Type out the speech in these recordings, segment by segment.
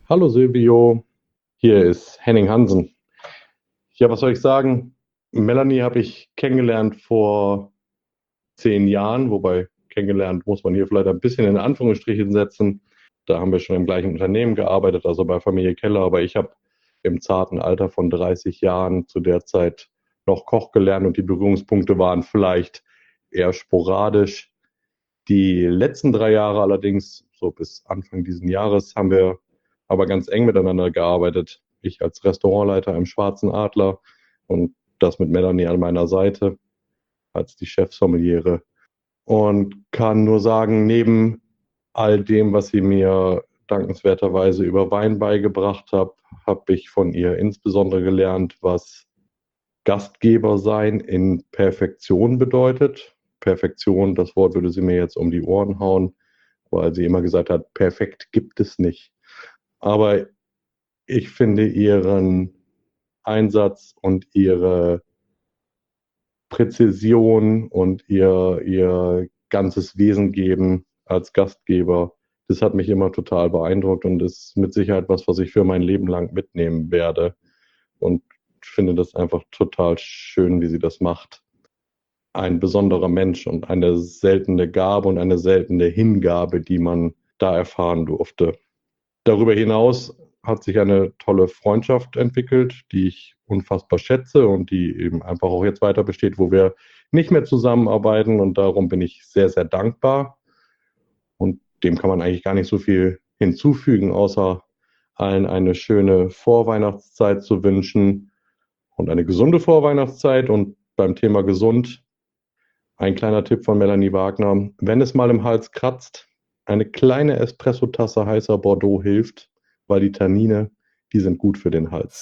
Hallo Silvio, hier ist Henning Hansen. Ja, was soll ich sagen? Melanie habe ich kennengelernt vor 10 Jahren, wobei kennengelernt muss man hier vielleicht ein bisschen in Anführungsstrichen setzen. Da haben wir schon im gleichen Unternehmen gearbeitet, also bei Familie Keller, aber ich habe im zarten Alter von 30 Jahren zu der Zeit noch Koch gelernt und die Berührungspunkte waren vielleicht eher sporadisch. Die letzten 3 Jahre allerdings, so bis Anfang diesen Jahres, haben wir aber ganz eng miteinander gearbeitet. Ich als Restaurantleiter im Schwarzen Adler und das mit Melanie an meiner Seite als die Chefsommeliere. Und kann nur sagen, neben all dem, was sie mir dankenswerterweise über Wein beigebracht hat, habe ich von ihr insbesondere gelernt, was Gastgeber sein in Perfektion bedeutet. Perfektion, das Wort würde sie mir jetzt um die Ohren hauen, weil sie immer gesagt hat, perfekt gibt es nicht. Aber ich finde ihren Einsatz und ihre Präzision und ihr ganzes Wesen geben als Gastgeber, das hat mich immer total beeindruckt und ist mit Sicherheit was ich für mein Leben lang mitnehmen werde. Und ich finde das einfach total schön, wie sie das macht. Ein besonderer Mensch und eine seltene Gabe und eine seltene Hingabe, die man da erfahren durfte. Darüber hinaus hat sich eine tolle Freundschaft entwickelt, die ich unfassbar schätze und die eben einfach auch jetzt weiter besteht, wo wir nicht mehr zusammenarbeiten und darum bin ich sehr, sehr dankbar und dem kann man eigentlich gar nicht so viel hinzufügen, außer allen eine schöne Vorweihnachtszeit zu wünschen und eine gesunde Vorweihnachtszeit und beim Thema gesund ein kleiner Tipp von Melanie Wagner, wenn es mal im Hals kratzt, eine kleine Espressotasse heißer Bordeaux hilft, weil die Tannine, die sind gut für den Hals.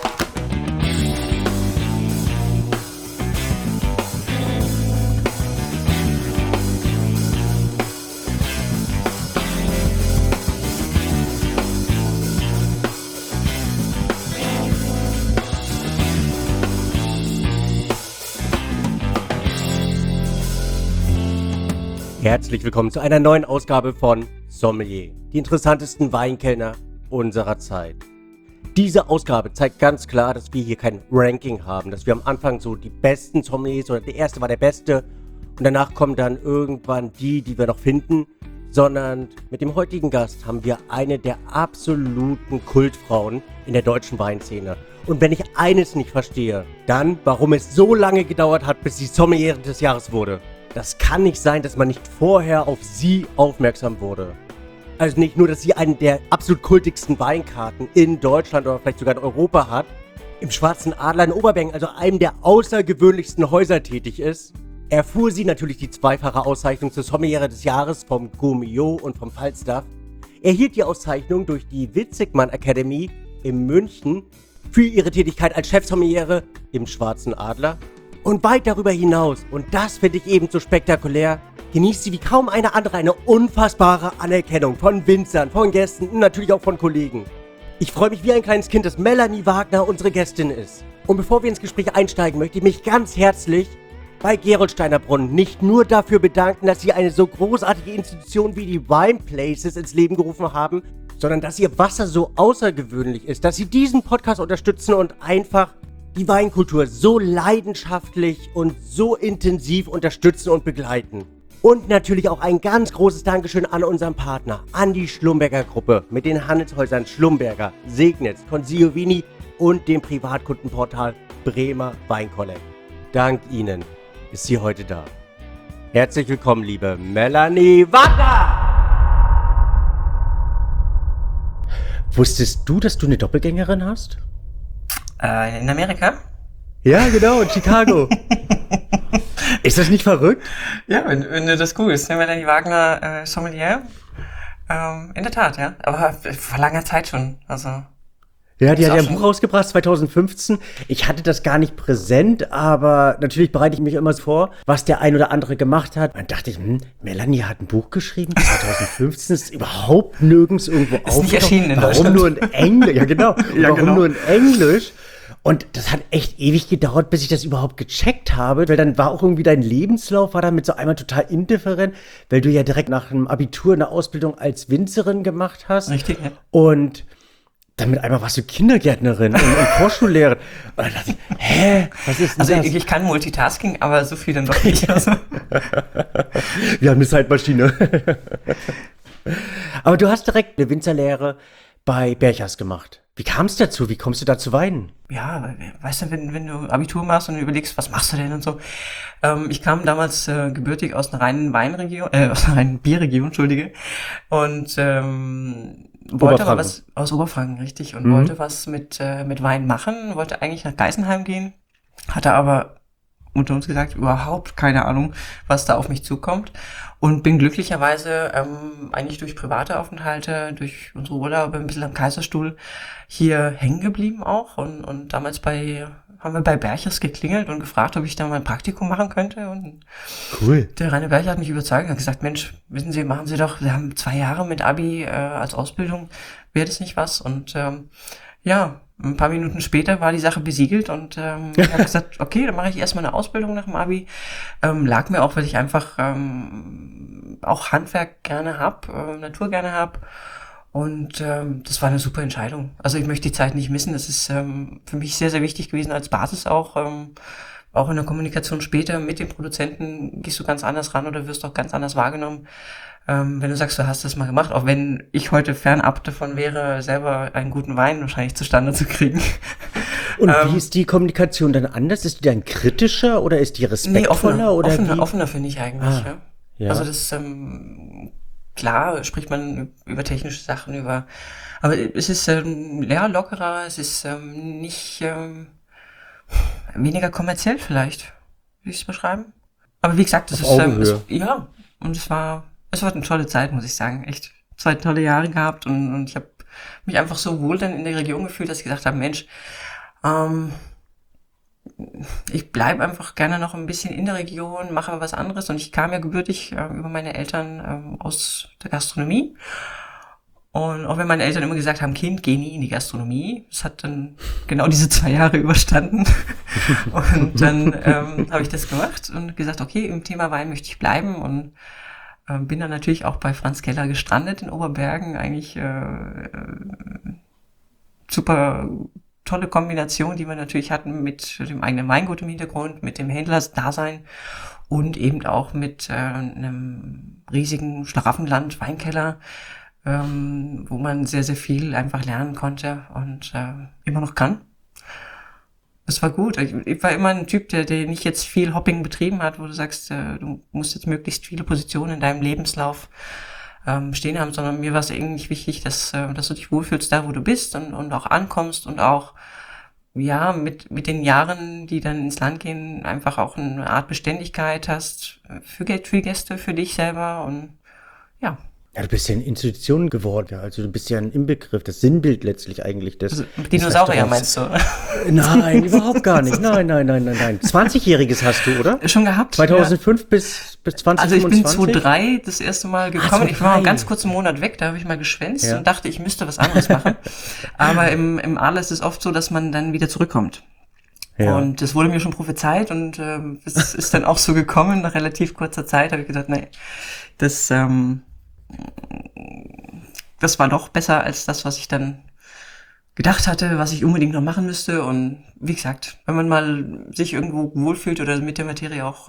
Herzlich willkommen zu einer neuen Ausgabe von Sommelier, die interessantesten Weinkellner unserer Zeit. Diese Ausgabe zeigt ganz klar, dass wir hier kein Ranking haben, dass wir am Anfang so die besten Sommeliers oder der erste war der beste und danach kommen dann irgendwann die wir noch finden, sondern mit dem heutigen Gast haben wir eine der absoluten Kultfrauen in der deutschen Weinszene. Und wenn ich eines nicht verstehe, dann warum es so lange gedauert hat, bis sie Sommelier des Jahres wurde. Das kann nicht sein, dass man nicht vorher auf sie aufmerksam wurde. Also nicht nur, dass sie einen der absolut kultigsten Weinkarten in Deutschland oder vielleicht sogar in Europa hat, im Schwarzen Adler in Oberbergen, also einem der außergewöhnlichsten Häuser tätig ist, erfuhr sie natürlich die zweifache Auszeichnung zur Sommelier des Jahres vom Gourmillot und vom Falstaff, erhielt die Auszeichnung durch die Witzigmann Academy in München für ihre Tätigkeit als Chefsommeliere im Schwarzen Adler. Und weit darüber hinaus, und das finde ich ebenso spektakulär, genießt sie wie kaum eine andere eine unfassbare Anerkennung von Winzern, von Gästen und natürlich auch von Kollegen. Ich freue mich wie ein kleines Kind, dass Melanie Wagner unsere Gästin ist. Und bevor wir ins Gespräch einsteigen, möchte ich mich ganz herzlich bei Gerolsteiner Brunnen nicht nur dafür bedanken, dass sie eine so großartige Institution wie die Wine Places ins Leben gerufen haben, sondern dass ihr Wasser so außergewöhnlich ist, dass sie diesen Podcast unterstützen und einfach die Weinkultur so leidenschaftlich und so intensiv unterstützen und begleiten. Und natürlich auch ein ganz großes Dankeschön an unseren Partner, an die Schlumberger Gruppe mit den Handelshäusern Schlumberger, Segnitz, Consigliovini und dem Privatkundenportal Bremer Weinkollekt. Dank Ihnen ist sie heute da. Herzlich willkommen, liebe Melanie Wagner! Wusstest du, dass du eine Doppelgängerin hast? In Amerika? Ja, genau, in Chicago. Ist das nicht verrückt? Ja, wenn du das googelst, ne? Melanie Wagner, Sommelier. In der Tat, ja. Aber vor langer Zeit schon. Also. Ja, die hat ja ein Buch rausgebracht, 2015. Ich hatte das gar nicht präsent, aber natürlich bereite ich mich immer so vor, was der ein oder andere gemacht hat. Dann dachte ich, Melanie hat ein Buch geschrieben, 2015, ist überhaupt nirgends irgendwo aufgetaucht. Ist nicht erschienen in Deutschland. Warum nur in Englisch? Ja, genau. Ja, warum nur in Englisch? Und das hat echt ewig gedauert, bis ich das überhaupt gecheckt habe, weil dann war auch irgendwie dein Lebenslauf, war dann mit so einmal total indifferent, weil du ja direkt nach dem Abitur eine Ausbildung als Winzerin gemacht hast. Richtig, ja. Und Dann mit einmal warst du Kindergärtnerin und Vorschullehrerin. Und dann dachte ich, hä, was ist denn Also das? ich kann Multitasking, aber so viel dann doch nicht. Also. Wir haben eine Zeitmaschine. Aber du hast direkt eine Winzerlehre bei Berchers gemacht. Wie kam es dazu? Wie kommst du da zu Wein? Ja, weißt du, wenn du Abitur machst und überlegst, was machst du denn und so. Ich kam damals gebürtig aus einer reinen Weinregion, aus einer reinen Bierregion, entschuldige. Und wollte aber was aus Oberfranken, richtig, und wollte was mit Wein machen, wollte eigentlich nach Geisenheim gehen, hatte aber unter uns gesagt überhaupt keine Ahnung, was da auf mich zukommt, und bin glücklicherweise eigentlich durch private Aufenthalte, durch unsere Urlaube ein bisschen am Kaiserstuhl hier hängen geblieben auch, und damals haben wir bei Berchers geklingelt und gefragt, ob ich da mal ein Praktikum machen könnte, und Cool. der Rainer Bercher hat mich überzeugt und hat gesagt, Mensch, wissen Sie, machen Sie doch, Sie haben 2 Jahre mit Abi als Ausbildung, wäre das nicht was? Und ja, ein paar Minuten später war die Sache besiegelt, und ich habe gesagt, okay, dann mache ich erstmal eine Ausbildung nach dem Abi. Lag mir auch, weil ich einfach auch Handwerk gerne hab, Natur gerne hab. Und das war eine super Entscheidung. Also ich möchte die Zeit nicht missen. Das ist für mich sehr, sehr wichtig gewesen als Basis auch. Auch in der Kommunikation später mit den Produzenten gehst du ganz anders ran oder wirst auch ganz anders wahrgenommen. Wenn du sagst, du hast das mal gemacht, auch wenn ich heute fernab davon wäre, selber einen guten Wein wahrscheinlich zustande zu kriegen. Und wie ist die Kommunikation dann anders? Ist die dann kritischer oder ist die respektvoller? Nee, oder offener finde ich eigentlich. Ja. Ja. Also das, klar spricht man über technische Sachen, aber es ist lockerer, es ist nicht weniger kommerziell vielleicht, würde ich es beschreiben. Aber wie gesagt, das Auf ist Augenhöhe. ja, und es war eine tolle Zeit, muss ich sagen. Echt 2 tolle Jahre gehabt, und ich habe mich einfach so wohl dann in der Region gefühlt, dass ich gesagt habe, Mensch, ich bleibe einfach gerne noch ein bisschen in der Region, mache aber was anderes, und ich kam ja gebürtig über meine Eltern aus der Gastronomie. Und auch wenn meine Eltern immer gesagt haben, Kind, geh nie in die Gastronomie, das hat dann genau diese 2 Jahre überstanden. Und dann habe ich das gemacht und gesagt, okay, im Thema Wein möchte ich bleiben, und bin dann natürlich auch bei Franz Keller gestrandet in Oberbergen. Eigentlich super tolle Kombination, die wir natürlich hatten mit dem eigenen Weingut im Hintergrund, mit dem Händlersdasein und eben auch mit einem riesigen Schlaraffenland Weinkeller, wo man sehr, sehr viel einfach lernen konnte und immer noch kann. Es war gut. Ich war immer ein Typ, der nicht jetzt viel Hopping betrieben hat, wo du sagst, du musst jetzt möglichst viele Positionen in deinem Lebenslauf stehen haben, sondern mir war es eigentlich wichtig, dass du dich wohlfühlst da, wo du bist, und auch ankommst, und auch ja mit den Jahren, die dann ins Land gehen, einfach auch eine Art Beständigkeit hast für Gäste, für dich selber, und ja. Ja, du bist ja eine Institution geworden, ja. Also du bist ja ein Inbegriff, das Sinnbild letztlich eigentlich des Dinosaurier meinst du? Nein, überhaupt gar nicht. Nein. 20-Jähriges hast du, oder? Schon gehabt. 2005 bis 2025? Also ich bin 2003 das erste Mal gekommen. Ich war einen ganz kurzen Monat weg, da habe ich mal geschwänzt und dachte, ich müsste was anderes machen. Aber im Aal ist es oft so, dass man dann wieder zurückkommt. Ja. Und das wurde mir schon prophezeit, und es ist dann auch so gekommen. Nach relativ kurzer Zeit habe ich gedacht, nee, das war doch besser als das, was ich dann gedacht hatte, was ich unbedingt noch machen müsste. Und wie gesagt, wenn man mal sich irgendwo wohlfühlt oder mit der Materie auch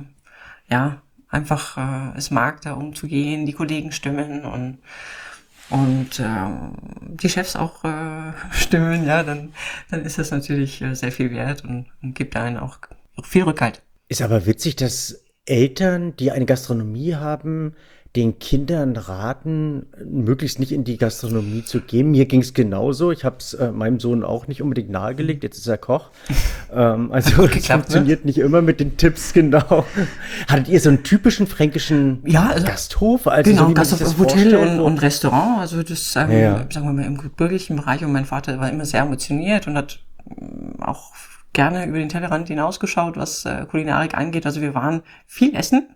einfach es mag, da umzugehen, die Kollegen stimmen und die Chefs auch stimmen, ja, dann ist das natürlich sehr viel wert und gibt einen auch viel Rückhalt. Ist aber witzig, dass Eltern, die eine Gastronomie haben, den Kindern raten, möglichst nicht in die Gastronomie zu gehen. Mir ging es genauso. Ich habe es meinem Sohn auch nicht unbedingt nahegelegt. Jetzt ist er Koch. Also es funktioniert nicht immer mit den Tipps, genau. Hattet ihr so einen typischen fränkischen Gasthof? Also genau, so, Gasthof, Hotel und Restaurant. Also das, sagen wir mal, im bürgerlichen Bereich. Und mein Vater war immer sehr ambitioniert und hat auch gerne über den Tellerrand hinausgeschaut, was Kulinarik angeht. Also wir waren viel essen.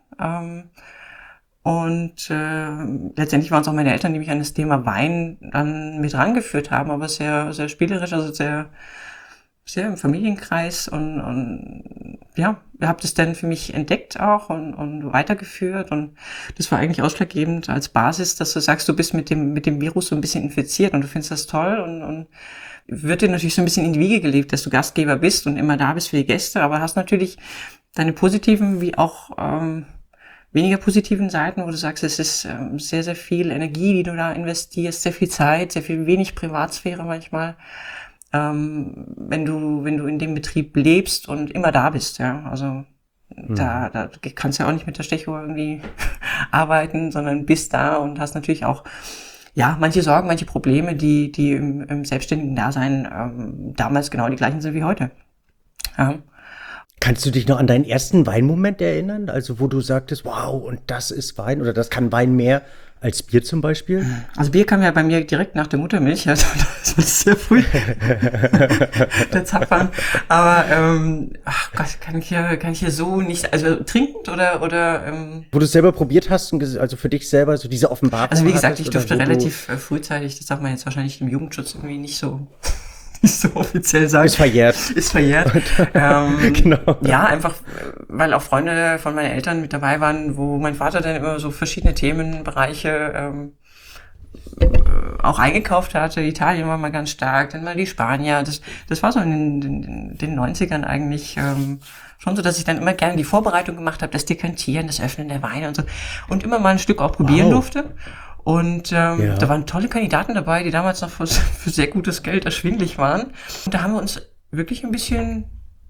Und letztendlich waren es auch meine Eltern, die mich an das Thema Wein dann mit rangeführt haben, aber sehr, sehr spielerisch, also sehr, sehr im Familienkreis und ja, habe das dann für mich entdeckt auch und weitergeführt und das war eigentlich ausschlaggebend als Basis, dass du sagst, du bist mit dem Virus so ein bisschen infiziert und du findest das toll und wird dir natürlich so ein bisschen in die Wiege gelegt, dass du Gastgeber bist und immer da bist für die Gäste, aber hast natürlich deine positiven wie auch weniger positiven Seiten, wo du sagst, es ist sehr, sehr viel Energie, die du da investierst, sehr viel Zeit, sehr viel wenig Privatsphäre manchmal, wenn du in dem Betrieb lebst und immer da bist, ja, also da kannst du ja auch nicht mit der Stechuhr irgendwie arbeiten, sondern bist da und hast natürlich auch ja, manche Sorgen, manche Probleme, die im selbstständigen Dasein damals genau die gleichen sind wie heute. Ja. Kannst du dich noch an deinen ersten Weinmoment erinnern? Also wo du sagtest, wow, und das ist Wein oder das kann Wein mehr als Bier zum Beispiel? Also Bier kam ja bei mir direkt nach der Muttermilch, also das war sehr früh, der Zapfhahn. Aber, ach Gott, kann ich hier so nicht, also trinkend oder wo du es selber probiert hast, und also für dich selber so diese Offenbarung. Also wie gesagt, hattest, ich durfte relativ frühzeitig, das darf man jetzt wahrscheinlich im Jugendschutz irgendwie nicht so offiziell sagen. Ist verjährt. Ist verjährt. Genau. Ja, einfach, weil auch Freunde von meinen Eltern mit dabei waren, wo mein Vater dann immer so verschiedene Themenbereiche auch eingekauft hatte. Italien war mal ganz stark, dann mal die Spanier. Das war so in den 90ern eigentlich schon so, dass ich dann immer gerne die Vorbereitung gemacht habe, das Dekantieren, das Öffnen der Weine und so. Und immer mal ein Stück auch probieren durfte. Und da waren tolle Kandidaten dabei, die damals noch für sehr gutes Geld erschwinglich waren. Und da haben wir uns wirklich ein bisschen,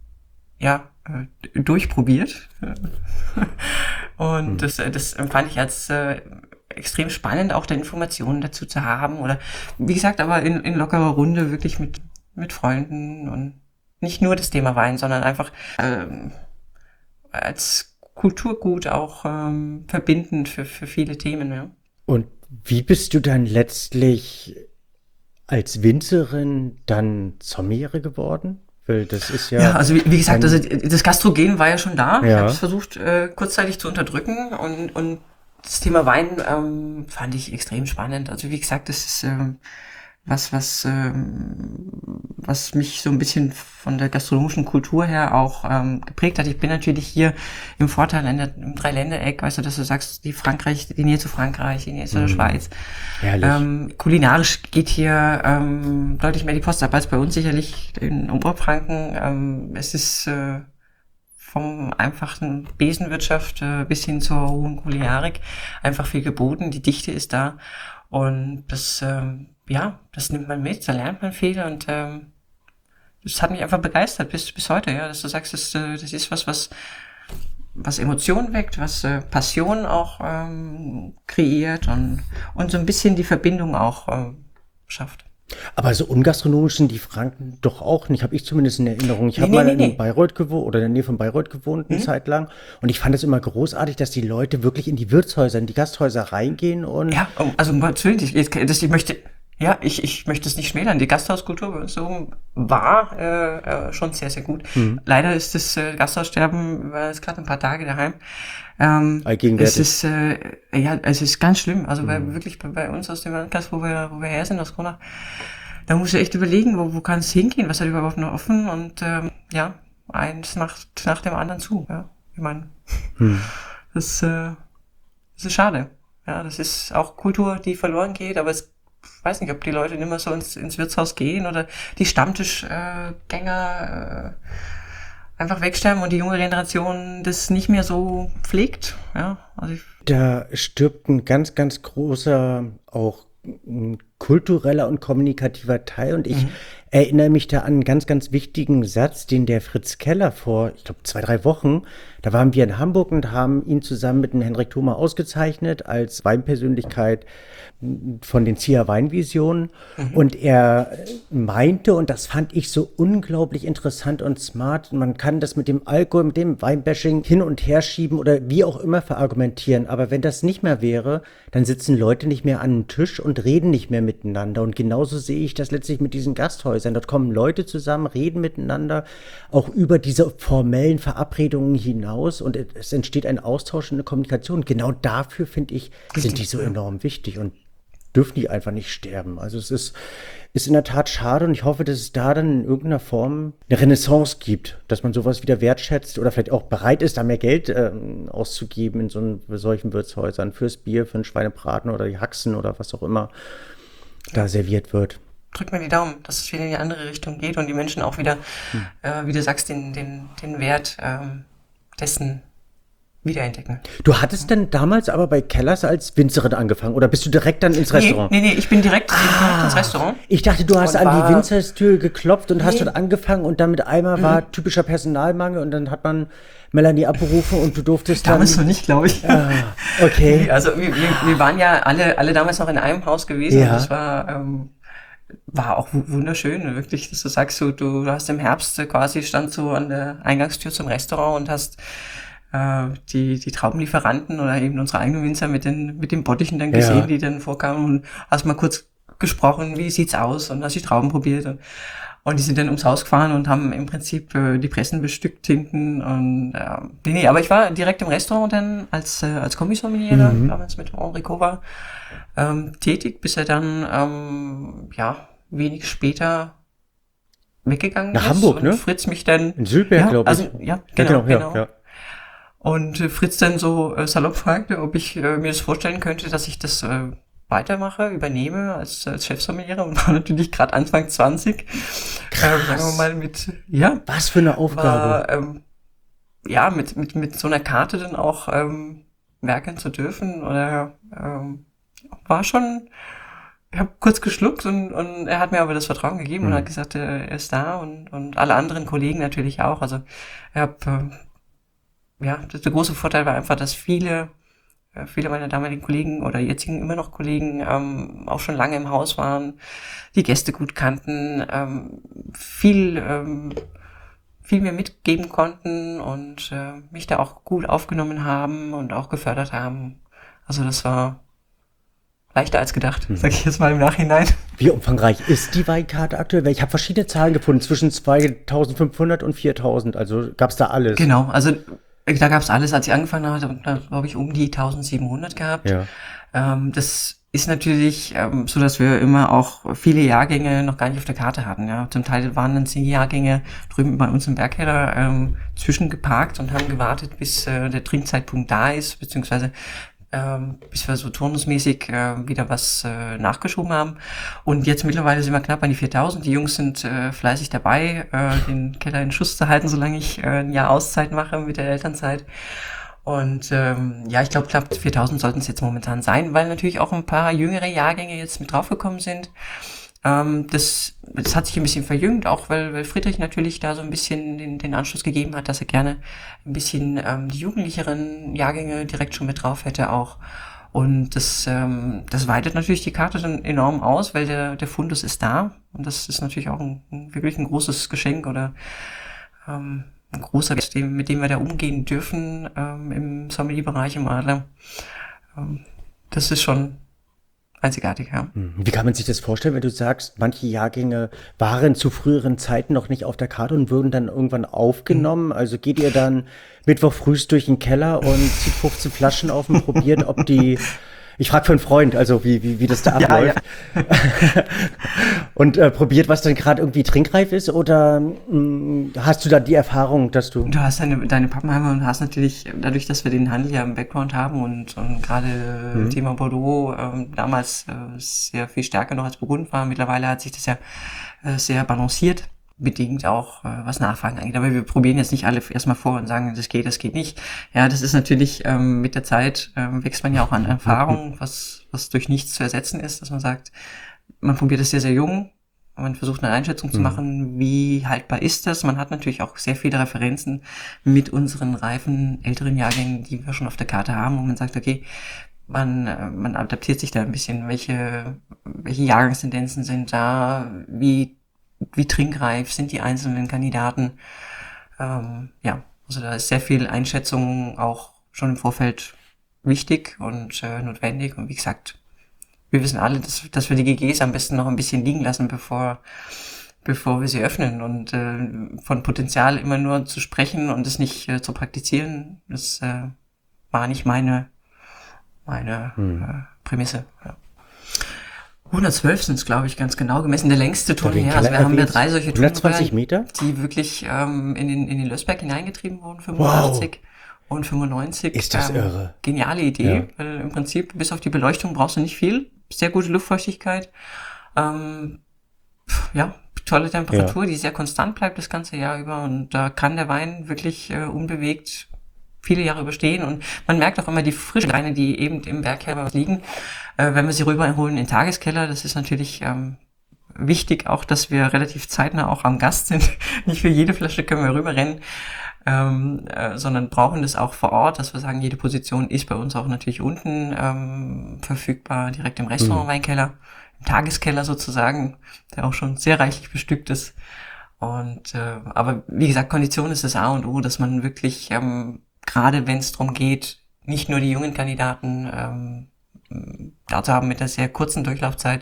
durchprobiert. Und das empfand ich als extrem spannend, auch da Informationen dazu zu haben. Oder wie gesagt, aber in lockerer Runde wirklich mit Freunden und nicht nur das Thema Wein, sondern einfach als Kulturgut auch verbindend für viele Themen, ja. Und wie bist du dann letztlich als Winzerin dann Sommeliere geworden? Weil das ist ja... Ja, also wie gesagt, also das Gastrogen war ja schon da. Ja. Ich habe es versucht, kurzzeitig zu unterdrücken und das Thema Wein fand ich extrem spannend. Also wie gesagt, das ist was mich so ein bisschen von der gastronomischen Kultur her auch geprägt hat. Ich bin natürlich hier im Vorteil im Dreiländereck, weißt du, dass du sagst, die Nähe zu Frankreich, die Nähe zu der Schweiz. Herrlich. Kulinarisch geht hier deutlich mehr die Post ab als bei uns sicherlich in Oberfranken. Es ist vom einfachen Besenwirtschaft bis hin zur hohen Kulinarik einfach viel geboten. Die Dichte ist da und das nimmt man mit, da lernt man viel und das hat mich einfach begeistert bis heute, ja, dass du sagst, das ist was Emotionen weckt, was Passion auch kreiert und so ein bisschen die Verbindung auch schafft. Aber so ungastronomisch sind die Franken doch auch nicht, habe ich zumindest in Erinnerung. Ich habe mal in Bayreuth gewohnt oder in der Nähe von Bayreuth gewohnt eine Zeit lang und ich fand es immer großartig, dass die Leute wirklich in die Wirtshäuser, in die Gasthäuser reingehen und... Ja, also um Gottes Willen, ich möchte es nicht schmälern. Die Gasthauskultur bei uns so war schon sehr, sehr gut. Leider ist das Gasthaussterben, war jetzt gerade ein paar Tage daheim. Allgegenwärtig. Es ist ganz schlimm. Also wirklich bei uns aus dem Landkreis, wo wir her sind, aus Kronach, da musst du echt überlegen, wo kann es hingehen, was hat überhaupt noch offen und eins nach dem anderen zu. Ja, ich meine, das ist schade. Ja, das ist auch Kultur, die verloren geht, aber ich weiß nicht, ob die Leute nicht mehr so ins Wirtshaus gehen oder die Stammtischgänger einfach wegsterben und die junge Generation das nicht mehr so pflegt. Ja, also da stirbt ein ganz, ganz großer auch kultureller und kommunikativer Teil und ich erinnere mich da an einen ganz, ganz wichtigen Satz, den der Fritz Keller vor, ich glaube, 2-3 Wochen, da waren wir in Hamburg und haben ihn zusammen mit dem Henrik Thoma ausgezeichnet als Weinpersönlichkeit von den Zieher Weinvisionen. Und er meinte, und das fand ich so unglaublich interessant und smart, man kann das mit dem Alkohol, mit dem Weinbashing hin und her schieben oder wie auch immer verargumentieren. Aber wenn das nicht mehr wäre, dann sitzen Leute nicht mehr an einem Tisch und reden nicht mehr miteinander. Und genauso sehe ich das letztlich mit diesen Gasthäusern. Dort kommen Leute zusammen, reden miteinander, auch über diese formellen Verabredungen hinaus. Und es entsteht ein Austausch und eine Kommunikation. Genau dafür, finde ich, sind die so enorm wichtig. Und dürfen die einfach nicht sterben. Also es ist in der Tat schade und ich hoffe, dass es da dann in irgendeiner Form eine Renaissance gibt, dass man sowas wieder wertschätzt oder vielleicht auch bereit ist, da mehr Geld auszugeben in solchen Wirtshäusern fürs Bier, für den Schweinebraten oder die Haxen oder was auch immer da serviert wird. Drück mir die Daumen, dass es wieder in die andere Richtung geht und die Menschen auch wieder, wie du sagst, den Wert dessen wiederentdecken. Du hattest denn damals aber bei Kellers als Winzerin angefangen oder bist du direkt dann ins Restaurant? Nee, ich bin direkt ins Restaurant. Ich dachte, du hast Und an die Winzerstür geklopft und hast Nee. dort angefangen und dann mit einmal war typischer Personalmangel und dann hat man Melanie abberufen und du durftest dann... Damals noch nicht, glaube ich. Okay. Nee, also wir waren ja alle damals noch in einem Haus gewesen. Ja. Und das war auch wunderschön, wirklich, dass du sagst, du hast im Herbst quasi stand so an der Eingangstür zum Restaurant und hast die Traubenlieferanten oder eben unsere eigenen Winzer mit den Bottichen dann gesehen, die dann vorkamen und hast mal kurz gesprochen, wie sieht's aus und hast die Trauben probiert und die sind dann ums Haus gefahren und haben im Prinzip die Pressen bestückt hinten und aber ich war direkt im Restaurant dann als Kommissommelier damals mit Henri Kova tätig, bis er dann wenig später weggegangen Nach ist. Hamburg, und ne? Fritz mich dann... In Sülberg, glaube ich. Also, genau. Ja. Und Fritz dann so salopp fragte, ob ich mir das vorstellen könnte, dass ich das weitermache, übernehme als Chefsommelier und war natürlich gerade Anfang 20. Sagen wir mal Was für eine Aufgabe. War, mit so einer Karte dann auch werkeln zu dürfen oder war schon... Ich habe kurz geschluckt und er hat mir aber das Vertrauen gegeben und hat gesagt, er ist da und alle anderen Kollegen natürlich auch. Also der große Vorteil war einfach, dass viele meiner damaligen Kollegen oder jetzigen immer noch Kollegen auch schon lange im Haus waren, die Gäste gut kannten, viel mir mitgeben konnten und mich da auch gut aufgenommen haben und auch gefördert haben. Also das war leichter als gedacht, sage ich jetzt mal im Nachhinein. Wie umfangreich ist die Weinkarte aktuell? Weil ich habe verschiedene Zahlen gefunden, zwischen 2.500 und 4.000. Also gab es da alles? Genau, also da gab es alles. Als ich angefangen habe, da glaube ich um die 1.700 gehabt. Ja. Das ist natürlich so, dass wir immer auch viele Jahrgänge noch gar nicht auf der Karte hatten. Ja, zum Teil waren dann 10 Jahrgänge drüben bei uns im Bergkeller zwischengeparkt und haben gewartet, bis der Trinkzeitpunkt da ist, beziehungsweise bis wir so turnusmäßig wieder was nachgeschoben haben. Und jetzt mittlerweile sind wir knapp an die 4.000. Die Jungs sind fleißig dabei, den Keller in Schuss zu halten, solange ich ein Jahr Auszeit mache mit der Elternzeit. Und ich glaube, knapp 4.000 sollten es jetzt momentan sein, weil natürlich auch ein paar jüngere Jahrgänge jetzt mit draufgekommen sind. Das hat sich ein bisschen verjüngt, auch weil Friedrich natürlich da so ein bisschen den Anschluss gegeben hat, dass er gerne ein bisschen die jugendlicheren Jahrgänge direkt schon mit drauf hätte auch. Und das weitet natürlich die Karte dann enorm aus, weil der Fundus ist da. Und das ist natürlich auch wirklich ein großes Geschenk oder ein großer Gast, mit dem wir da umgehen dürfen im Sommelier-Bereich im Adler. Das ist schon einzigartig, ja. Wie kann man sich das vorstellen, wenn du sagst, manche Jahrgänge waren zu früheren Zeiten noch nicht auf der Karte und würden dann irgendwann aufgenommen? Also geht ihr dann Mittwoch frühst durch den Keller und zieht 15 Flaschen auf und probiert, ob die... Ich frage für einen Freund, also wie das da abläuft. Ja. Und probiert, was dann gerade irgendwie trinkreif ist? Oder hast du da die Erfahrung, dass du... Du hast deine Pappenheimer und hast natürlich, dadurch, dass wir den Handel ja im Background haben und gerade Thema Bordeaux damals sehr viel stärker noch als Burgund war. Mittlerweile hat sich das ja sehr balanciert, bedingt auch, was Nachfragen angeht. Aber wir probieren jetzt nicht alle erstmal vor und sagen, das geht nicht. Ja, das ist natürlich, mit der Zeit wächst man ja auch an Erfahrung, was durch nichts zu ersetzen ist, dass man sagt, man probiert es sehr, sehr jung, man versucht eine Einschätzung zu machen, wie haltbar ist das. Man hat natürlich auch sehr viele Referenzen mit unseren reifen, älteren Jahrgängen, die wir schon auf der Karte haben, wo man sagt, okay, man adaptiert sich da ein bisschen, welche Jahrgangstendenzen sind da, wie trinkreif sind die einzelnen Kandidaten. Also da ist sehr viel Einschätzung auch schon im Vorfeld wichtig und notwendig. Und wie gesagt, wir wissen alle, dass wir die GGs am besten noch ein bisschen liegen lassen, bevor wir sie öffnen. Und von Potenzial immer nur zu sprechen und es nicht zu praktizieren, das war nicht meine Prämisse. Ja. 112 sind es, glaube ich, ganz genau gemessen. Der längste Ja, Tunnel, den ja. Also wir Keller haben ja erwähnt. 3 solche 120 Tunnelröhren, Meter? die wirklich in den Lösberg hineingetrieben wurden, 85 und 95. Ist das irre. Geniale Idee, Ja. weil im Prinzip bis auf die Beleuchtung brauchst du nicht viel. Sehr gute Luftfeuchtigkeit. Ja, tolle Temperatur, die sehr konstant bleibt das ganze Jahr über, und da kann der Wein wirklich unbewegt viele Jahre überstehen, und man merkt auch immer die frischen Weine, die eben im Bergkeller liegen, wenn wir sie rüberholen in den Tageskeller. Das ist natürlich wichtig auch, dass wir relativ zeitnah auch am Gast sind. Nicht für jede Flasche können wir rüberrennen, sondern brauchen das auch vor Ort, dass wir sagen, jede Position ist bei uns auch natürlich unten verfügbar, direkt im Restaurant-Weinkeller, im Tageskeller sozusagen, der auch schon sehr reichlich bestückt ist. Und aber wie gesagt, Kondition ist das A und O, dass man wirklich, gerade wenn es darum geht, nicht nur die jungen Kandidaten da zu haben mit einer sehr kurzen Durchlaufzeit,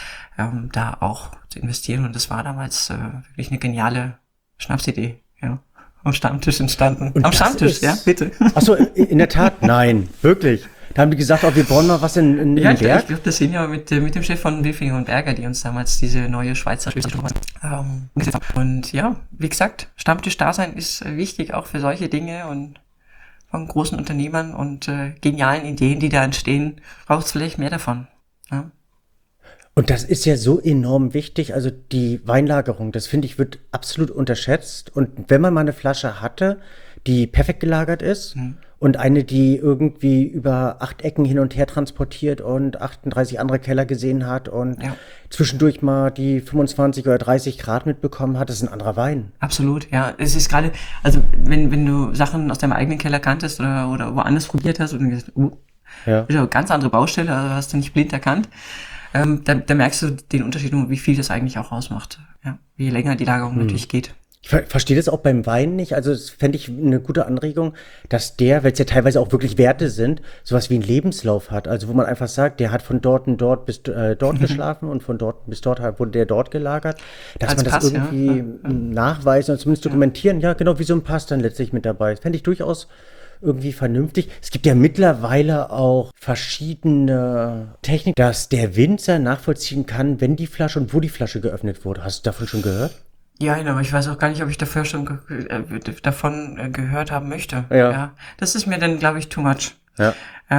da auch zu investieren. Und das war damals wirklich eine geniale Schnapsidee, ja. Am Stammtisch entstanden. Und Am das Stammtisch, ist- ja, bitte. Achso, in der Tat, nein, wirklich. Da haben die gesagt, oh, wir bauen mal was in Ja, den ich Berg. glaube, das sind ja mit dem Chef von Wilfing und Berger, die uns damals diese neue Schweizer umgesetzt haben. Und ja, wie gesagt, Stammtisch-Dasein ist wichtig auch für solche Dinge, und von großen Unternehmern und genialen Ideen, die da entstehen, braucht es vielleicht mehr davon. Ja. Und das ist ja so enorm wichtig. Also die Weinlagerung, das finde ich, wird absolut unterschätzt. Und wenn man mal eine Flasche hatte, die perfekt gelagert ist und eine, die irgendwie über 8 Ecken hin und her transportiert und 38 andere Keller gesehen hat und Ja. zwischendurch mal die 25 oder 30 Grad mitbekommen hat, das ist ein anderer Wein. Absolut, ja. Es ist gerade, also wenn du Sachen aus deinem eigenen Keller kanntest oder woanders probiert hast und du gesagt, Ja. ist ja eine ganz andere Baustelle, also hast du nicht blind erkannt, da merkst du den Unterschied, und wie viel das eigentlich auch ausmacht. Ja. Je länger die Lagerung natürlich geht. Ich verstehe das auch beim Wein nicht. Also das fände ich eine gute Anregung, dass der, weil es ja teilweise auch wirklich Werte sind, sowas wie einen Lebenslauf hat. Also wo man einfach sagt, der hat von dort und dort bis dort geschlafen und von dort bis dort wurde der dort gelagert. Dass Als man das Pass, ja. irgendwie nachweisen und zumindest dokumentieren. Ja, genau, wie so ein Pass dann letztlich mit dabei. Das fände ich durchaus irgendwie vernünftig. Es gibt ja mittlerweile auch verschiedene Techniken, dass der Winzer nachvollziehen kann, wenn die Flasche und wo die Flasche geöffnet wurde. Hast du davon schon gehört? Ja, aber ich weiß auch gar nicht, ob ich dafür schon davon gehört haben möchte. Ja. Das ist mir dann, glaube ich, too much. Ja.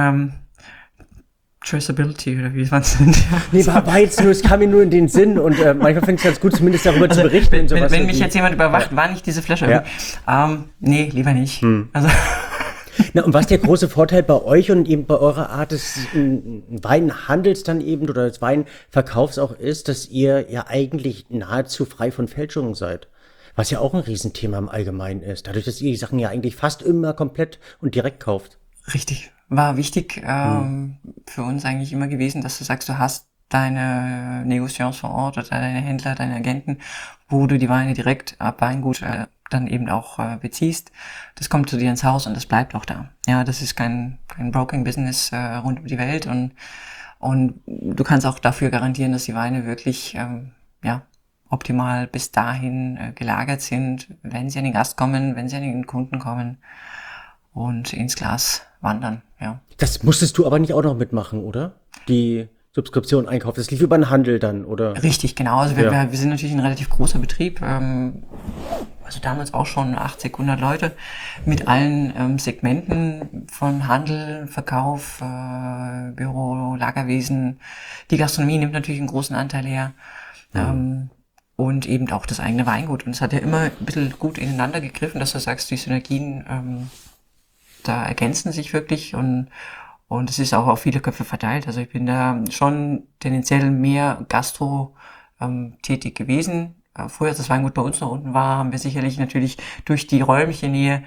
Traceability, oder wie man es nennt. Nee, war jetzt nur, es kam mir nur in den Sinn, und manchmal finde ich es ganz gut, zumindest darüber zu berichten. Wenn, und sowas. wenn mich jetzt jemand überwacht, war nicht diese Flasche. Ja. Nee, lieber nicht. Also Na, und was der große Vorteil bei euch und eben bei eurer Art des Weinhandels dann eben oder des Weinverkaufs auch ist, dass ihr ja eigentlich nahezu frei von Fälschungen seid. Was ja auch ein Riesenthema im Allgemeinen ist. Dadurch, dass ihr die Sachen ja eigentlich fast immer komplett und direkt kauft. richtig. War wichtig für uns eigentlich immer gewesen, dass du sagst, du hast deine Negociants vor Ort oder deine Händler, deine Agenten, wo du die Weine direkt ab Weingut dann eben auch beziehst. Das kommt zu dir ins Haus und das bleibt auch da. Ja, das ist kein Broking-Business rund um die Welt, und du kannst auch dafür garantieren, dass die Weine wirklich optimal bis dahin gelagert sind, wenn sie an den Gast kommen, wenn sie an den Kunden kommen und ins Glas wandern. Ja. Das musstest du aber nicht auch noch mitmachen, oder? Die Subskription einkaufen. Das lief über den Handel dann, oder? Richtig, genau. Also wir Ja. sind natürlich ein relativ großer Betrieb. Also damals auch schon 80, 100 Leute mit allen Segmenten von Handel, Verkauf, Büro, Lagerwesen. Die Gastronomie nimmt natürlich einen großen Anteil her. Und eben auch das eigene Weingut. Und es hat ja immer ein bisschen gut ineinander gegriffen, dass du sagst, die Synergien da ergänzen sich wirklich, und es ist auch auf viele Köpfe verteilt. Also ich bin da schon tendenziell mehr Gastro tätig gewesen. Früher, als das Weingut bei uns noch unten war, haben wir sicherlich natürlich durch die räumliche Nähe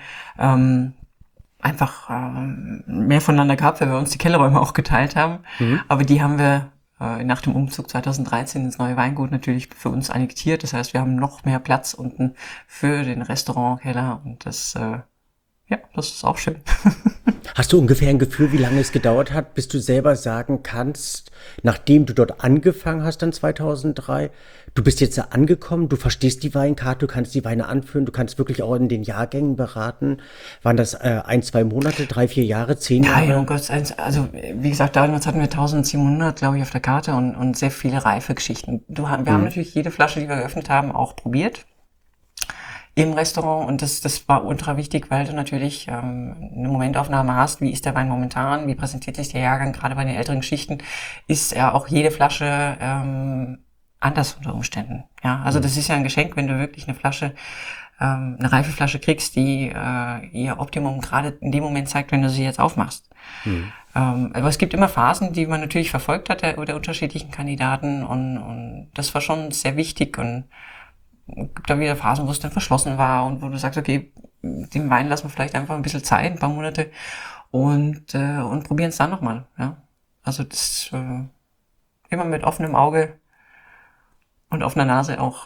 einfach mehr voneinander gehabt, weil wir uns die Kellerräume auch geteilt haben. Aber die haben wir nach dem Umzug 2013 ins neue Weingut natürlich für uns annektiert. Das heißt, wir haben noch mehr Platz unten für den Restaurantkeller, und das ist auch schön. Hast du ungefähr ein Gefühl, wie lange es gedauert hat, bis du selber sagen kannst, nachdem du dort angefangen hast dann 2003, du bist jetzt da angekommen, du verstehst die Weinkarte, du kannst die Weine anführen, du kannst wirklich auch in den Jahrgängen beraten. Waren das 1, 2 Monate, 3, 4 Jahre, 10 Nein, Jahre? um Gottes Willen. Also, wie gesagt, damals hatten wir 1700, glaube ich, auf der Karte und sehr viele reife Geschichten. Wir haben natürlich jede Flasche, die wir geöffnet haben, auch probiert im Restaurant und das war ultra wichtig, weil du natürlich eine Momentaufnahme hast, wie ist der Wein momentan, wie präsentiert sich der Jahrgang, gerade bei den älteren Geschichten, ist ja auch jede Flasche anders unter Umständen. Ja, also das ist ja ein Geschenk, wenn du wirklich eine Flasche, eine reife Flasche kriegst, die ihr Optimum gerade in dem Moment zeigt, wenn du sie jetzt aufmachst. Aber es gibt immer Phasen, die man natürlich verfolgt hat, der unterschiedlichen Kandidaten und das war schon sehr wichtig und gibt da wieder Phasen, wo es dann verschlossen war und wo du sagst, okay, dem Wein lassen wir vielleicht einfach ein bisschen Zeit, ein paar Monate und probieren es dann nochmal. Ja? Also das immer mit offenem Auge und offener Nase auch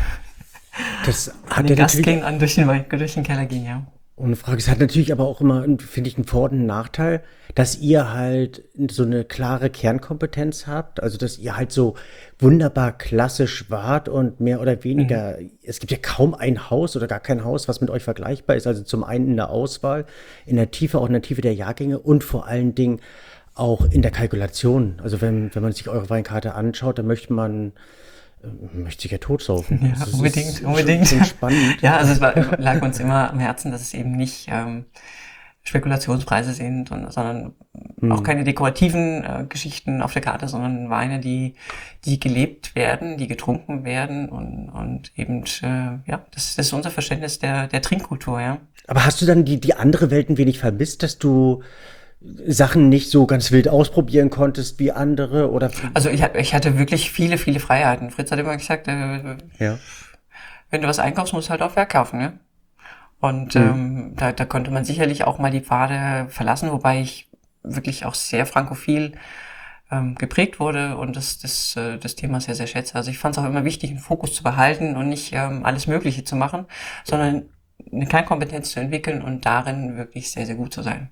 Das an hat den ja Gast natürlich, gehen, durch den Keller gehen, ja. ohne Frage, es hat natürlich aber auch immer, finde ich, einen Vor- und einen Nachteil, dass ihr halt so eine klare Kernkompetenz habt, also dass ihr halt so wunderbar klassisch wart und mehr oder weniger, es gibt ja kaum ein Haus oder gar kein Haus, was mit euch vergleichbar ist, also zum einen in der Auswahl, in der Tiefe, auch in der Tiefe der Jahrgänge und vor allen Dingen auch in der Kalkulation. Also wenn man sich eure Weinkarte anschaut, dann möchte sich ja totsaufen. Ja, Also es unbedingt, ist unbedingt. schon spannend. Ja, also lag uns immer am Herzen, dass es eben nicht Spekulationspreise sind, sondern auch keine dekorativen Geschichten auf der Karte, sondern Weine, die gelebt werden, die getrunken werden und eben, ja, das ist unser Verständnis der Trinkkultur, ja. Aber hast du dann die andere Welt ein wenig vermisst, dass du Sachen nicht so ganz wild ausprobieren konntest wie andere oder Also ich hatte wirklich viele, viele Freiheiten. Fritz hat immer gesagt, ja. wenn du was einkaufst, musst du halt auch verkaufen, ne? Und da konnte man sicherlich auch mal die Pfade verlassen, wobei ich wirklich auch sehr frankophil geprägt wurde und das Thema sehr, sehr schätze. Also ich fand es auch immer wichtig, einen Fokus zu behalten und nicht alles Mögliche zu machen, sondern eine Kernkompetenz zu entwickeln und darin wirklich sehr, sehr gut zu sein.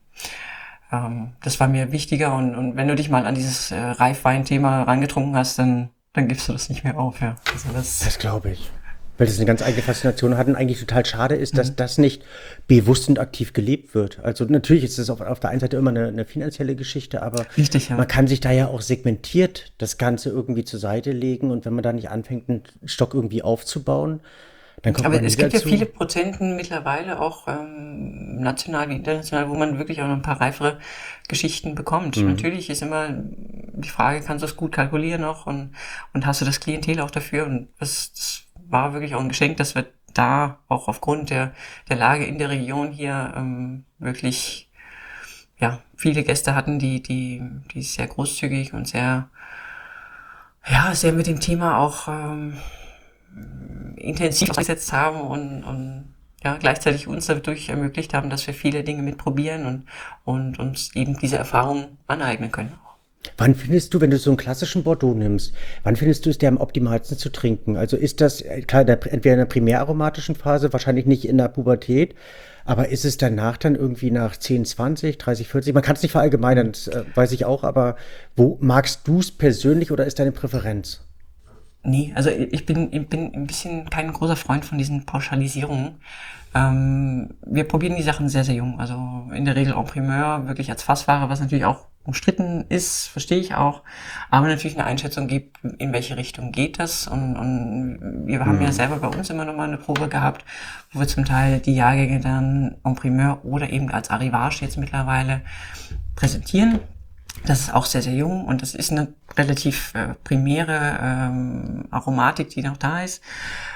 Das war mir wichtiger und wenn du dich mal an dieses Reifwein-Thema rangetrunken hast, dann gibst du das nicht mehr auf, ja. Also Das glaube ich. Weil das eine ganz eigene Faszination hat und eigentlich total schade ist, dass das nicht bewusst und aktiv gelebt wird. Also natürlich ist es auf der einen Seite immer eine finanzielle Geschichte, aber richtig, ja. man kann sich da ja auch segmentiert das Ganze irgendwie zur Seite legen und wenn man da nicht anfängt, einen Stock irgendwie aufzubauen, dann kommt Aber man es nie gibt ja dazu. viele Prozenten mittlerweile auch national wie international, wo man wirklich auch noch ein paar reifere Geschichten bekommt. Natürlich ist immer die Frage, kannst du es gut kalkulieren noch und hast du das Klientel auch dafür? Und das war wirklich auch ein Geschenk, dass wir da auch aufgrund der Lage in der Region hier wirklich ja viele Gäste hatten, die sehr großzügig und sehr mit dem Thema auch intensiv ausgesetzt haben und ja, gleichzeitig uns dadurch ermöglicht haben, dass wir viele Dinge mitprobieren und uns eben diese Erfahrung aneignen können. Wann findest du, wenn du so einen klassischen Bordeaux nimmst, wann findest du es der am optimalsten zu trinken? Also ist das, klar, entweder in der primäraromatischen Phase, wahrscheinlich nicht in der Pubertät, aber ist es danach dann irgendwie nach 10, 20, 30, 40? Man kann es nicht verallgemeinern, das weiß ich auch, aber wo magst du es persönlich oder ist deine Präferenz? Nee, also ich bin ein bisschen kein großer Freund von diesen Pauschalisierungen. Wir probieren die Sachen sehr, sehr jung. Also in der Regel en primeur, wirklich als Fassware, was natürlich auch umstritten ist, verstehe ich auch. Aber natürlich eine Einschätzung gibt, in welche Richtung geht das. Und wir haben ja selber bei uns immer noch mal eine Probe gehabt, wo wir zum Teil die Jahrgänge dann en primeur oder eben als Arrivage jetzt mittlerweile präsentieren. Das ist auch sehr, sehr jung und das ist eine relativ primäre Aromatik, die noch da ist.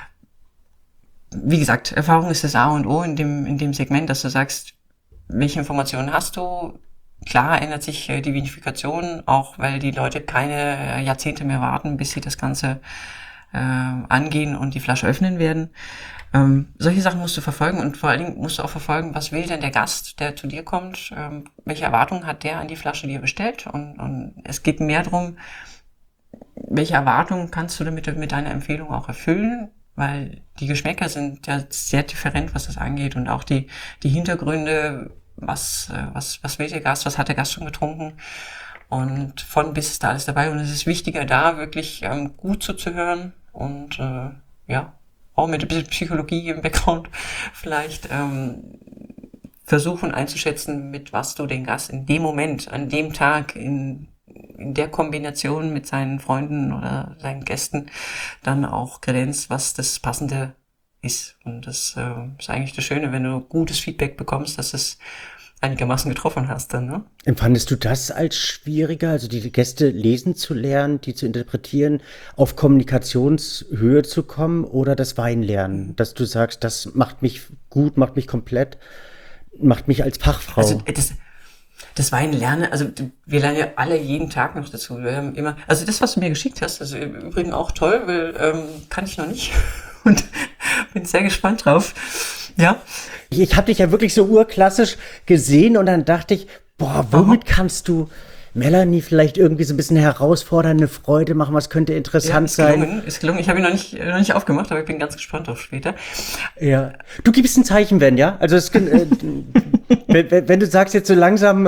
Wie gesagt, Erfahrung ist das A und O in dem Segment, dass du sagst, welche Informationen hast du? Klar ändert sich die Vinifikation, auch weil die Leute keine Jahrzehnte mehr warten, bis sie das Ganze angehen und die Flasche öffnen werden. Solche Sachen musst du verfolgen und vor allen Dingen musst du auch verfolgen, was will denn der Gast, der zu dir kommt, welche Erwartungen hat der an die Flasche, die er bestellt und es geht mehr darum, welche Erwartungen kannst du damit mit deiner Empfehlung auch erfüllen, weil die Geschmäcker sind ja sehr different, was das angeht und auch die Hintergründe, was will der Gast, was hat der Gast schon getrunken? Und von bis ist da alles dabei. Und es ist wichtiger, da wirklich gut zuzuhören und ja, auch mit ein bisschen Psychologie im Background vielleicht versuchen einzuschätzen, mit was du den Gast in dem Moment, an dem Tag, in der Kombination mit seinen Freunden oder seinen Gästen dann auch grenzt, was das Passende ist. Und das ist eigentlich das Schöne, wenn du gutes Feedback bekommst, dass es einigermaßen getroffen hast dann, ne? Empfandest du das als schwieriger, also die Gäste lesen zu lernen, die zu interpretieren, auf Kommunikationshöhe zu kommen oder das Weinlernen, dass du sagst, das macht mich gut, macht mich komplett, macht mich als Fachfrau? Also das Weinlernen, also wir lernen ja alle jeden Tag noch dazu. Wir haben immer, also das, was du mir geschickt hast, also im Übrigen auch toll, weil kann ich noch nicht und bin sehr gespannt drauf. Ja. Ich habe dich ja wirklich so urklassisch gesehen und dann dachte ich, boah, womit kannst du Melanie vielleicht irgendwie so ein bisschen herausfordern, eine Freude machen, was könnte interessant sein? Ist gelungen. Ich habe ihn noch nicht aufgemacht, aber ich bin ganz gespannt auf später. Ja. Du gibst ein Zeichen, wenn, ja? Also es, wenn du sagst jetzt so langsam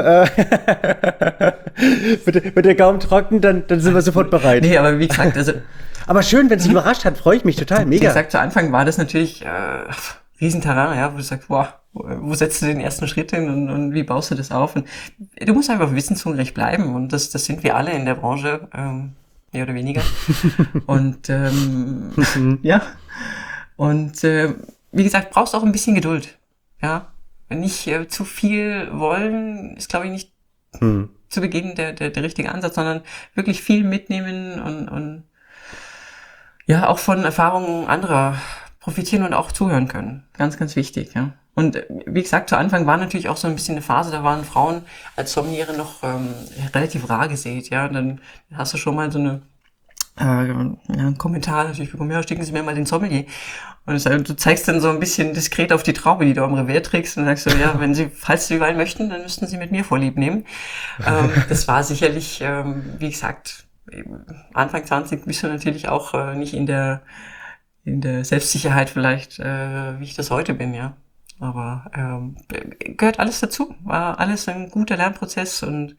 wird der Gaumen trocken, dann sind wir sofort bereit. Nee, aber wie gesagt, also aber schön, wenn es dich überrascht hat, freue ich mich total, mega. Wie gesagt, zu Anfang war das natürlich Riesenterrain, ja, wo du sagst, boah, wo setzt du den ersten Schritt hin und wie baust du das auf? Und du musst einfach wissenshungrig bleiben und das sind wir alle in der Branche, mehr oder weniger. Und ja, und wie gesagt, brauchst auch ein bisschen Geduld, ja. Nicht zu viel wollen, ist glaube ich nicht zu Beginn der richtige Ansatz, sondern wirklich viel mitnehmen und ja, auch von Erfahrungen anderer profitieren und auch zuhören können. Ganz, ganz wichtig, ja. Und wie gesagt, zu Anfang war natürlich auch so ein bisschen eine Phase, da waren Frauen als Sommeliere noch relativ rar gesät, ja. Und dann hast du schon mal so einen Kommentar natürlich bekommen, ja, schicken Sie mir mal den Sommelier. Und du zeigst dann so ein bisschen diskret auf die Traube, die du am Revers trägst und sagst so, ja, falls Sie Wein möchten, dann müssten Sie mit mir Vorlieb nehmen. Das war sicherlich, wie gesagt, Anfang 20 bist du natürlich auch nicht in der Selbstsicherheit vielleicht, wie ich das heute bin, ja. Aber gehört alles dazu. War alles ein guter Lernprozess und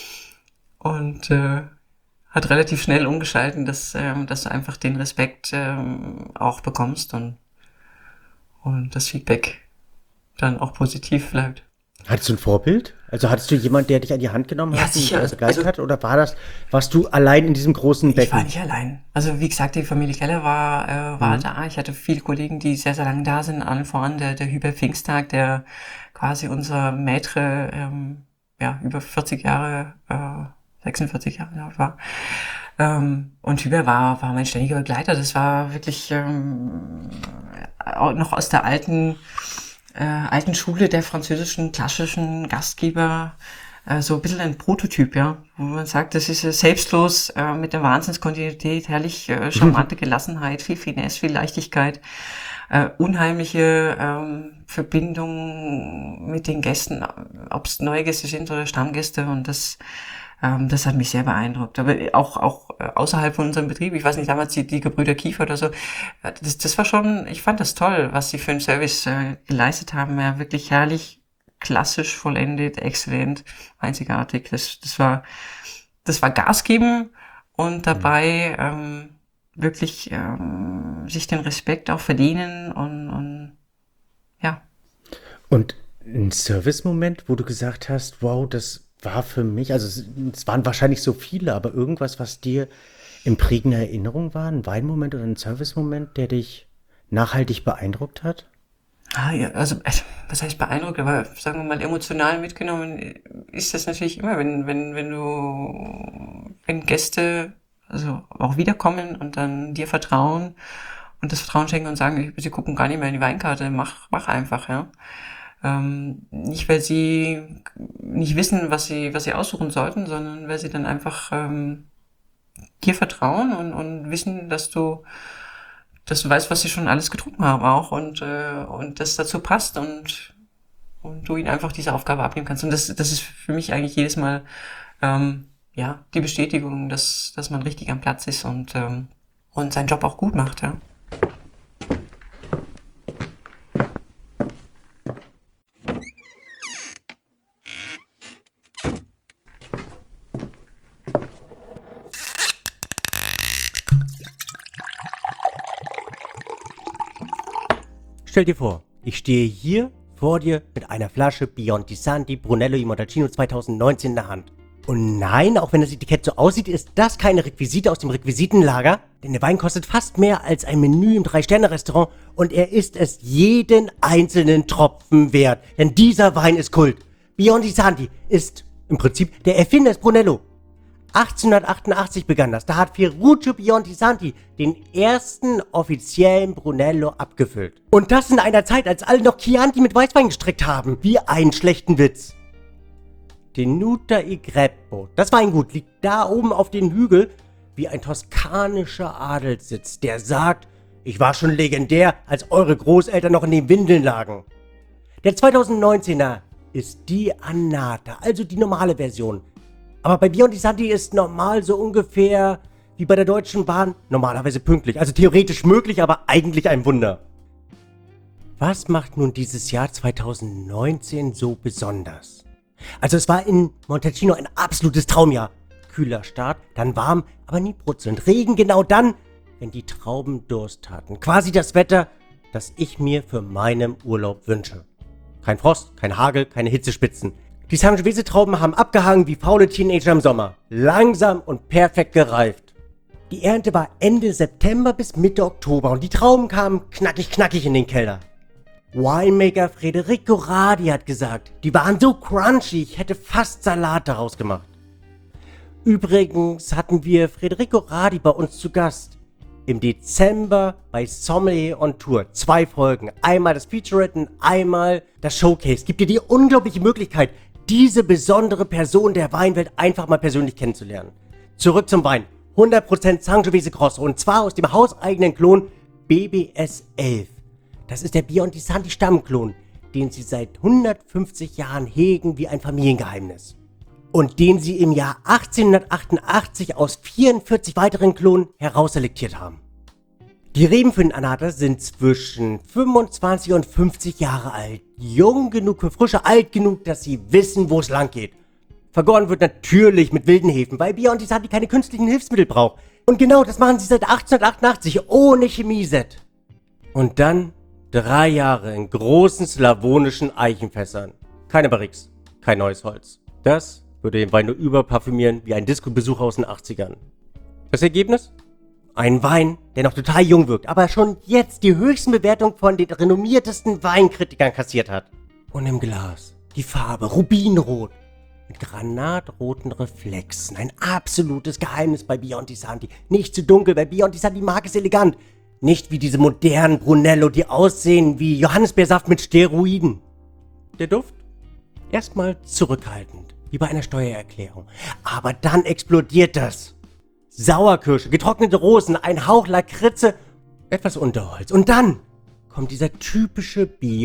hat relativ schnell umgeschalten, dass du einfach den Respekt auch bekommst und das Feedback dann auch positiv bleibt. Hattest du ein Vorbild? Also hattest du jemanden, der dich an die Hand genommen Ja, hat sicher. und begleitet hat? Oder warst du allein in diesem großen Becken? Ich war nicht allein. Also wie gesagt, die Familie Keller war da. Ich hatte viele Kollegen, die sehr, sehr lange da sind. Allen voran der Hubert Pfingsttag, der quasi unser Maître über 40 Jahre, 46 Jahre alt war. Und Hubert war mein ständiger Begleiter. Das war wirklich auch noch aus der alten Schule der französischen klassischen Gastgeber, so ein bisschen ein Prototyp, ja, wo man sagt, das ist selbstlos, mit der Wahnsinnskontinuität, herrlich charmante Gelassenheit, viel Finesse, viel Leichtigkeit, unheimliche Verbindung mit den Gästen, ob es neue Gäste sind oder Stammgäste, und das hat mich sehr beeindruckt. Aber auch außerhalb von unserem Betrieb, ich weiß nicht, damals die Gebrüder Kiefer oder so, das war schon, ich fand das toll, was sie für einen Service geleistet haben. Ja, wirklich herrlich, klassisch, vollendet, exzellent, einzigartig. Das war Gas geben und dabei wirklich sich den Respekt auch verdienen und ja. Und ein Service-Moment, wo du gesagt hast, wow, das war für mich, also es waren wahrscheinlich so viele, aber irgendwas, was dir in prägender Erinnerung war, ein Weinmoment oder ein Service-Moment, der dich nachhaltig beeindruckt hat? Ja, also was heißt beeindruckt, aber sagen wir mal emotional mitgenommen ist das natürlich immer, wenn Gäste also auch wiederkommen und dann dir vertrauen und das Vertrauen schenken und sagen, sie gucken gar nicht mehr in die Weinkarte, mach einfach, ja. Nicht, weil sie nicht wissen, was sie aussuchen sollten, sondern weil sie dann einfach dir vertrauen und wissen, dass du weißt, was sie schon alles getrunken haben auch und das dazu passt und du ihnen einfach diese Aufgabe abnehmen kannst. Und das ist für mich eigentlich jedes Mal die Bestätigung, dass man richtig am Platz ist und seinen Job auch gut macht, ja. Stell dir vor, ich stehe hier vor dir mit einer Flasche Biondisanti Brunello i Montalcino 2019 in der Hand. Und nein, auch wenn das Etikett so aussieht, ist das keine Requisite aus dem Requisitenlager, denn der Wein kostet fast mehr als ein Menü im 3-Sterne-Restaurant und er ist es jeden einzelnen Tropfen wert, denn dieser Wein ist Kult. Biondisanti ist im Prinzip der Erfinder des Brunello. 1888 begann das, da hat Ferruccio Biondisanti den ersten offiziellen Brunello abgefüllt. Und das in einer Zeit, als alle noch Chianti mit Weißwein gestreckt haben, wie einen schlechten Witz. Tenuta e Greppo, das Weingut liegt da oben auf den Hügel wie ein toskanischer Adelssitz, der sagt, ich war schon legendär, als eure Großeltern noch in den Windeln lagen. Der 2019er ist die Annata, also die normale Version. Aber bei Biondisanti ist normal so ungefähr wie bei der Deutschen Bahn, normalerweise pünktlich, also theoretisch möglich, aber eigentlich ein Wunder. Was macht nun dieses Jahr 2019 so besonders? Also es war in Montalcino ein absolutes Traumjahr. Kühler Start, dann warm, aber nie brutzelnd. Regen genau dann, wenn die Trauben Durst hatten. Quasi das Wetter, das ich mir für meinen Urlaub wünsche. Kein Frost, kein Hagel, keine Hitzespitzen. Die Sangiovese-Trauben haben abgehangen wie faule Teenager im Sommer. Langsam und perfekt gereift. Die Ernte war Ende September bis Mitte Oktober und die Trauben kamen knackig in den Keller. Winemaker Federico Radi hat gesagt, die waren so crunchy, ich hätte fast Salat daraus gemacht. Übrigens hatten wir Federico Radi bei uns zu Gast. Im Dezember bei Sommelier on Tour. 2 Folgen. Einmal das Featurette und einmal das Showcase. Gibt dir die unglaubliche Möglichkeit, diese besondere Person der Weinwelt einfach mal persönlich kennenzulernen. Zurück zum Wein. 100% Sangiovese Grosso und zwar aus dem hauseigenen Klon BBS 11. Das ist der Biondisanti Stammklon, den sie seit 150 Jahren hegen wie ein Familiengeheimnis. Und den sie im Jahr 1888 aus 44 weiteren Klonen herausselektiert haben. Die Reben für den Annata sind zwischen 25 und 50 Jahre alt. Jung genug für Frische, alt genug, dass sie wissen, wo es lang geht. Vergoren wird natürlich mit wilden Hefen, weil Biondisanti keine künstlichen Hilfsmittel braucht. Und genau das machen sie seit 1888 ohne Chemieset. Und dann 3 Jahre in großen slawonischen Eichenfässern. Keine Barriques, kein neues Holz. Das würde den Wein nur überparfümieren wie ein Disco-Besuch aus den 80ern. Das Ergebnis? Ein Wein, der noch total jung wirkt, aber schon jetzt die höchsten Bewertungen von den renommiertesten Weinkritikern kassiert hat. Und im Glas die Farbe Rubinrot mit granatroten Reflexen. Ein absolutes Geheimnis bei Biondisanti. Nicht zu dunkel, weil Biondisanti mag es elegant. Nicht wie diese modernen Brunello, die aussehen wie Johannisbeersaft mit Steroiden. Der Duft? Erstmal zurückhaltend, wie bei einer Steuererklärung. Aber dann explodiert das. Sauerkirsche, getrocknete Rosen, ein Hauch Lakritze, etwas Unterholz. Und dann kommt dieser typische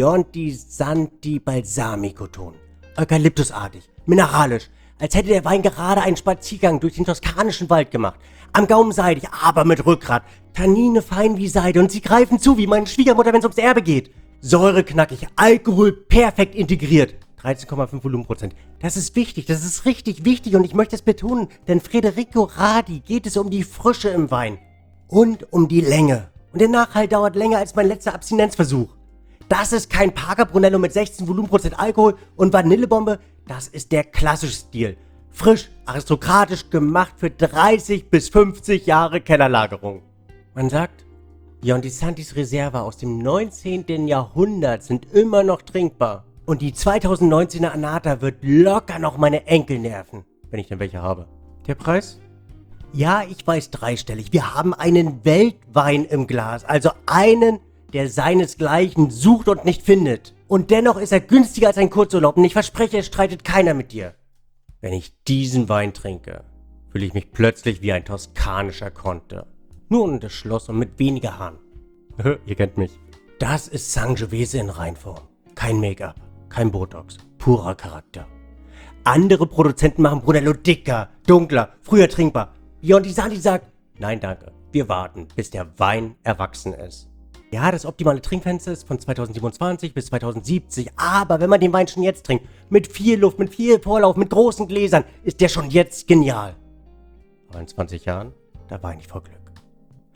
Biondisanti Balsamico-Ton. Eukalyptusartig, mineralisch, als hätte der Wein gerade einen Spaziergang durch den toskanischen Wald gemacht. Am Gaumen seidig, aber mit Rückgrat. Tannine fein wie Seide und sie greifen zu wie meine Schwiegermutter, wenn es ums Erbe geht. Säure knackig, Alkohol perfekt integriert. 13,5 Volumenprozent. Das ist wichtig, das ist richtig wichtig und ich möchte es betonen, denn Federico Radi geht es um die Frische im Wein und um die Länge. Und der Nachhalt dauert länger als mein letzter Abstinenzversuch. Das ist kein Parker Brunello mit 16 Volumenprozent Alkohol und Vanillebombe, das ist der klassische Stil. Frisch, aristokratisch gemacht für 30 bis 50 Jahre Kellerlagerung. Man sagt, Biondisantis Reserva aus dem 19. Jahrhundert sind immer noch trinkbar. Und die 2019er Annata wird locker noch meine Enkel nerven, wenn ich denn welche habe. Der Preis? Ja, ich weiß dreistellig. Wir haben einen Weltwein im Glas, also einen, der seinesgleichen sucht und nicht findet. Und dennoch ist er günstiger als ein Kurzurlaub und ich verspreche, es streitet keiner mit dir. Wenn ich diesen Wein trinke, fühle ich mich plötzlich wie ein toskanischer Conte. Nur ohne das Schloss und mit weniger Haaren. Ihr kennt mich. Das ist Sangiovese in Reinform. Kein Make-up, kein Botox, purer Charakter. Andere Produzenten machen Brunello dicker, dunkler, früher trinkbar. Biondisanti sagt, nein danke, wir warten, bis der Wein erwachsen ist. Ja, das optimale Trinkfenster ist von 2027 bis 2070, aber wenn man den Wein schon jetzt trinkt, mit viel Luft, mit viel Vorlauf, mit großen Gläsern, ist der schon jetzt genial. Aber in 20 Jahren, da weine ich vor Glück.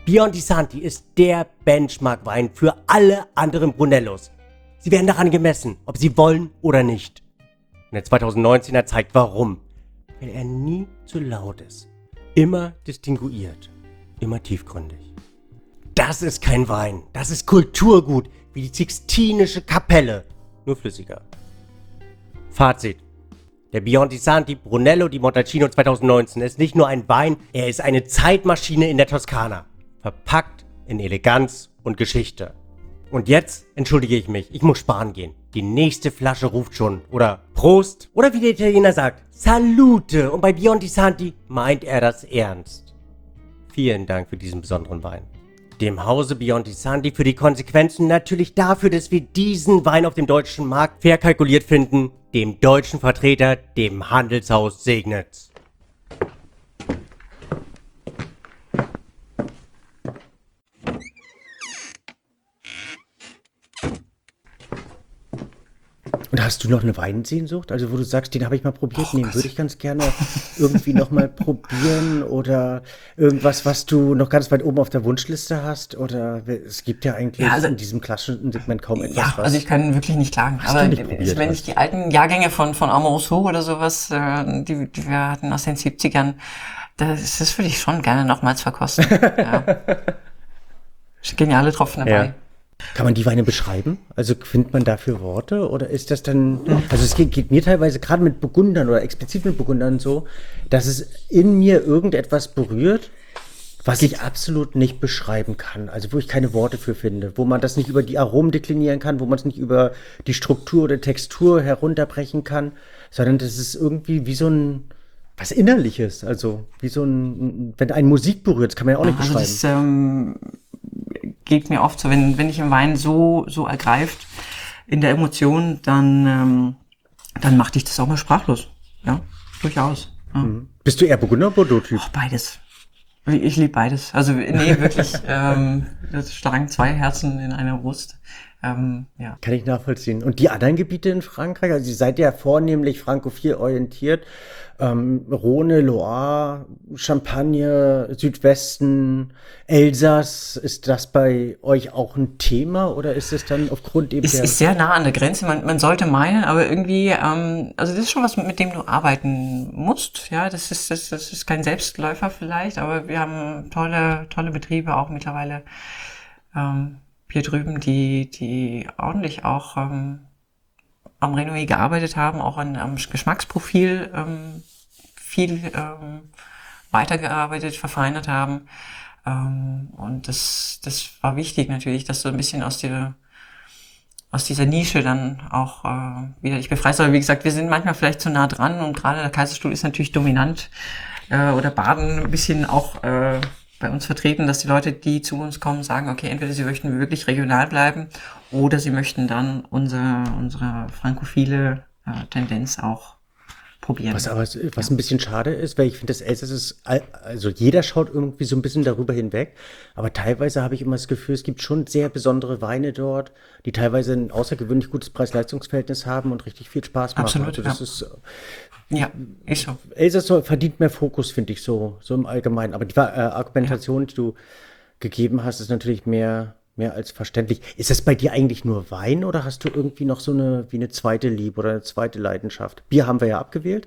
Bionti Santi ist der Benchmark-Wein für alle anderen Brunellos. Sie werden daran gemessen, ob sie wollen oder nicht. Und der 2019er zeigt warum. Weil er nie zu laut ist. Immer distinguiert. Immer tiefgründig. Das ist kein Wein. Das ist Kulturgut, wie die Sixtinische Kapelle. Nur flüssiger. Fazit. Der Bionti Santi Brunello di Montalcino 2019 ist nicht nur ein Wein, er ist eine Zeitmaschine in der Toskana. Verpackt in Eleganz und Geschichte. Und jetzt entschuldige ich mich, ich muss sparen gehen. Die nächste Flasche ruft schon. Oder Prost. Oder wie der Italiener sagt, Salute. Und bei Bionti Santi meint er das ernst. Vielen Dank für diesen besonderen Wein. Dem Hause Bionti Santi für die Konsequenzen, natürlich dafür, dass wir diesen Wein auf dem deutschen Markt fair kalkuliert finden, dem deutschen Vertreter, dem Handelshaus Segnitz. Und hast du noch eine Weinsehnsucht? Also wo du sagst, den habe ich mal probiert, Oh, den was? würde ich ganz gerne irgendwie noch mal probieren oder irgendwas, was du noch ganz weit oben auf der Wunschliste hast? Oder es gibt ja eigentlich Ja, also- in diesem klassischen Segment kaum etwas, Ja, was... also ich kann wirklich nicht klagen. Was du Aber nicht probiert wenn hast. ich die alten Jahrgänge von Amoroso oder sowas, die wir hatten aus den 70ern, das würde ich schon gerne nochmals verkosten. Ja. Geniale Tropfen dabei. Ja. Kann man die Weine beschreiben? Also findet man dafür Worte oder ist das dann, also es geht mir teilweise gerade mit Burgundern oder explizit mit Burgundern so, dass es in mir irgendetwas berührt, was ich absolut nicht beschreiben kann. Also wo ich keine Worte für finde, wo man das nicht über die Aromen deklinieren kann, wo man es nicht über die Struktur oder Textur herunterbrechen kann, sondern das ist irgendwie wie so ein, was Innerliches, also wie so ein, wenn einen Musik berührt, das kann man ja auch nicht Also beschreiben. das geht mir oft so, wenn ich im Wein so ergreift in der Emotion, dann macht dich das auch mal sprachlos. Ja, durchaus. Ja. Bist du eher Burgunder oder Bordeaux-Typ? Beides. Ich liebe beides. Also nee, wirklich, das schlagen zwei Herzen in einer Brust. Ja. Kann ich nachvollziehen. Und die anderen Gebiete in Frankreich, also ihr seid ja vornehmlich frankophil orientiert, Rhone, Loire, Champagne, Südwesten, Elsass, ist das bei euch auch ein Thema oder ist es dann aufgrund eben Es ist sehr nah an der Grenze, man sollte meinen, aber irgendwie, also das ist schon was, mit dem du arbeiten musst. Ja, das ist kein Selbstläufer vielleicht, aber wir haben tolle Betriebe auch mittlerweile hier drüben, die ordentlich auch am Renommee gearbeitet haben, auch am Geschmacksprofil viel weitergearbeitet, verfeinert haben. Und das war wichtig natürlich, dass du ein bisschen aus dieser Nische dann auch wieder dich befreist. Aber wie gesagt, wir sind manchmal vielleicht zu nah dran und gerade der Kaiserstuhl ist natürlich dominant oder Baden ein bisschen auch bei uns vertreten, dass die Leute, die zu uns kommen, sagen, okay, entweder sie möchten wirklich regional bleiben oder sie möchten dann unsere frankophile Tendenz auch probieren. Was ein bisschen schade ist, weil ich finde, das Elsass ist, also jeder schaut irgendwie so ein bisschen darüber hinweg, aber teilweise habe ich immer das Gefühl, es gibt schon sehr besondere Weine dort, die teilweise ein außergewöhnlich gutes Preis-Leistungs-Verhältnis haben und richtig viel Spaß machen. Absolut, Also das ja. ist, Ja, ist so. Elsass verdient mehr Fokus, finde ich, so im Allgemeinen. Aber die Argumentation, die du gegeben hast, ist natürlich mehr als verständlich. Ist das bei dir eigentlich nur Wein oder hast du irgendwie noch so wie eine zweite Liebe oder eine zweite Leidenschaft? Bier haben wir ja abgewählt.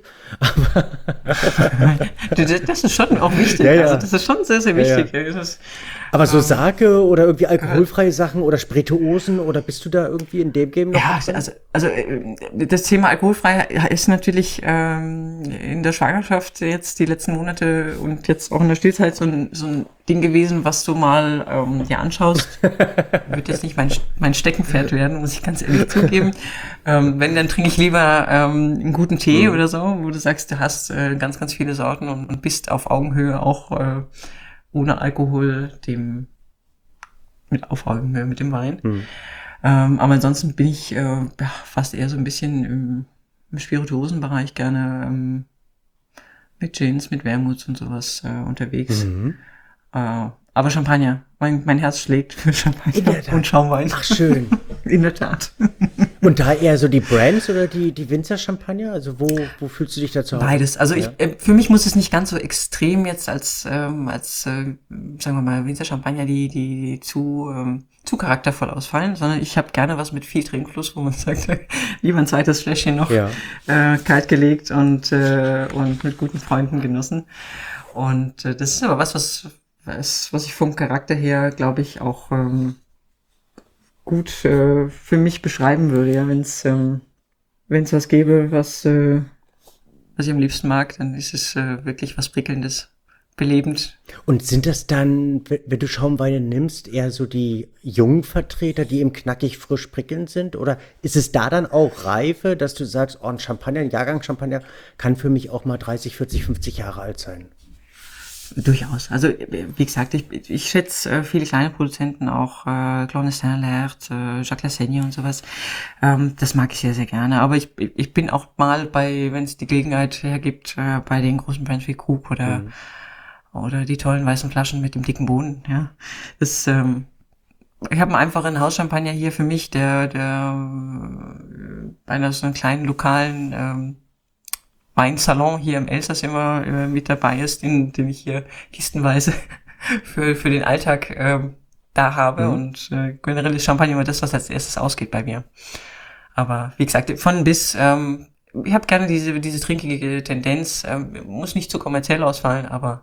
Das ist schon auch wichtig. Ja, ja. Also das ist schon sehr, sehr wichtig. Ja, Das ist, Aber so Sake oder irgendwie alkoholfreie Sachen oder Spirituosen oder bist du da irgendwie in dem Game noch? ja, also das Thema alkoholfrei ist natürlich in der Schwangerschaft jetzt die letzten Monate und jetzt auch in der Stillzeit so ein Ding gewesen, was du mal dir anschaust. Wird jetzt nicht mein Steckenpferd werden, muss ich ganz ehrlich zugeben. Wenn, dann trinke ich lieber einen guten Tee oder so, wo du sagst, du hast ganz, ganz viele Sorten und bist auf Augenhöhe auch ohne Alkohol auf Augenhöhe mit dem Wein. Aber ansonsten bin ich fast eher so ein bisschen im Spirituosenbereich gerne mit Gins, mit Wermuts und sowas unterwegs. Aber Champagner. Mein Herz schlägt für Champagner und Schaumwein. Ach, schön. In der Tat. Und da eher so die Brands oder die Winzer-Champagner? Also wo fühlst du dich da zu Hause? Beides. Also Ja. für mich muss es nicht ganz so extrem jetzt sagen wir mal, Winzer Champagner, die zu charaktervoll ausfallen, sondern ich habe gerne was mit viel Trinkfluss, wo man sagt, lieber ein zweites Fläschchen noch Ja. kalt gelegt und mit guten Freunden genossen. Und das ist aber was ich vom Charakter her, glaube ich, auch gut für mich beschreiben würde, ja, wenn's was gäbe, was ich am liebsten mag, dann ist es wirklich was Prickelndes, belebend. Und sind das dann, wenn du Schaumweine nimmst, eher so die jungen Vertreter, die eben knackig frisch prickelnd sind? Oder ist es da dann auch Reife, dass du sagst, oh, ein Champagner, ein Jahrgang-Champagner kann für mich auch mal 30, 40, 50 Jahre alt sein? Durchaus. Also wie gesagt, ich schätze viele kleine Produzenten, auch Clandestin L'Hert, Jacques Lassagne und sowas. Das mag ich sehr, sehr gerne. Aber ich bin auch mal wenn es die Gelegenheit hergibt, bei den großen Brands wie Krug oder die tollen weißen Flaschen mit dem dicken Boden. Ja, ich habe einen einfachen Hauschampagner hier für mich, der bei einer so einem kleinen lokalen Weinsalon hier im Elsass immer mit dabei ist, den ich hier kistenweise für den Alltag da habe. Und generell ist Champagner immer das, was als erstes ausgeht bei mir. Aber wie gesagt, von bis, ich habe gerne diese trinkige Tendenz, muss nicht zu kommerziell ausfallen, aber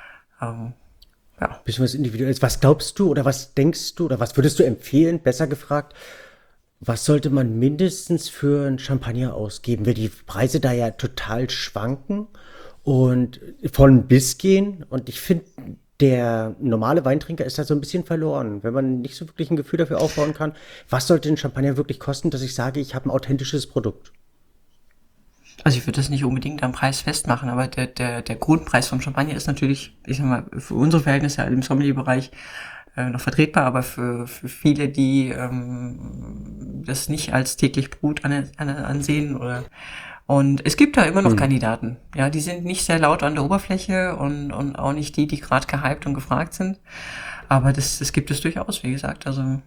ja. Bisschen was Individuelles. Was glaubst du oder was denkst du oder was würdest du empfehlen, besser gefragt, was sollte man mindestens für ein Champagner ausgeben? Weil die Preise da ja total schwanken und von bis gehen. Und ich finde, der normale Weintrinker ist da so ein bisschen verloren, wenn man nicht so wirklich ein Gefühl dafür aufbauen kann. Was sollte ein Champagner wirklich kosten, dass ich sage, ich habe ein authentisches Produkt? Also ich würde das nicht unbedingt am Preis festmachen, aber der Grundpreis vom Champagner ist natürlich, ich sag mal, für unsere Verhältnisse im Sommelier-Bereich noch vertretbar, aber für viele, die das nicht als täglich Brot ansehen und es gibt da immer noch Kandidaten, ja, die sind nicht sehr laut an der Oberfläche und auch nicht die gerade gehypt und gefragt sind, aber das gibt es durchaus, wie gesagt, also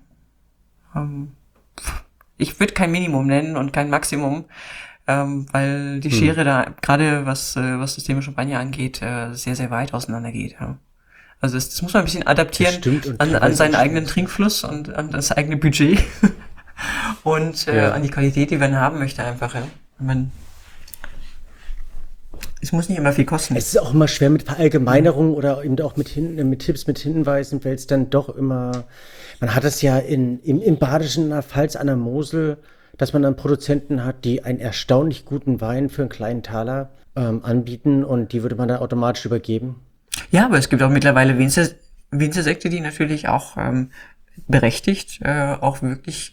ich würde kein Minimum nennen und kein Maximum, weil die Schere da, gerade was das Thema Champagner angeht, sehr, sehr weit auseinander geht, ja. Also das muss man ein bisschen adaptieren an seinen eigenen Trinkfluss und an das eigene Budget und an die Qualität, die man haben möchte einfach. Ja. Es muss nicht immer viel kosten. Es ist auch immer schwer mit Verallgemeinerungen oder eben auch mit Tipps, mit Hinweisen, weil es dann doch immer, man hat es ja im Badischen, in der Pfalz, an der Mosel, dass man dann Produzenten hat, die einen erstaunlich guten Wein für einen kleinen Taler anbieten und die würde man dann automatisch übergeben. Ja, aber es gibt auch mittlerweile Winzersekte, die natürlich auch berechtigt auch wirklich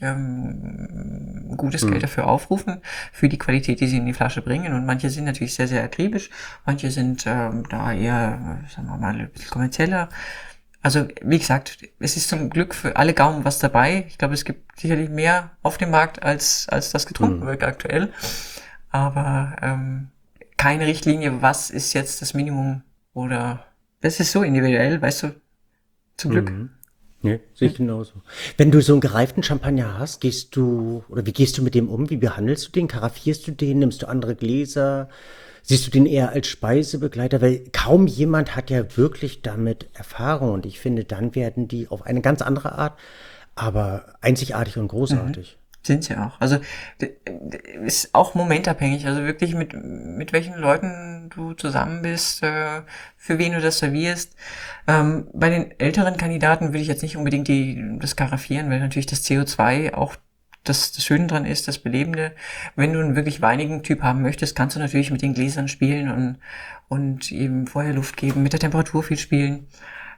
gutes Geld dafür aufrufen, für die Qualität, die sie in die Flasche bringen. Und manche sind natürlich sehr, sehr akribisch, manche sind da eher, sagen wir mal, ein bisschen kommerzieller. Also, wie gesagt, es ist zum Glück für alle Gaumen was dabei. Ich glaube, es gibt sicherlich mehr auf dem Markt, als das getrunken wird aktuell. Aber keine Richtlinie, was ist jetzt das Minimum oder das ist so individuell, weißt du, zum Glück. Nee, sehe ich genauso. Wenn du so einen gereiften Champagner hast, wie gehst du mit dem um? Wie behandelst du den? Karaffierst du den? Nimmst du andere Gläser? Siehst du den eher als Speisebegleiter? Weil kaum jemand hat ja wirklich damit Erfahrung und ich finde, dann werden die auf eine ganz andere Art, aber einzigartig und großartig. Sind sie auch. Also ist auch momentabhängig. Also wirklich mit welchen Leuten du zusammen bist, für wen du das servierst. Bei den älteren Kandidaten will ich jetzt nicht unbedingt das karaffieren, weil natürlich das CO2 auch das Schöne dran ist, das Belebende. Wenn du einen wirklich weinigen Typ haben möchtest, kannst du natürlich mit den Gläsern spielen und eben vorher Luft geben, mit der Temperatur viel spielen.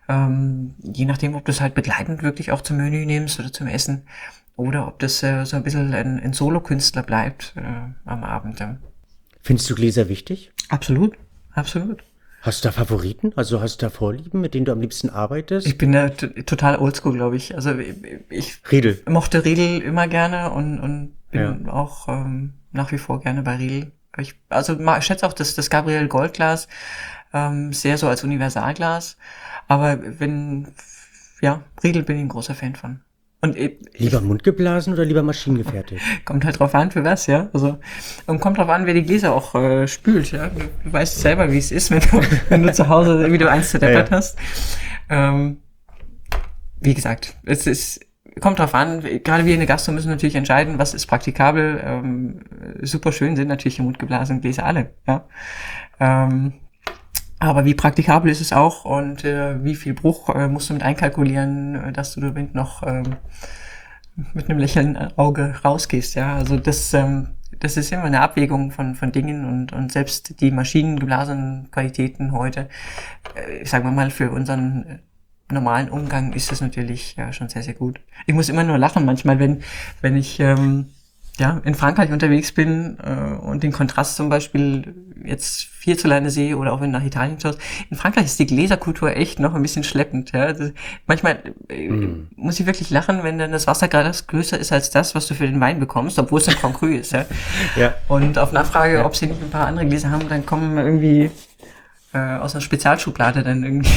Je nachdem, ob du es halt begleitend wirklich auch zum Menü nimmst oder zum Essen. Oder ob das so ein bisschen ein Solokünstler bleibt am Abend. Ja. Findest du Gläser wichtig? Absolut, absolut. Hast du da Favoriten? Also hast du da Vorlieben, mit denen du am liebsten arbeitest? Ich bin da total oldschool, glaube ich. Also ich Riedel. Mochte Riedel immer gerne und bin auch nach wie vor gerne bei Riedel. Ich schätze auch das Gabriel Goldglas sehr so als Universalglas. Aber Riedel bin ich ein großer Fan von. Und Lieber mundgeblasen oder lieber maschinengefertigt? kommt halt drauf an, für was, ja. Also, und kommt drauf an, wer die Gläser auch spült, ja. Du weißt selber, wie es ist, wenn du zu Hause, wie du eins zerdeppert hast. Wie gesagt, kommt drauf an, gerade wir in der Gastro müssen natürlich entscheiden, was ist praktikabel. Super schön sind natürlich die mundgeblasenen Gläser alle, ja. Aber wie praktikabel ist es auch und wie viel Bruch musst du mit einkalkulieren, dass du damit noch mit einem Lächeln im Auge rausgehst, ja. Also das ist immer eine Abwägung von Dingen und selbst die maschinengeblasenen Qualitäten heute, sagen wir mal, für unseren normalen Umgang ist das natürlich schon sehr, sehr gut. Ich muss immer nur lachen manchmal, wenn ich in Frankreich unterwegs bin und den Kontrast zum Beispiel jetzt hierzulande sehe oder auch wenn du nach Italien schaust. In Frankreich ist die Gläserkultur echt noch ein bisschen schleppend. Ja? Manchmal muss ich wirklich lachen, wenn dann das Wasser gerade größer ist als das, was du für den Wein bekommst, obwohl es ein Grand Cru ist. Ja? Ja. Und auf Nachfrage, ob sie nicht ein paar andere Gläser haben, dann kommen irgendwie aus einer Spezialschublade dann irgendwie.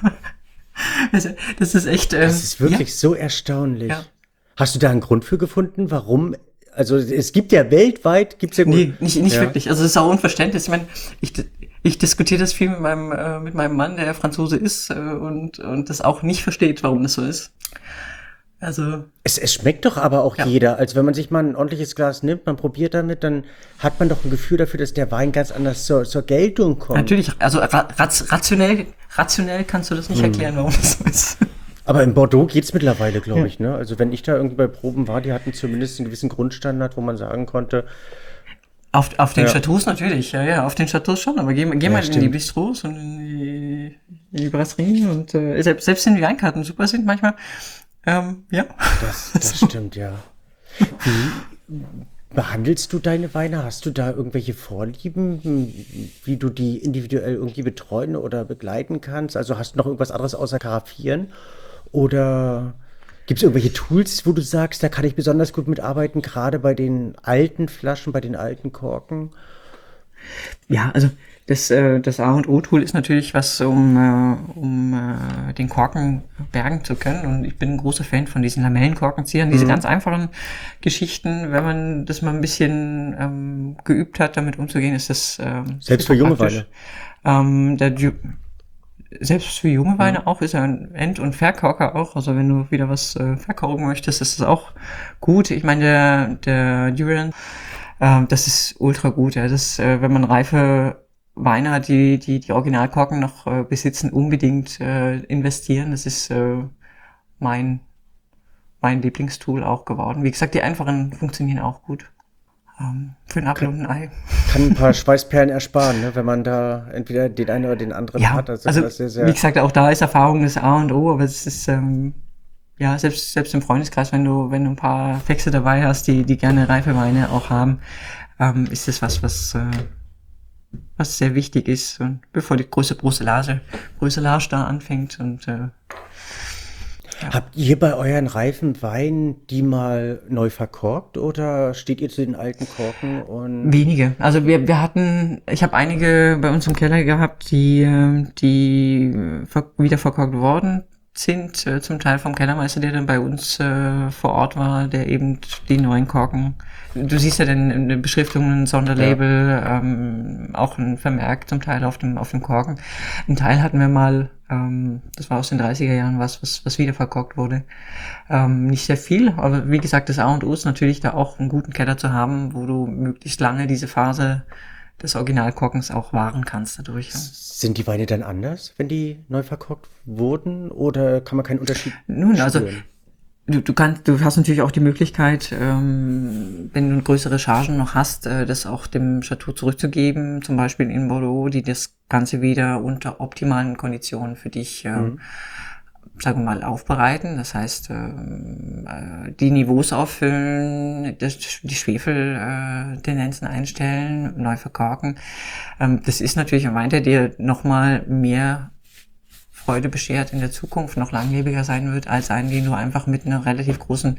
Das ist echt. Das ist wirklich so erstaunlich. Ja. Hast du da einen Grund für gefunden, warum? Also es gibt ja weltweit, gibt's ja gut. Nee, nicht wirklich. Also es ist auch unverständlich. Ich meine, ich diskutiere das viel mit meinem Mann, der Franzose ist und das auch nicht versteht, warum das so ist. Also Es schmeckt doch aber auch jeder. Also wenn man sich mal ein ordentliches Glas nimmt, man probiert damit, dann hat man doch ein Gefühl dafür, dass der Wein ganz anders zur Geltung kommt. natürlich, also rationell kannst du das nicht erklären, warum das so ist. Aber in Bordeaux geht's mittlerweile, glaube ich, ne? Also wenn ich da irgendwie bei Proben war, die hatten zumindest einen gewissen Grundstandard, wo man sagen konnte, Auf den Chateaus natürlich, ja, auf den Chateaus schon, aber geh mal in stimmt. die Bistros und in die Brasserien und selbst wenn die Weinkarten super sind manchmal, das stimmt, ja. Wie behandelst du deine Weine? Hast du da irgendwelche Vorlieben, wie du die individuell irgendwie betreuen oder begleiten kannst? Also hast du noch irgendwas anderes außer Karaffieren? Oder gibt es irgendwelche Tools, wo du sagst, da kann ich besonders gut mitarbeiten, gerade bei den alten Flaschen, bei den alten Korken? Ja, also das A und O-Tool ist natürlich was, um den Korken bergen zu können. Und ich bin ein großer Fan von diesen Lamellenkorkenziehern, diese ganz einfachen Geschichten. Wenn man das mal ein bisschen geübt hat, damit umzugehen, ist das Selbst für junge praktisch. Selbst für junge Weine auch ist er ein End- und Verkorker auch. Also wenn du wieder was verkorken möchtest, ist das auch gut. Ich meine, der Durian, das ist ultra gut. Ja. Das, wenn man reife Weine hat, die Originalkorken noch besitzen, unbedingt investieren. Das ist mein Lieblingstool auch geworden. Wie gesagt, die einfachen funktionieren auch gut. Für ein Apfel und ein Ei. Kann ein paar Schweißperlen ersparen, ne, wenn man da entweder den einen oder den anderen hat. Also das sehr, sehr wie gesagt, auch da ist Erfahrung das A und O, aber es ist selbst im Freundeskreis, wenn du ein paar Fexe dabei hast, die gerne reife Weine auch haben, ist das was sehr wichtig ist, und bevor die große Brusselage da anfängt und Habt ihr bei euren reifen Weinen die mal neu verkorkt oder steht ihr zu den alten Korken? Und wenige. Also ich habe einige bei uns im Keller gehabt, die wieder verkorkt worden sind, zum Teil vom Kellermeister, der dann bei uns vor Ort war, der eben die neuen Korken, du siehst ja dann in den Beschriftungen ein Sonderlabel, auch ein Vermerk zum Teil auf dem Korken. Ein Teil hatten wir mal, das war aus den 30er Jahren was wieder verkorkt wurde. Nicht sehr viel, aber wie gesagt, das A und O ist natürlich da auch einen guten Keller zu haben, wo du möglichst lange diese Phase des Originalkorkens auch wahren kannst dadurch. Ja. sind die Weine dann anders, wenn die neu verkorkt wurden, oder kann man keinen Unterschied Nun, also spüren? du hast natürlich auch die Möglichkeit, wenn du größere Chargen noch hast, das auch dem Chateau zurückzugeben, zum Beispiel in Bordeaux, die das Ganze wieder unter optimalen Konditionen für dich, sagen wir mal, aufbereiten. Das heißt, die Niveaus auffüllen, die Schwefeltendenzen einstellen, neu verkorken. Das ist natürlich ein Wein, der dir nochmal mehr Freude beschert in der Zukunft, noch langlebiger sein wird, als einen, den du einfach mit einer relativ großen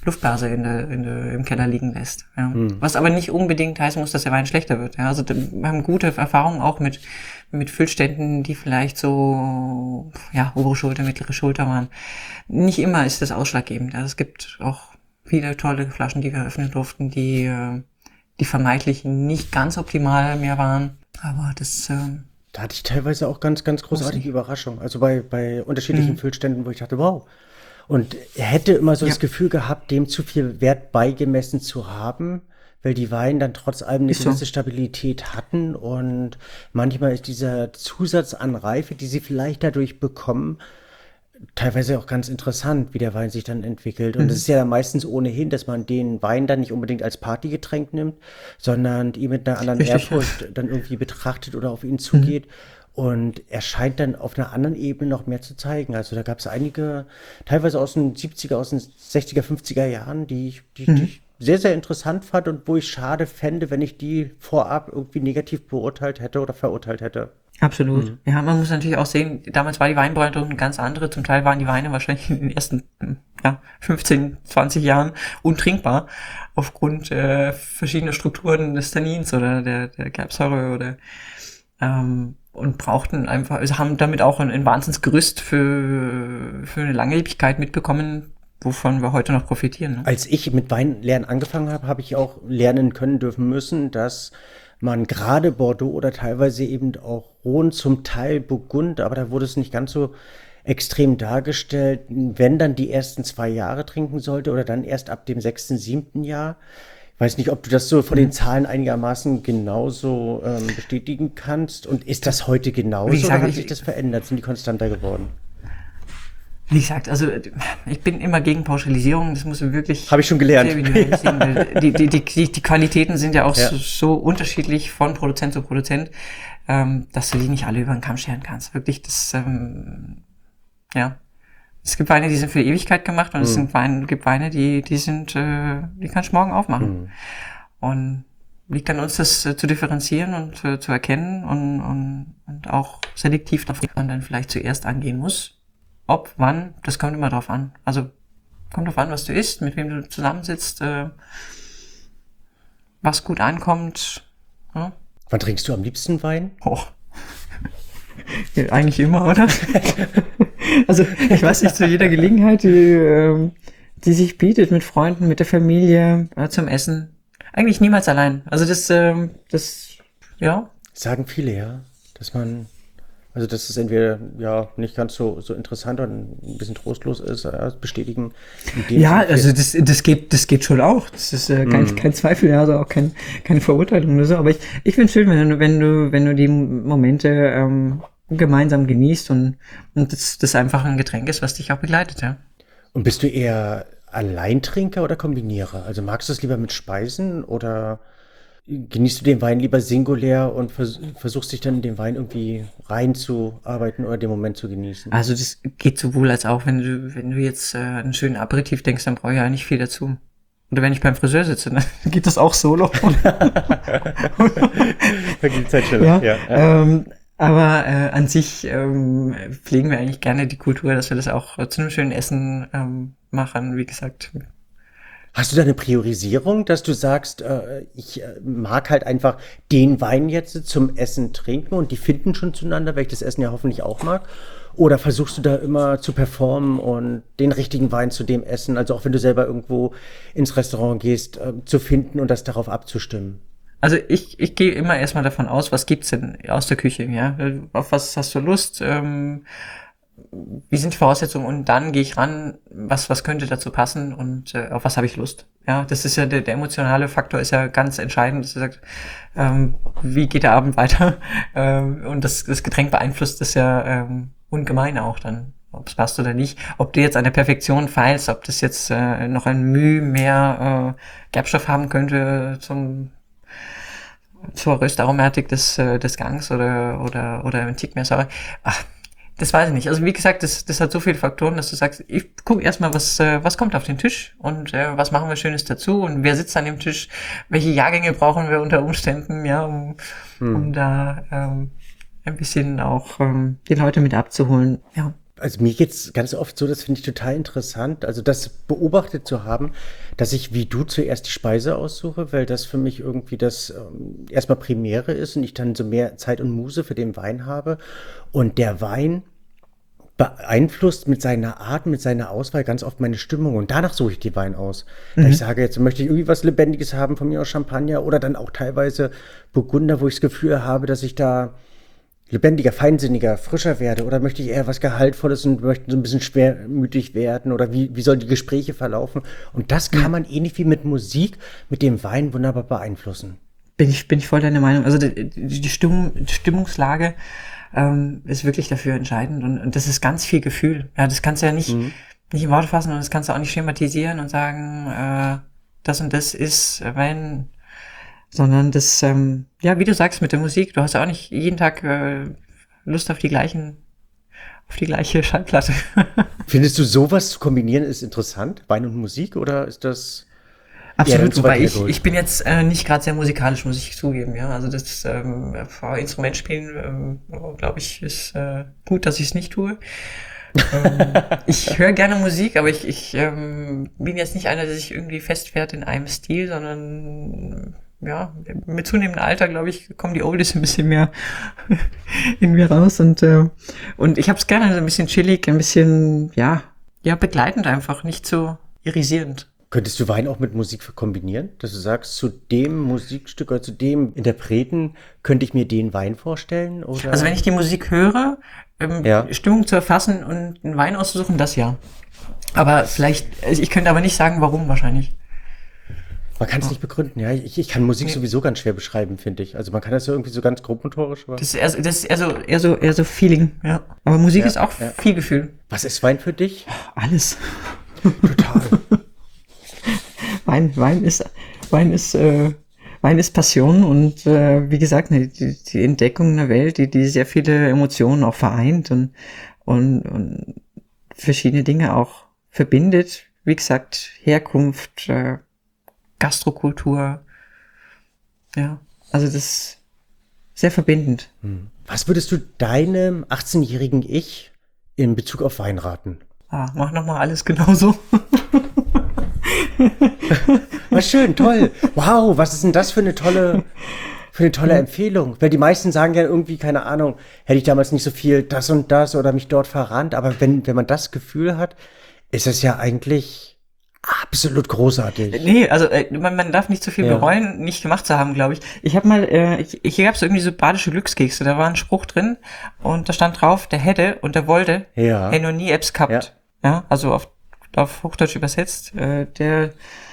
Luftblase im Keller liegen lässt. Ja. Was aber nicht unbedingt heißen muss, dass der Wein schlechter wird. Ja. Also wir haben gute Erfahrungen auch mit Füllständen, die vielleicht so obere Schulter, mittlere Schulter waren. Nicht immer ist das ausschlaggebend. Also es gibt auch viele tolle Flaschen, die wir öffnen durften, die vermeintlich nicht ganz optimal mehr waren. Aber das da hatte ich teilweise auch ganz, ganz großartige Überraschungen. Also bei unterschiedlichen Füllständen, wo ich dachte, wow. Und er hätte immer so das Gefühl gehabt, dem zu viel Wert beigemessen zu haben, weil die Weine dann trotz allem eine gewisse Stabilität hatten. Und manchmal ist dieser Zusatz an Reife, die sie vielleicht dadurch bekommen, teilweise auch ganz interessant, wie der Wein sich dann entwickelt. Und es ist ja meistens ohnehin, dass man den Wein dann nicht unbedingt als Partygetränk nimmt, sondern ihn mit einer anderen Ehrfurcht dann irgendwie betrachtet oder auf ihn zugeht. Und er scheint dann auf einer anderen Ebene noch mehr zu zeigen. Also da gab es einige, teilweise aus den 70er, aus den 60er, 50er Jahren, die ich sehr, sehr interessant fand und wo ich schade fände, wenn ich die vorab irgendwie negativ beurteilt hätte oder verurteilt hätte. Absolut. Ja, man muss natürlich auch sehen, damals war die Weinbräu eine ganz andere. Zum Teil waren die Weine wahrscheinlich in den ersten 15, 20 Jahren untrinkbar aufgrund verschiedener Strukturen des Tannins oder der Gerbsäure oder und brauchten einfach, also haben damit auch ein Wahnsinnsgerüst für eine Langlebigkeit mitbekommen, wovon wir heute noch profitieren. Ne? Als ich mit Weinlernen angefangen habe, habe ich auch lernen können dürfen müssen, dass man gerade Bordeaux oder teilweise eben auch Rhône, zum Teil Burgund, aber da wurde es nicht ganz so extrem dargestellt, wenn dann die ersten 2 Jahre trinken sollte oder dann erst ab dem 6., 7. Jahr. Ich weiß nicht, ob du das so von den Zahlen einigermaßen genauso bestätigen kannst. Und ist das heute genauso oder hat sich das verändert? Sind die konstanter geworden? Wie gesagt, also ich bin immer gegen Pauschalisierung. Das muss wirklich... Habe ich schon gelernt. Die Qualitäten sind ja auch so unterschiedlich von Produzent zu Produzent, dass du die nicht alle über den Kamm scheren kannst. Wirklich, das... Es gibt Weine, die sind für die Ewigkeit gemacht und es gibt Weine, die kannst du morgen aufmachen. Und liegt an uns, das zu differenzieren und zu erkennen und auch selektiv davon man dann vielleicht zuerst angehen muss. Ob, wann, das kommt immer drauf an. Also kommt drauf an, was du isst, mit wem du zusammensitzt, was gut ankommt. Ja. Wann trinkst du am liebsten Wein? Ja, eigentlich immer, oder? Also ich weiß nicht, zu jeder Gelegenheit, die sich bietet, mit Freunden, mit der Familie, zum Essen. Eigentlich niemals allein. Also das Sagen viele, ja, dass es entweder nicht ganz so interessant oder ein bisschen trostlos ist, bestätigen. Also das geht schon auch. Das ist kein Zweifel, also auch keine Verurteilung oder so. Aber ich finde es schön, wenn du die Momente gemeinsam genießt und das einfach ein Getränk ist, was dich auch begleitet, ja. Und bist du eher Alleintrinker oder Kombinierer? Also magst du es lieber mit Speisen oder genießt du den Wein lieber singulär und versuchst dich dann in den Wein irgendwie reinzuarbeiten oder den Moment zu genießen? Also das geht sowohl als auch, wenn du jetzt einen schönen Aperitif denkst, dann brauche ich ja nicht viel dazu. Oder wenn ich beim Friseur sitze, dann geht das auch solo. Da geht die Zeit schneller. Ja. Aber an sich pflegen wir eigentlich gerne die Kultur, dass wir das auch zu einem schönen Essen machen, wie gesagt. Hast du da eine Priorisierung, dass du sagst, ich mag halt einfach den Wein jetzt zum Essen trinken und die finden schon zueinander, weil ich das Essen ja hoffentlich auch mag? Oder versuchst du da immer zu performen und den richtigen Wein zu dem Essen, also auch wenn du selber irgendwo ins Restaurant gehst, zu finden und das darauf abzustimmen? Also ich gehe immer erstmal davon aus, was gibt's denn aus der Küche, ja? Auf was hast du Lust? Wie sind die Voraussetzungen? Und dann gehe ich ran, was könnte dazu passen und auf was habe ich Lust? Ja, das ist ja der emotionale Faktor ist ja ganz entscheidend, dass du sagst, wie geht der Abend weiter? Und das Getränk beeinflusst das ja ungemein auch dann, ob es passt oder nicht. Ob du jetzt an der Perfektion feilst, ob das jetzt noch ein Mühe mehr Gerbstoff haben könnte zur Röstaromatik des Gangs oder ein Tick mehr Säure. Das weiß ich nicht. Also wie gesagt, das hat so viele Faktoren, dass du sagst, ich gucke erstmal, was kommt auf den Tisch und was machen wir Schönes dazu und wer sitzt an dem Tisch, welche Jahrgänge brauchen wir unter Umständen, ja, um da ein bisschen auch die Leute mit abzuholen. Ja. Also mir geht's ganz oft so, das finde ich total interessant, also das beobachtet zu haben, dass ich wie du zuerst die Speise aussuche, weil das für mich irgendwie das erstmal Primäre ist und ich dann so mehr Zeit und Muße für den Wein habe. Und der Wein beeinflusst mit seiner Art, mit seiner Auswahl ganz oft meine Stimmung und danach suche ich die Wein aus. Da ich sage, jetzt möchte ich irgendwie was Lebendiges haben, von mir aus Champagner oder dann auch teilweise Burgunder, wo ich das Gefühl habe, dass ich da lebendiger, feinsinniger, frischer werde oder möchte ich eher was Gehaltvolles und möchte so ein bisschen schwermütig werden oder wie sollen die Gespräche verlaufen? Und das kann man ähnlich wie mit Musik, mit dem Wein wunderbar beeinflussen. Bin ich voll deiner Meinung. Also die Stimmungslage ist wirklich dafür entscheidend und das ist ganz viel Gefühl. Ja, das kannst du ja nicht in Worte fassen und das kannst du auch nicht schematisieren und sagen, das und das ist Wein, sondern das, ja, wie du sagst mit der Musik, du hast ja auch nicht jeden Tag Lust auf die gleiche Schallplatte. Findest du sowas zu kombinieren ist interessant, Wein und Musik oder ist das Absolut, wobei ich bin jetzt nicht gerade sehr musikalisch, muss ich zugeben, ja. Also das Instrumentspielen, glaube ich, ist gut, dass ich es nicht tue. Ich höre gerne Musik, aber ich bin jetzt nicht einer, der sich irgendwie festfährt in einem Stil, sondern ja, mit zunehmendem Alter, glaube ich, kommen die Oldies ein bisschen mehr in mir raus und ich habe es gerne so ein bisschen chillig, ein bisschen, ja, begleitend einfach, nicht so irisierend. Könntest du Wein auch mit Musik kombinieren? Dass du sagst, zu dem Musikstück oder zu dem Interpreten könnte ich mir den Wein vorstellen? Oder? Also wenn ich die Musik höre, Stimmung zu erfassen und einen Wein auszusuchen, das ja. Aber vielleicht, ich könnte aber nicht sagen, warum wahrscheinlich. Man kann es nicht begründen, ja. Ich kann Musik sowieso ganz schwer beschreiben, finde ich. Also man kann das ja irgendwie so ganz grobmotorisch. Das ist eher so Feeling, ja. Aber Musik ist auch viel Gefühl. Was ist Wein für dich? Alles. Total. Wein ist Passion und wie gesagt, die Entdeckung einer Welt, die sehr viele Emotionen auch vereint und verschiedene Dinge auch verbindet. Wie gesagt, Herkunft, Gastrokultur, ja, also das ist sehr verbindend. Was würdest du deinem 18-jährigen Ich in Bezug auf Wein raten? Mach nochmal alles genauso. Was schön, toll. Wow, was ist denn das für eine tolle Empfehlung? Weil die meisten sagen ja irgendwie, keine Ahnung, hätte ich damals nicht so viel das und das oder mich dort verrannt. Aber wenn man das Gefühl hat, ist es ja eigentlich absolut großartig. Nee, also man darf nicht zu viel bereuen, nicht gemacht zu haben, glaube ich. Ich habe mal, hier gab es irgendwie so badische Glückskekse, da war ein Spruch drin und da stand drauf, der hätte und der wollte, hätte noch nie Apps gehabt. Ja, also auf Hochdeutsch übersetzt, der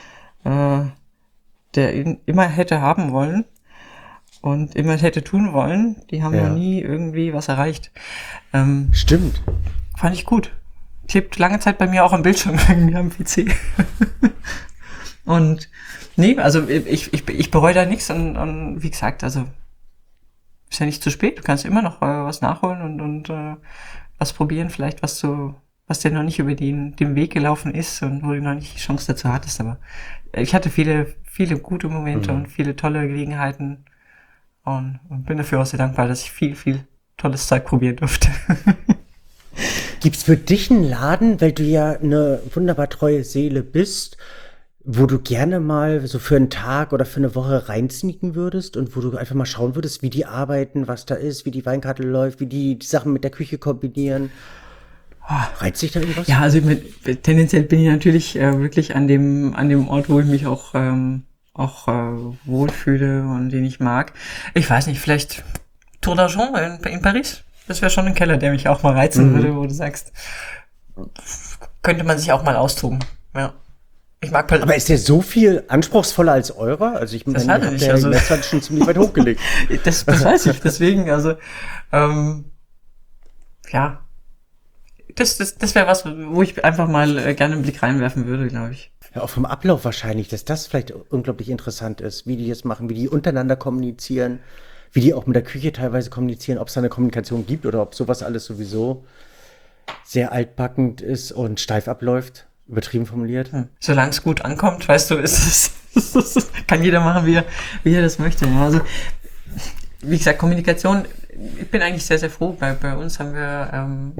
ihn immer hätte haben wollen und immer hätte tun wollen, die haben noch nie irgendwie was erreicht. Stimmt. Fand ich gut. Klebt lange Zeit bei mir auch am Bildschirm irgendwie am PC. Und nee, also ich bereue da nichts und wie gesagt, also ist ja nicht zu spät, du kannst immer noch was nachholen und was probieren, vielleicht was dir noch nicht über den Weg gelaufen ist und wo du noch nicht die Chance dazu hattest, aber ich hatte viele, viele gute Momente und viele tolle Gelegenheiten und bin dafür auch sehr dankbar, dass ich viel, viel tolles Zeug probieren durfte. Gibt's für dich einen Laden, weil du ja eine wunderbar treue Seele bist, wo du gerne mal so für einen Tag oder für eine Woche reinsneaken würdest und wo du einfach mal schauen würdest, wie die arbeiten, was da ist, wie die Weinkarte läuft, wie die Sachen mit der Küche kombinieren? Reizt sich da irgendwas? Ja, also tendenziell bin ich natürlich wirklich an dem Ort, wo ich mich auch wohlfühle und den ich mag. Ich weiß nicht, vielleicht Tour d'Argent in Paris? Das wäre schon ein Keller, der mich auch mal reizen würde, wo du sagst, könnte man sich auch mal austoben. Ja. Ich mag Aber ist der so viel anspruchsvoller als eurer? Also ich meine, das hat er nicht. Also das hat schon ziemlich weit hochgelegt. Das weiß ich. Deswegen, also ja. Das wäre was, wo ich einfach mal gerne einen Blick reinwerfen würde, glaube ich. Ja, auch vom Ablauf wahrscheinlich, dass das vielleicht unglaublich interessant ist, wie die das machen, wie die untereinander kommunizieren, wie die auch mit der Küche teilweise kommunizieren, ob es da eine Kommunikation gibt oder ob sowas alles sowieso sehr altbackend ist und steif abläuft, übertrieben formuliert. Solange es gut ankommt, weißt du, kann jeder machen, wie er das möchte. Ja, also, wie gesagt, Kommunikation, ich bin eigentlich sehr, sehr froh. Bei uns haben wir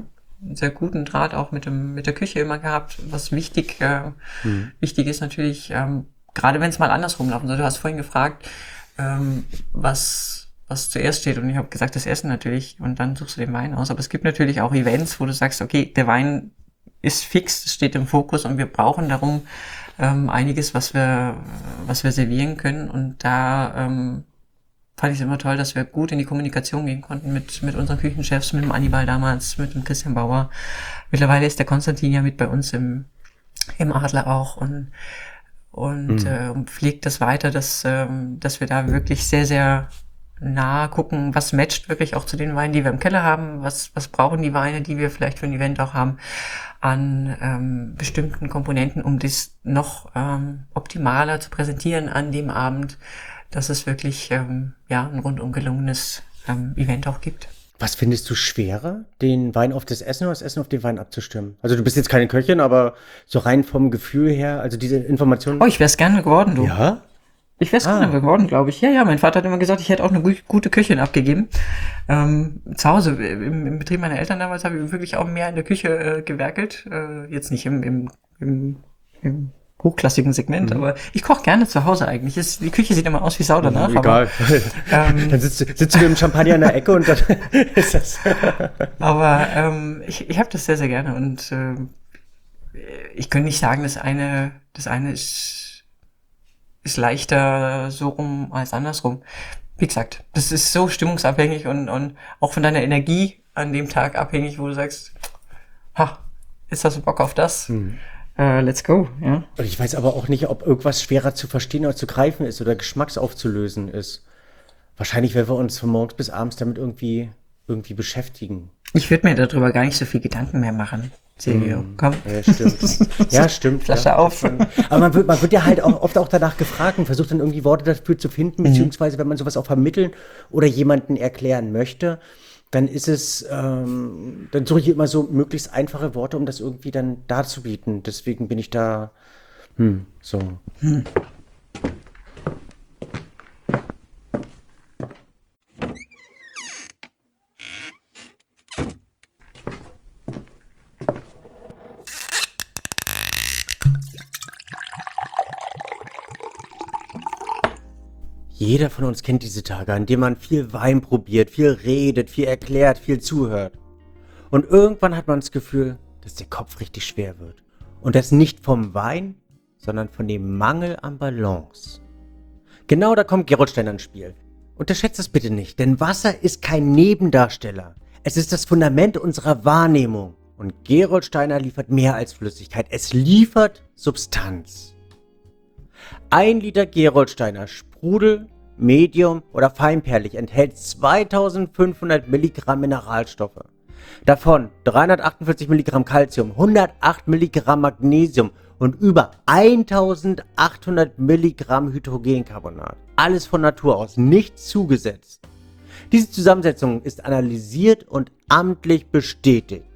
einen sehr guten Draht auch mit der Küche immer gehabt, was wichtig ist natürlich, gerade wenn es mal andersrum laufen soll. Du hast vorhin gefragt, was zuerst steht, und ich habe gesagt, das Essen natürlich, und dann suchst du den Wein aus. Aber es gibt natürlich auch Events, wo du sagst, okay, der Wein ist fix, steht im Fokus, und wir brauchen darum einiges, was wir servieren können. Und da fand ich es immer toll, dass wir gut in die Kommunikation gehen konnten mit unseren Küchenchefs, mit dem Annibal damals, mit dem Christian Bauer. Mittlerweile ist der Konstantin ja mit bei uns im Adler auch, und pflegt das weiter, dass wir da wirklich sehr, sehr nah gucken, was matcht wirklich auch zu den Weinen, die wir im Keller haben, was brauchen die Weine, die wir vielleicht für ein Event auch haben, an bestimmten Komponenten, um das noch optimaler zu präsentieren an dem Abend, dass es wirklich ein rundum gelungenes Event auch gibt. Was findest du schwerer, den Wein auf das Essen oder das Essen auf den Wein abzustimmen? Also du bist jetzt keine Köchin, aber so rein vom Gefühl her, also diese Informationen. Oh, ich wäre es gerne geworden, du. Ja? Ich wäre es gerne geworden, glaube ich. Ja, mein Vater hat immer gesagt, ich hätte auch eine gute Köchin abgegeben. Zu Hause, im Betrieb meiner Eltern damals, habe ich wirklich auch mehr in der Küche gewerkelt. Jetzt nicht im hochklassigen Segment, aber ich koche gerne zu Hause eigentlich. Die Küche sieht immer aus wie Sau danach. Egal. Dann sitzt du mit dem Champagner in der Ecke und dann ist das. Aber ich habe das sehr, sehr gerne, und ich könnte nicht sagen, das eine ist leichter so rum als andersrum. Wie gesagt, das ist so stimmungsabhängig und auch von deiner Energie an dem Tag abhängig, wo du sagst, jetzt hast du Bock auf das? Let's go, ja. Und ich weiß aber auch nicht, ob irgendwas schwerer zu verstehen oder zu greifen ist oder geschmacksaufzulösen ist. Wahrscheinlich, weil wir uns von morgens bis abends damit irgendwie beschäftigen. Ich würde mir darüber gar nicht so viel Gedanken mehr machen, Silvio. Komm. Ja, stimmt. Ja, stimmt. Flasche auf. Aber man wird ja halt auch oft danach gefragt und versucht dann irgendwie Worte dafür zu finden, beziehungsweise wenn man sowas auch vermitteln oder jemanden erklären möchte, dann ist es, dann suche ich immer so möglichst einfache Worte, um das irgendwie dann darzubieten. Deswegen bin ich da, so. Jeder von uns kennt diese Tage, an denen man viel Wein probiert, viel redet, viel erklärt, viel zuhört. Und irgendwann hat man das Gefühl, dass der Kopf richtig schwer wird. Und das nicht vom Wein, sondern von dem Mangel an Balance. Genau da kommt Gerolsteiner ins Spiel. Unterschätzt das bitte nicht, denn Wasser ist kein Nebendarsteller. Es ist das Fundament unserer Wahrnehmung. Und Gerolsteiner liefert mehr als Flüssigkeit, es liefert Substanz. 1 Liter Gerolsteiner Sprudel, Medium oder feinperlig enthält 2500 Milligramm Mineralstoffe. Davon 348 Milligramm Calcium, 108 Milligramm Magnesium und über 1800 Milligramm Hydrogencarbonat. Alles von Natur aus, nichts zugesetzt. Diese Zusammensetzung ist analysiert und amtlich bestätigt.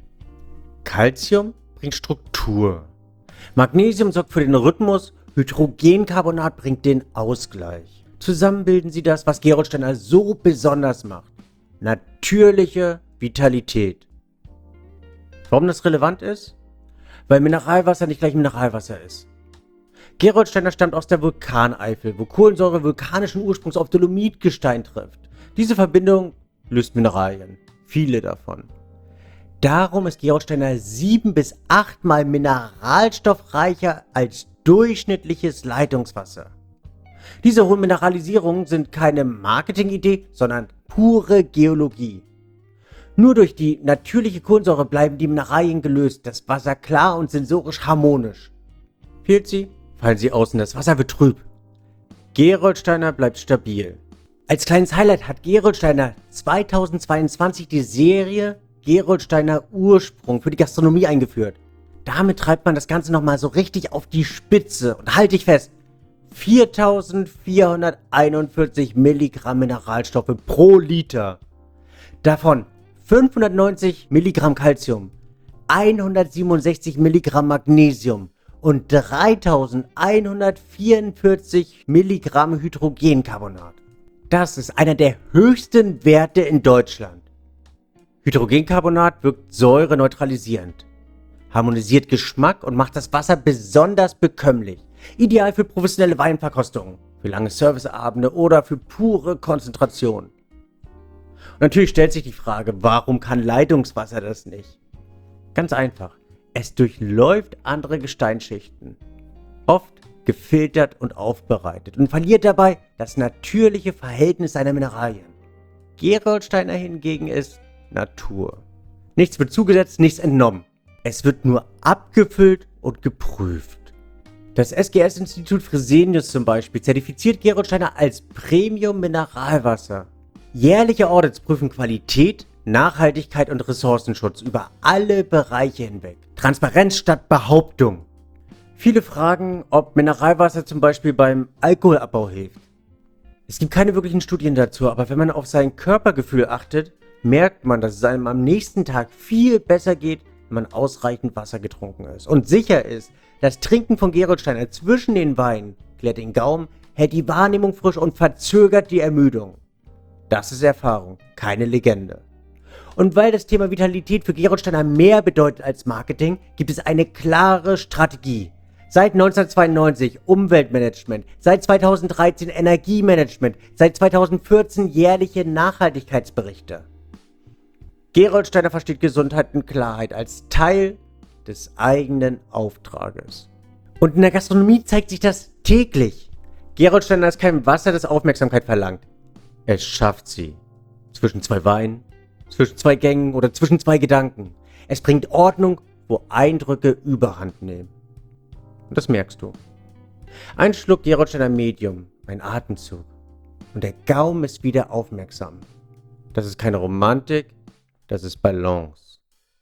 Calcium bringt Struktur. Magnesium sorgt für den Rhythmus, Hydrogencarbonat bringt den Ausgleich. Zusammen bilden sie das, was Gerolsteiner so besonders macht. Natürliche Vitalität. Warum das relevant ist? Weil Mineralwasser nicht gleich Mineralwasser ist. Gerolsteiner stammt aus der Vulkaneifel, wo Kohlensäure vulkanischen Ursprungs auf Dolomitgestein trifft. Diese Verbindung löst Mineralien, viele davon. Darum ist Gerolsteiner 7 bis 8 Mal mineralstoffreicher als durchschnittliches Leitungswasser. Diese hohen Mineralisierungen sind keine Marketingidee, sondern pure Geologie. Nur durch die natürliche Kohlensäure bleiben die Mineralien gelöst, das Wasser klar und sensorisch harmonisch. Fehlt sie, fallen sie aus und das Wasser wird trüb. Gerolsteiner bleibt stabil. Als kleines Highlight hat Gerolsteiner 2022 die Serie Gerolsteiner Ursprung für die Gastronomie eingeführt. Damit treibt man das Ganze nochmal so richtig auf die Spitze und halt dich fest, 4441 Milligramm Mineralstoffe pro Liter. Davon 590 Milligramm Calcium, 167 Milligramm Magnesium und 3144 Milligramm Hydrogencarbonat. Das ist einer der höchsten Werte in Deutschland. Hydrogencarbonat wirkt säureneutralisierend, harmonisiert Geschmack und macht das Wasser besonders bekömmlich. Ideal für professionelle Weinverkostungen, für lange Serviceabende oder für pure Konzentration. Und natürlich stellt sich die Frage, warum kann Leitungswasser das nicht? Ganz einfach, es durchläuft andere Gesteinsschichten, oft gefiltert und aufbereitet und verliert dabei das natürliche Verhältnis seiner Mineralien. Gerolsteiner hingegen ist Natur. Nichts wird zugesetzt, nichts entnommen. Es wird nur abgefüllt und geprüft. Das SGS-Institut Fresenius zum Beispiel zertifiziert Gerolsteiner als Premium-Mineralwasser. Jährliche Audits prüfen Qualität, Nachhaltigkeit und Ressourcenschutz über alle Bereiche hinweg. Transparenz statt Behauptung. Viele fragen, ob Mineralwasser zum Beispiel beim Alkoholabbau hilft. Es gibt keine wirklichen Studien dazu, aber wenn man auf sein Körpergefühl achtet, merkt man, dass es einem am nächsten Tag viel besser geht, wenn man ausreichend Wasser getrunken ist. Und sicher ist, das Trinken von Gerolsteiner zwischen den Weinen klärt den Gaumen, hält die Wahrnehmung frisch und verzögert die Ermüdung. Das ist Erfahrung, keine Legende. Und weil das Thema Vitalität für Gerolsteiner mehr bedeutet als Marketing, gibt es eine klare Strategie. Seit 1992 Umweltmanagement, seit 2013 Energiemanagement, seit 2014 jährliche Nachhaltigkeitsberichte. Gerolsteiner versteht Gesundheit und Klarheit als Teil des eigenen Auftrages. Und in der Gastronomie zeigt sich das täglich. Gerolsteiner ist kein Wasser, das Aufmerksamkeit verlangt. Es schafft sie. Zwischen zwei Weinen, zwischen zwei Gängen oder zwischen zwei Gedanken. Es bringt Ordnung, wo Eindrücke Überhand nehmen. Und das merkst du. Ein Schluck Gerolsteiner Medium, ein Atemzug. Und der Gaumen ist wieder aufmerksam. Das ist keine Romantik, das ist Balance.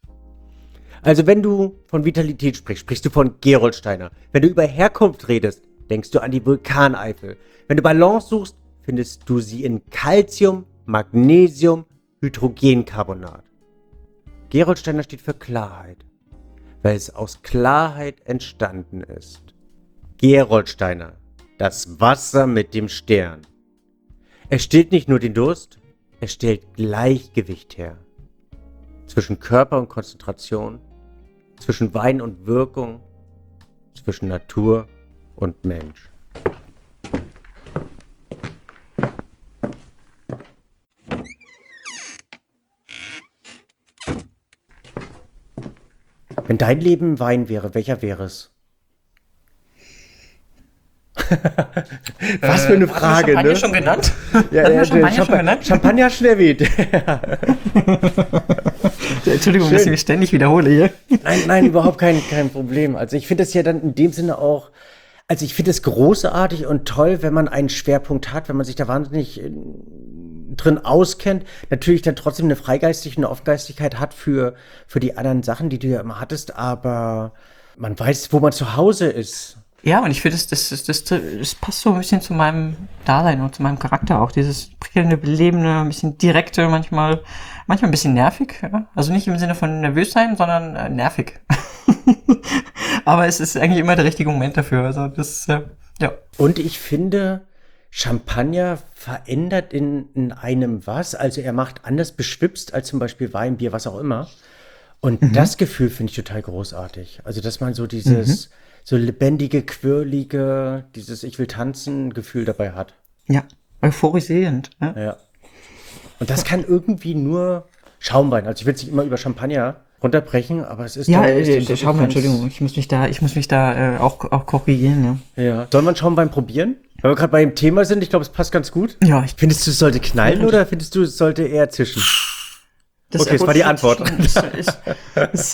Also wenn du von Vitalität sprichst, sprichst du von Gerolsteiner. Wenn du über Herkunft redest, denkst du an die Vulkaneifel. Wenn du Balance suchst, findest du sie in Calcium, Magnesium, Hydrogencarbonat. Gerolsteiner steht für Klarheit, weil es aus Klarheit entstanden ist. Gerolsteiner, das Wasser mit dem Stern. Es stillt nicht nur den Durst, es stellt Gleichgewicht her. Zwischen Körper und Konzentration, zwischen Wein und Wirkung, zwischen Natur und Mensch. Wenn dein Leben Wein wäre, welcher wäre es? Was für eine Frage, Champagner ne? schon genannt? Ja, Hatten wir Champagner schon genannt? Champagner hast du schon erwähnt. Entschuldigung, Schön. dass ich mich ständig wiederhole hier. Nein, überhaupt kein Problem. Also ich finde es ja dann in dem Sinne auch, also ich finde es großartig und toll, wenn man einen Schwerpunkt hat, wenn man sich da wahnsinnig drin auskennt, natürlich dann trotzdem eine Freigeistigkeit, eine Offgeistigkeit hat für die anderen Sachen, die du ja immer hattest, aber man weiß, wo man zu Hause ist. Ja, und ich finde, das passt so ein bisschen zu meinem Dasein und zu meinem Charakter auch. Dieses prickelnde, belebende, ein bisschen direkte, manchmal ein bisschen nervig. Ja? Also nicht im Sinne von nervös sein, sondern nervig. Aber es ist eigentlich immer der richtige Moment dafür. Also das, ja. Und ich finde, Champagner verändert in einem was. Also er macht anders beschwipst als zum Beispiel Wein, Bier, was auch immer. Und das Gefühl finde ich total großartig. Also dass man so dieses so lebendige, quirlige, dieses Ich will tanzen Gefühl dabei hat. Ja, euphorisierend. Ja. Ja. Und das kann irgendwie nur Schaumwein. Also ich will es nicht immer über Champagner runterbrechen, aber es ist Ja, doch- ist doch so Schaumwein, ganz- Entschuldigung, ich muss mich da auch korrigieren, ja. Ja. Sollen wir einen Schaumwein probieren? Weil wir gerade bei dem Thema sind, ich glaube, es passt ganz gut. Ja, Findest du, es sollte knallen oder findest du, es sollte eher zischen? das Okay, das war die Antwort. Ist,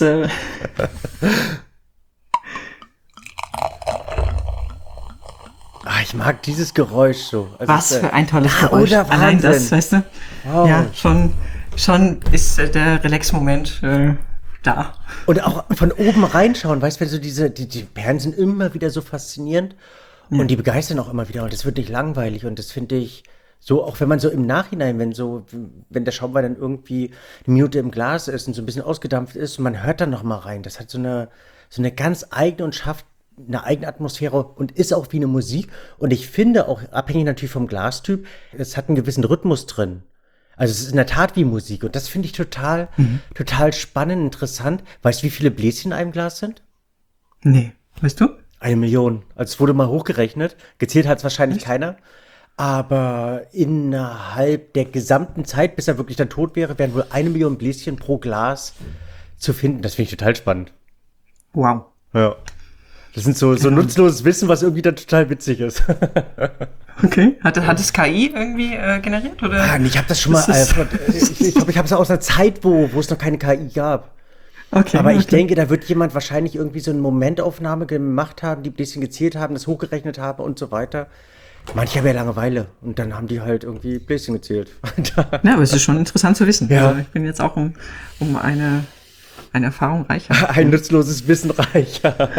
Ah, ich mag dieses Geräusch so. Also was es, für ein tolles Ja, Geräusch. oder Allein Wahnsinn. das, weißt du? Wow. Ja, schon ist der Relax-Moment da. Und auch von oben reinschauen, weißt du, wenn so die Perlen sind immer wieder so faszinierend und die begeistern auch immer wieder und das wird nicht langweilig und das finde ich so, auch wenn man so im Nachhinein, wenn der Schaumwein dann irgendwie eine Minute im Glas ist und so ein bisschen ausgedampft ist und man hört dann noch mal rein, das hat so eine ganz eigene und schafft eine eigene Atmosphäre und ist auch wie eine Musik und ich finde auch, abhängig natürlich vom Glastyp, es hat einen gewissen Rhythmus drin. Also es ist in der Tat wie Musik und das finde ich total spannend, interessant. Weißt du, wie viele Bläschen in einem Glas sind? Nee, weißt du? 1 Million. Also es wurde mal hochgerechnet. Gezählt hat es wahrscheinlich keiner. Aber innerhalb der gesamten Zeit, bis er wirklich dann tot wäre, wären wohl 1 Million Bläschen pro Glas zu finden. Das finde ich total spannend. Wow. Ja. Das sind so nutzloses Wissen, was irgendwie dann total witzig ist. Okay. Hat es KI irgendwie generiert? Oder? Ich habe das schon mal. Ich glaube, ich habe es aus einer Zeit, wo es noch keine KI gab. Okay. Aber ich denke, da wird jemand wahrscheinlich irgendwie so eine Momentaufnahme gemacht haben, die ein bisschen gezählt haben, das hochgerechnet haben und so weiter. Manche haben ja Langeweile und dann haben die halt irgendwie Bläschen gezählt. Ja, aber es ist schon interessant zu wissen. Ja. Also ich bin jetzt auch um eine Erfahrung reicher. Ein nutzloses Wissen reicher.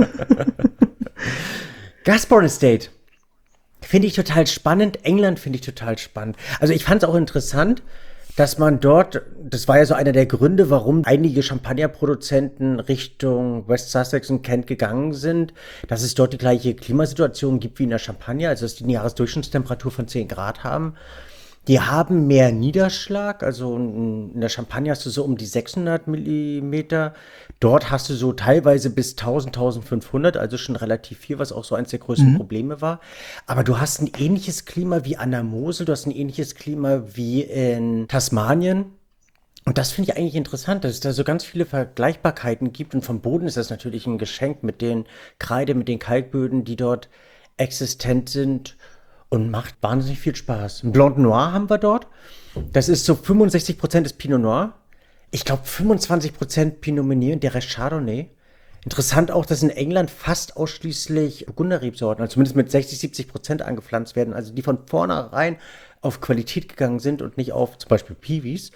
Gasborne Estate. Finde ich total spannend. England finde ich total spannend. Also ich fand es auch interessant, dass man dort, das war ja so einer der Gründe, warum einige Champagnerproduzenten Richtung West Sussex und Kent gegangen sind, dass es dort die gleiche Klimasituation gibt wie in der Champagne, also dass die eine Jahresdurchschnittstemperatur von 10 Grad haben. Die haben mehr Niederschlag, also in der Champagne hast du so um die 600 Millimeter. Dort hast du so teilweise bis 1000, 1500, also schon relativ viel, was auch so eins der größten Probleme war. Aber du hast ein ähnliches Klima wie an der Mosel, du hast ein ähnliches Klima wie in Tasmanien. Und das finde ich eigentlich interessant, dass es da so ganz viele Vergleichbarkeiten gibt. Und vom Boden ist das natürlich ein Geschenk mit den Kreide, mit den Kalkböden, die dort existent sind. Und macht wahnsinnig viel Spaß. Ein Blanc Noir haben wir dort. Das ist so 65% des Pinot Noir. Ich glaube 25% Pinot Meunier und der Rest Chardonnay. Interessant auch, dass in England fast ausschließlich Burgunderrebsorten, also zumindest mit 60-70% angepflanzt werden. Also die von vornherein auf Qualität gegangen sind und nicht auf zum Beispiel Piwis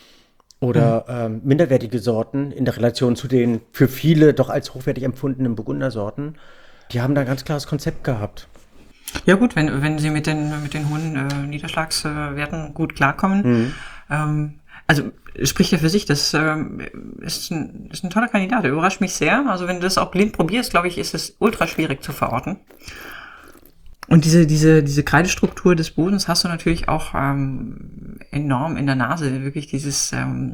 oder minderwertige Sorten in der Relation zu den für viele doch als hochwertig empfundenen Burgundersorten. Die haben da ein ganz klares Konzept gehabt. Ja gut, wenn sie mit den hohen Niederschlagswerten gut klarkommen. Also spricht ja für sich, das ist ein toller Kandidat, der überrascht mich sehr. Also wenn du das auch blind probierst, glaube ich, ist es ultra schwierig zu verorten. Und diese Kreidestruktur des Bodens hast du natürlich auch enorm in der Nase. Wirklich dieses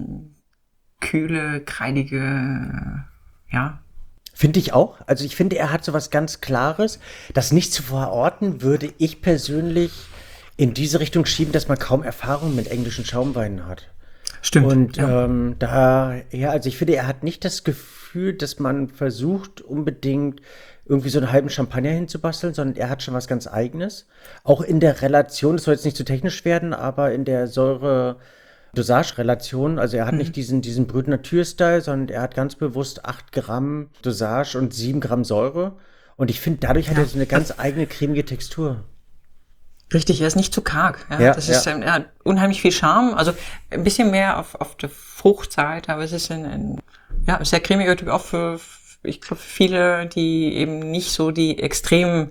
kühle, kreidige, ja. Finde ich auch. Also ich finde, er hat so was ganz Klares. Das nicht zu verorten, würde ich persönlich in diese Richtung schieben, dass man kaum Erfahrung mit englischen Schaumweinen hat. Stimmt. Und ja. also ich finde, er hat nicht das Gefühl, dass man versucht, unbedingt irgendwie so einen halben Champagner hinzubasteln, sondern er hat schon was ganz Eigenes. Auch in der Relation, das soll jetzt nicht zu technisch werden, aber in der Säure-Dosage-Relation, also er hat nicht diesen Brut Nature-Style, sondern er hat ganz bewusst 8 Gramm Dosage und 7 Gramm Säure. Und ich finde, dadurch hat er so eine ganz eigene cremige Textur. Richtig, er ist nicht zu karg. Ja, Ja, das ist, er hat unheimlich viel Charme, also ein bisschen mehr auf der Fruchtseite, aber es ist ein sehr cremiger Typ, auch für ich glaube, viele, die eben nicht so die extremen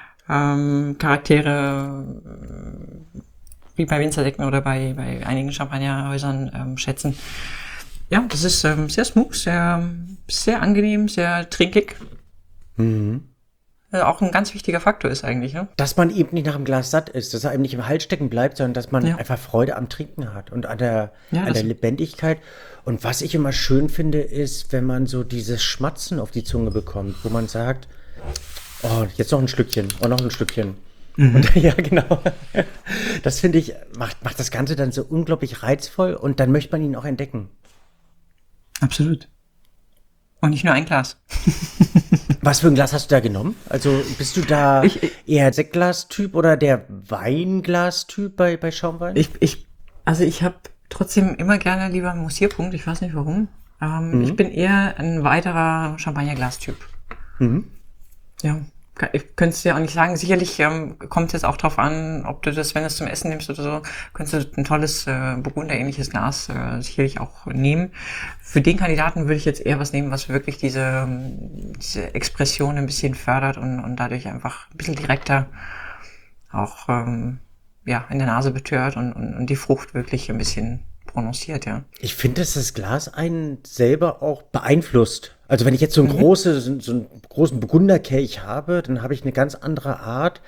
Charaktere wie bei Winzersekten oder bei einigen Champagnerhäusern schätzen. Ja, das ist sehr smooth, sehr angenehm, sehr trinkig. Auch ein ganz wichtiger Faktor ist eigentlich, ne? Dass man eben nicht nach dem Glas satt ist, dass er eben nicht im Hals stecken bleibt, sondern dass man einfach Freude am Trinken hat und an der Lebendigkeit. Und was ich immer schön finde, ist, wenn man so dieses Schmatzen auf die Zunge bekommt, wo man sagt, oh, jetzt noch ein Schlückchen, oh, noch ein Stückchen. Und, ja, genau. Das finde ich, macht das Ganze dann so unglaublich reizvoll und dann möchte man ihn auch entdecken. Absolut. Und nicht nur ein Glas. Was für ein Glas hast du da genommen? Also bist du da eher Sektglas-Typ oder der Weinglas-Typ bei Schaumwein? Ich habe trotzdem immer gerne lieber einen Mussierpunkt, ich weiß nicht warum. Ich bin eher ein weiterer Champagnerglas-Typ. Ja, ich könnte es dir auch nicht sagen. Sicherlich kommt es jetzt auch drauf an, ob du das, wenn du es zum Essen nimmst oder so, könntest du ein tolles Burgunder-ähnliches Glas sicherlich auch nehmen. Für den Kandidaten würde ich jetzt eher was nehmen, was wirklich diese Expression ein bisschen fördert und dadurch einfach ein bisschen direkter auch in der Nase betört und die Frucht wirklich ein bisschen prononciert, ja. Ich finde, dass das Glas einen selber auch beeinflusst. Also wenn ich jetzt so einen großen Burgunderkelch habe, dann habe ich eine ganz andere Art,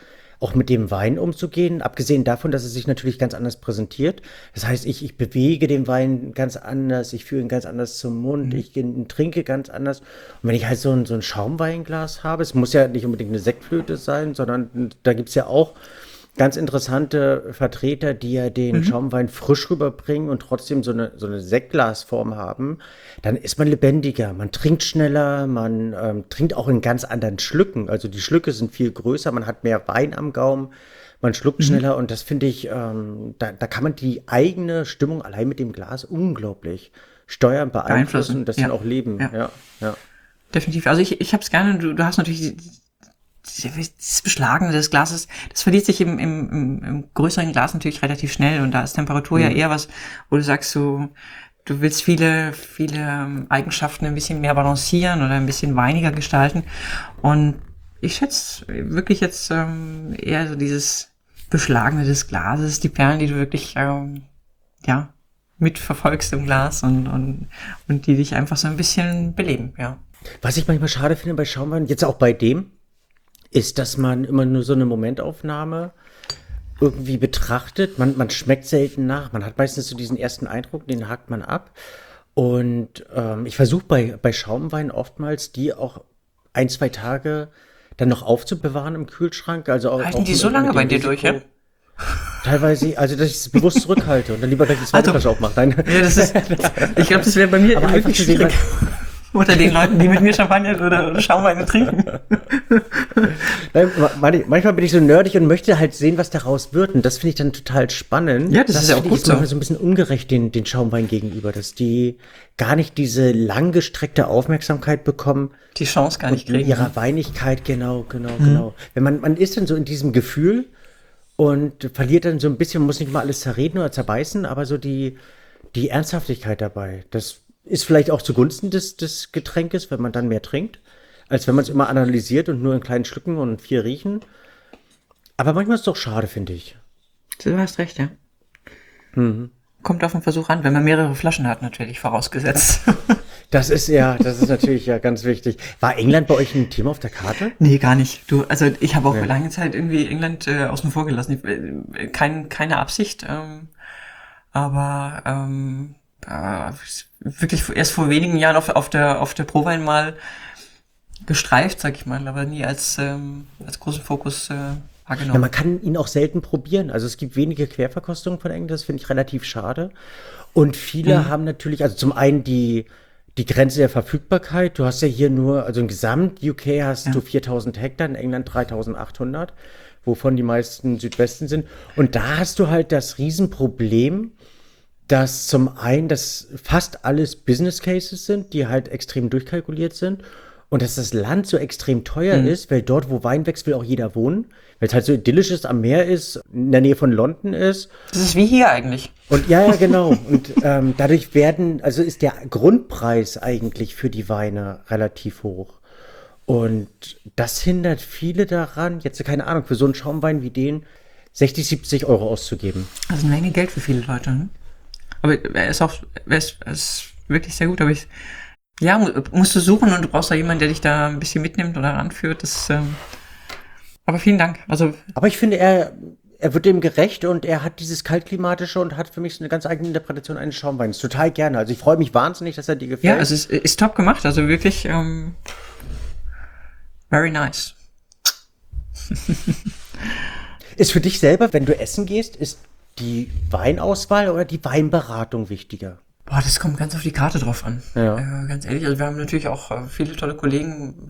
auch mit dem Wein umzugehen, abgesehen davon, dass es sich natürlich ganz anders präsentiert. Das heißt, ich bewege den Wein ganz anders, ich führe ihn ganz anders zum Mund, ich trinke ganz anders. Und wenn ich halt so ein Schaumweinglas habe, es muss ja nicht unbedingt eine Sektflöte sein, sondern da gibt's ja auch ganz interessante Vertreter, die ja den Schaumwein frisch rüberbringen und trotzdem so eine Sektglasform haben, dann ist man lebendiger, man trinkt schneller, man trinkt auch in ganz anderen Schlücken. Also die Schlücke sind viel größer, man hat mehr Wein am Gaumen, man schluckt schneller und das finde ich, da kann man die eigene Stimmung allein mit dem Glas unglaublich steuern, beeinflussen und das dann auch leben. Ja. Ja. Definitiv. Also ich habe es gerne, du hast natürlich dieses Beschlagen des Glases, das verliert sich im größeren Glas natürlich relativ schnell und da ist Temperatur ja eher was, wo du sagst, du willst viele Eigenschaften ein bisschen mehr balancieren oder ein bisschen weiniger gestalten und ich schätze wirklich jetzt eher so dieses Beschlagene des Glases, die Perlen, die du wirklich mitverfolgst im Glas und die dich einfach so ein bisschen beleben, ja. Was ich manchmal schade finde bei Schaumwein, jetzt auch bei dem, ist, dass man immer nur so eine Momentaufnahme irgendwie betrachtet. Man schmeckt selten nach. Man hat meistens so diesen ersten Eindruck, den hakt man ab. Und ich versuche bei Schaumwein oftmals, die auch 1-2 Tage dann noch aufzubewahren im Kühlschrank. Also auch, halten die so lange bei dir durch, ja? Teilweise, also dass ich es bewusst zurückhalte und dann lieber gleich die zweite Flasche aufmache. Nein. Ja, ich glaube, das wäre bei mir aber wirklich schwierig. Unter den Leuten, die mit mir Champagner oder Schaumweine trinken. Nein, manchmal bin ich so nerdig und möchte halt sehen, was daraus wird. Und das finde ich dann total spannend. Ja, das ist ja auch gut so. Das ist so ein bisschen ungerecht den Schaumwein gegenüber, dass die gar nicht diese langgestreckte Aufmerksamkeit bekommen. Die Chance gar nicht kriegen. In ihrer Weinigkeit, genau. Wenn man ist dann so in diesem Gefühl und verliert dann so ein bisschen, man muss nicht mal alles zerreden oder zerbeißen, aber so die Ernsthaftigkeit dabei, das ist vielleicht auch zugunsten des Getränkes, wenn man dann mehr trinkt, als wenn man es immer analysiert und nur in kleinen Schlücken und viel riechen. Aber manchmal ist es doch schade, finde ich. Du hast recht, ja. Kommt auf den Versuch an, wenn man mehrere Flaschen hat, natürlich, vorausgesetzt. Das ist natürlich ja ganz wichtig. War England bei euch ein Thema auf der Karte? Nee, gar nicht. Also ich habe auch lange Zeit irgendwie England außen vor gelassen. Keine Absicht, aber wirklich erst vor wenigen Jahren auf der Prowein mal gestreift, sag ich mal, aber nie als großen Fokus wahrgenommen. Ja, man kann ihn auch selten probieren. Also es gibt wenige Querverkostungen von England, das finde ich relativ schade. Und viele haben natürlich, also zum einen die Grenze der Verfügbarkeit. Du hast ja hier nur, also im Gesamt-UK hast du 4.000 Hektar, in England 3.800, wovon die meisten Südwesten sind. Und da hast du halt das Riesenproblem, dass zum einen, dass fast alles Business Cases sind, die halt extrem durchkalkuliert sind und dass das Land so extrem teuer ist, weil dort, wo Wein wächst, will auch jeder wohnen, weil es halt so idyllisch ist, am Meer ist, in der Nähe von London ist. Das ist wie hier eigentlich. Und ja, genau. Und dadurch ist der Grundpreis eigentlich für die Weine relativ hoch. Und das hindert viele daran, jetzt keine Ahnung, für so einen Schaumwein wie den 60, 70 Euro auszugeben. Also eine Menge Geld für viele Leute, ne? Aber er ist wirklich sehr gut, aber musst du suchen und du brauchst da jemanden, der dich da ein bisschen mitnimmt oder anführt. Aber vielen Dank. Aber ich finde, er wird dem gerecht und er hat dieses kaltklimatische und hat für mich so eine ganz eigene Interpretation eines Schaumweins. Total gerne. Also ich freue mich wahnsinnig, dass er dir gefällt. Ja, es ist top gemacht. Also wirklich very nice. Ist für dich selber, wenn du essen gehst, ist die Weinauswahl oder die Weinberatung wichtiger? Boah, das kommt ganz auf die Karte drauf an. Ja. Ganz ehrlich, also wir haben natürlich auch viele tolle Kollegen,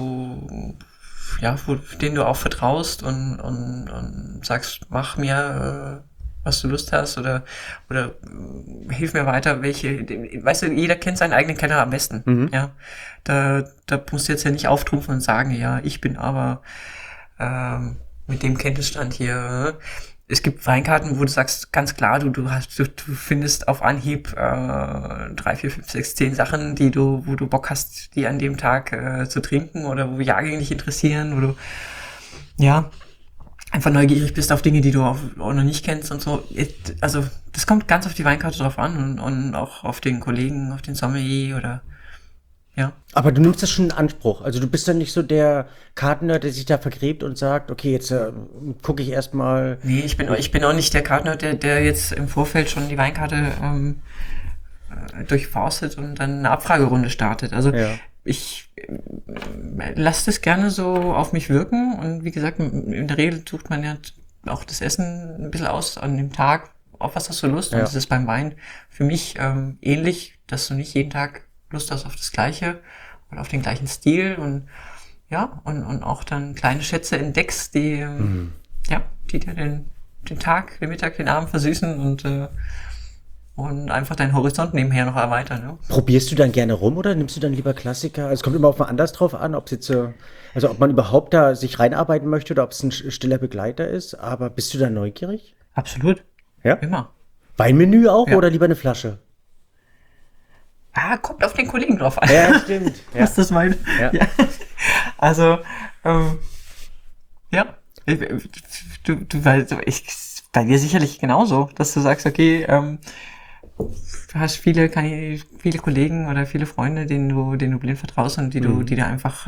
denen du auch vertraust und sagst, mach mir, was du Lust hast oder hilf mir weiter, weißt du, jeder kennt seinen eigenen Keller am besten. Ja, da musst du jetzt ja nicht auftrumpfen und sagen, ja, ich bin aber mit dem Kenntnisstand hier. Es gibt Weinkarten, wo du sagst, ganz klar, du findest auf Anhieb 3, 4, 5, 6, 10 Sachen, wo du Bock hast, die an dem Tag zu trinken oder wo Jahrgänge dich interessieren, wo du einfach neugierig bist auf Dinge, die du auch noch nicht kennst und so. Also das kommt ganz auf die Weinkarte drauf an und auch auf den Kollegen, auf den Sommelier oder Ja. Aber du nimmst das schon in Anspruch. Also du bist dann nicht so der Kartner, der sich da vergräbt und sagt, okay, jetzt gucke ich erstmal. Nee, ich bin auch nicht der Kartner, der jetzt im Vorfeld schon die Weinkarte durchforstet und dann eine Abfragerunde startet. Also Ja. ich lasse das gerne so auf mich wirken und wie gesagt, in der Regel sucht man ja auch das Essen ein bisschen aus an dem Tag, auf was hast du Lust? Und Ja. das ist beim Wein für mich ähnlich, dass du nicht jeden Tag Lust hast auf das Gleiche oder auf den gleichen Stil und ja, und auch dann kleine Schätze entdeckst, die ja, die dir den Tag, den Mittag, den Abend versüßen und einfach deinen Horizont nebenher noch erweitern. Ja. Probierst du dann gerne rum oder nimmst du dann lieber Klassiker? Also es kommt immer auf mal anders drauf an, ob es jetzt, also ob man überhaupt da sich reinarbeiten möchte oder ob es ein stiller Begleiter ist. Aber bist du da neugierig? Absolut. Ja. Immer. Weinmenü auch Ja. oder lieber eine Flasche? Kommt auf den Kollegen drauf an. Ja, stimmt. Ja. Was das meint. Ja. Ja. Also, ja. Du weißt, bei dir sicherlich genauso, dass du sagst, okay, du hast viele Kollegen oder viele Freunde, denen du blind vertraust und die du einfach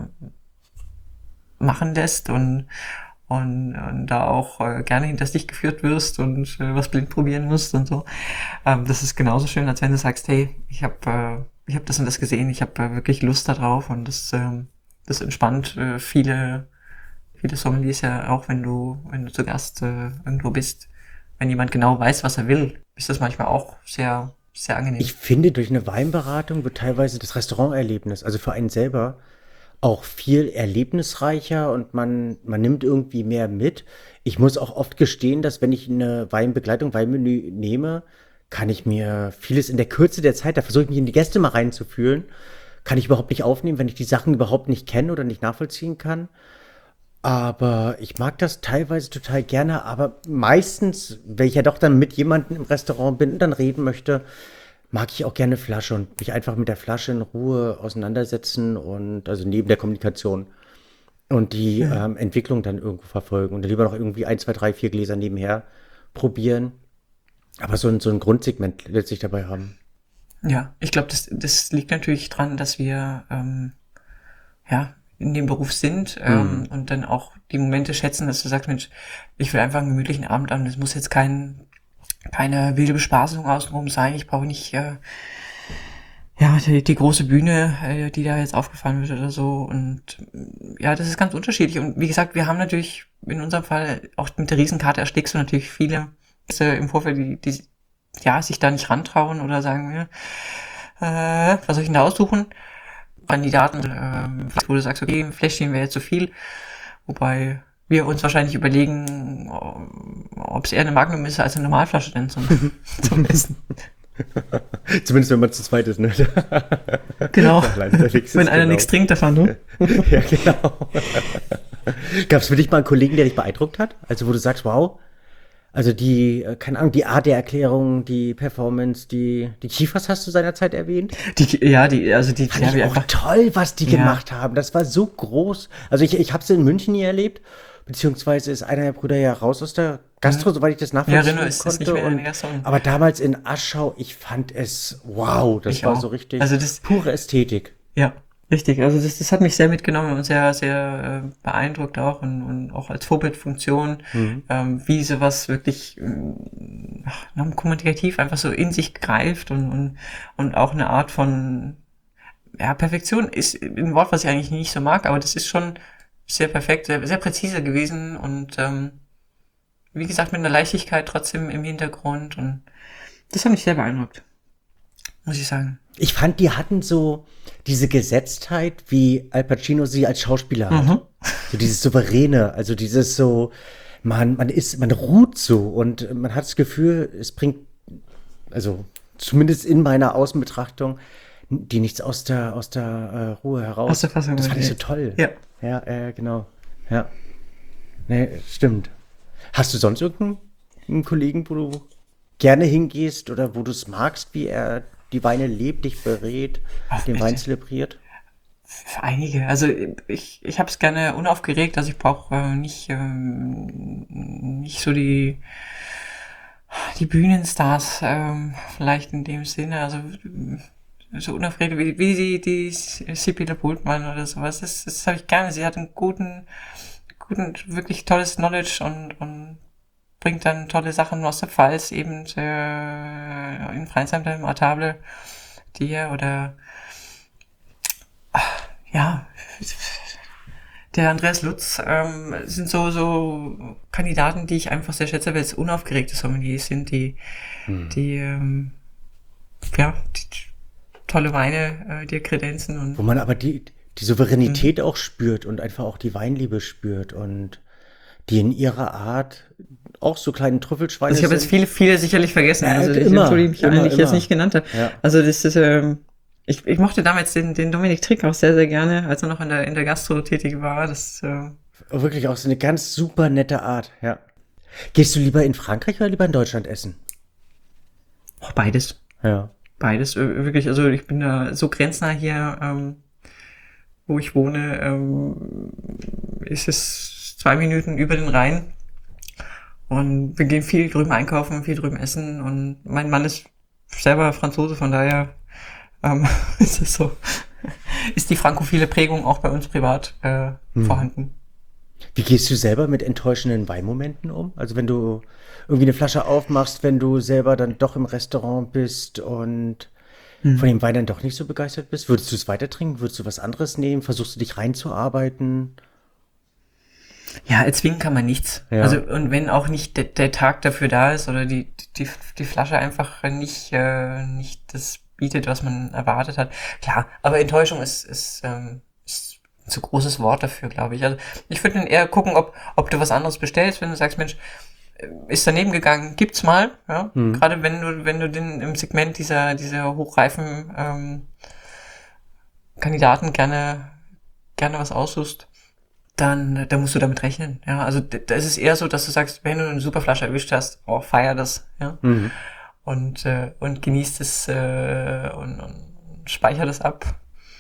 machen lässt und da auch gerne hinters dich geführt wirst und was blind probieren musst und so. Das ist genauso schön, als wenn du sagst, hey, ich hab das und das gesehen, ich habe wirklich Lust darauf und das entspannt viele Sommeliers ja auch, wenn du zu Gast irgendwo bist. Wenn jemand genau weiß, was er will, ist das manchmal auch sehr, sehr angenehm. Ich finde, durch eine Weinberatung wird teilweise das Restauranterlebnis, also für einen selber, auch viel erlebnisreicher und man nimmt irgendwie mehr mit. Ich muss auch oft gestehen, dass wenn ich eine Weinbegleitung, Weinmenü nehme, kann ich mir vieles in der Kürze der Zeit, da versuche ich mich in die Gäste mal reinzufühlen, kann ich überhaupt nicht aufnehmen, wenn ich die Sachen überhaupt nicht kenne oder nicht nachvollziehen kann. Aber ich mag das teilweise total gerne, aber meistens, wenn ich ja doch dann mit jemandem im Restaurant bin und dann reden möchte, mag ich auch gerne Flasche und mich einfach mit der Flasche in Ruhe auseinandersetzen und also neben der Kommunikation und die Entwicklung dann irgendwo verfolgen und dann lieber noch irgendwie 1, 2, 3, 4 Gläser nebenher probieren. Aber so ein Grundsegment letztlich dabei haben. Ja, ich glaube, das liegt natürlich dran, dass wir ja in dem Beruf sind und dann auch die Momente schätzen, dass du sagst, Mensch, ich will einfach einen gemütlichen Abend haben. Das muss jetzt keine wilde Bespaßung außenrum sein. Ich brauche nicht die große Bühne, die da jetzt aufgefahren wird oder so. Und ja, das ist ganz unterschiedlich. Und wie gesagt, wir haben natürlich in unserem Fall auch mit der Riesenkarte erschlägst du natürlich viele im Vorfeld, die sich da nicht rantrauen oder sagen, was soll ich denn da aussuchen? Kandidaten, wo du sagst, okay, ein Fläschchen wäre jetzt zu viel, wobei wir uns wahrscheinlich überlegen, ob es eher eine Magnum ist als eine Normalflasche denn zum Essen. Zumindest wenn man zu zweit ist, ne? Genau. Allein unterwegs ist, Wenn einer genau. nichts trinkt davon, ne? Ja, genau. Gab es für dich mal einen Kollegen, der dich beeindruckt hat? Also wo du sagst, wow, also keine Ahnung, die Art der Erklärung, die Performance, die Kiefers hast du seinerzeit erwähnt? Die Fand ich wir auch einfach toll, was die Ja. gemacht haben. Das war so groß. Also ich habe es in München nie erlebt, beziehungsweise ist einer der Brüder ja raus aus der Gastro, soweit ich das nachvollziehen Renault ist konnte. nicht mehr in und, der Gastro. aber damals in Aschau, ich fand es wow, das Ich war auch. so richtig Also das- pure Ästhetik. Ja, richtig. Also das hat mich sehr mitgenommen und sehr, sehr beeindruckt auch und auch als Vorbildfunktion, wie sowas wirklich kommunikativ einfach so in sich greift und auch eine Art von Perfektion ist ein Wort, was ich eigentlich nicht so mag, aber das ist schon sehr perfekt, sehr, sehr präzise gewesen und wie gesagt mit einer Leichtigkeit trotzdem im Hintergrund und das hat mich sehr beeindruckt, muss ich sagen. Ich fand, die hatten so diese Gesetztheit, wie Al Pacino sie als Schauspieler hat. So dieses Souveräne, also dieses so, man ruht so und man hat das Gefühl, es bringt, also zumindest in meiner Außenbetrachtung, die nichts aus der Ruhe heraus. Aus der Fassung, Das fand ich so ja. toll. Ja. Ja, genau. Ja. Nee, stimmt. Hast du sonst irgendeinen Kollegen, wo du gerne hingehst oder wo du es magst, wie er die Weine lebt, dich berät, den Wein zelebriert? Einige. Also ich habe es gerne unaufgeregt, also ich brauche nicht so die Bühnenstars vielleicht in dem Sinne. Also so unaufgeregt, wie die Sibylle Bultmann oder sowas. Das habe ich gerne. Sie hat einen guten, wirklich tolles Knowledge und bringt dann tolle Sachen aus der Pfalz, eben in Freinsheim, im Artable, oder ja, der Andreas Lutz sind so Kandidaten, die ich einfach sehr schätze, weil es unaufgeregte Sommeliers sind, die tolle Weine dir kredenzen. Und wo man aber die Souveränität auch spürt und einfach auch die Weinliebe spürt und die in ihrer Art auch so kleine Trüffelschweine also ich habe jetzt viele sicherlich vergessen, Ja, also ich immer, entschuldige mich allen, die ich immer. jetzt nicht genannt habe. Ja. Also das ist, ich mochte damals den Dominik Trick auch sehr, sehr gerne, als er noch in der Gastro tätig war. Das Wirklich auch so eine ganz super nette Art, ja. Gehst du lieber in Frankreich oder lieber in Deutschland essen? beides. Ja. Beides, wirklich, also ich bin da so grenznah hier, wo ich wohne, ist es 2 Minuten über den Rhein und wir gehen viel drüben einkaufen, viel drüben essen und mein Mann ist selber Franzose, von daher ist es so, ist die frankophile Prägung auch bei uns privat vorhanden. Wie gehst du selber mit enttäuschenden Weinmomenten um? Also wenn du irgendwie eine Flasche aufmachst, wenn du selber dann doch im Restaurant bist und von dem Wein dann doch nicht so begeistert bist, würdest du es weiter trinken? Würdest du was anderes nehmen? Versuchst du dich reinzuarbeiten? Ja, erzwingen kann man nichts. Ja. Also, und wenn auch nicht der Tag dafür da ist oder die Flasche einfach nicht das bietet, was man erwartet hat. Klar, aber Enttäuschung ist ein zu großes Wort dafür, glaube ich. Also, ich würde dann eher gucken, ob du was anderes bestellst, wenn du sagst, Mensch, ist daneben gegangen, gibt's mal, ja. Gerade wenn du den im Segment dieser hochreifen Kandidaten gerne was aussuchst, dann musst du damit rechnen. Ja, also da ist es eher so, dass du sagst, wenn du eine super Flasche erwischt hast, feier das, ja. Und genießt es und speicher das ab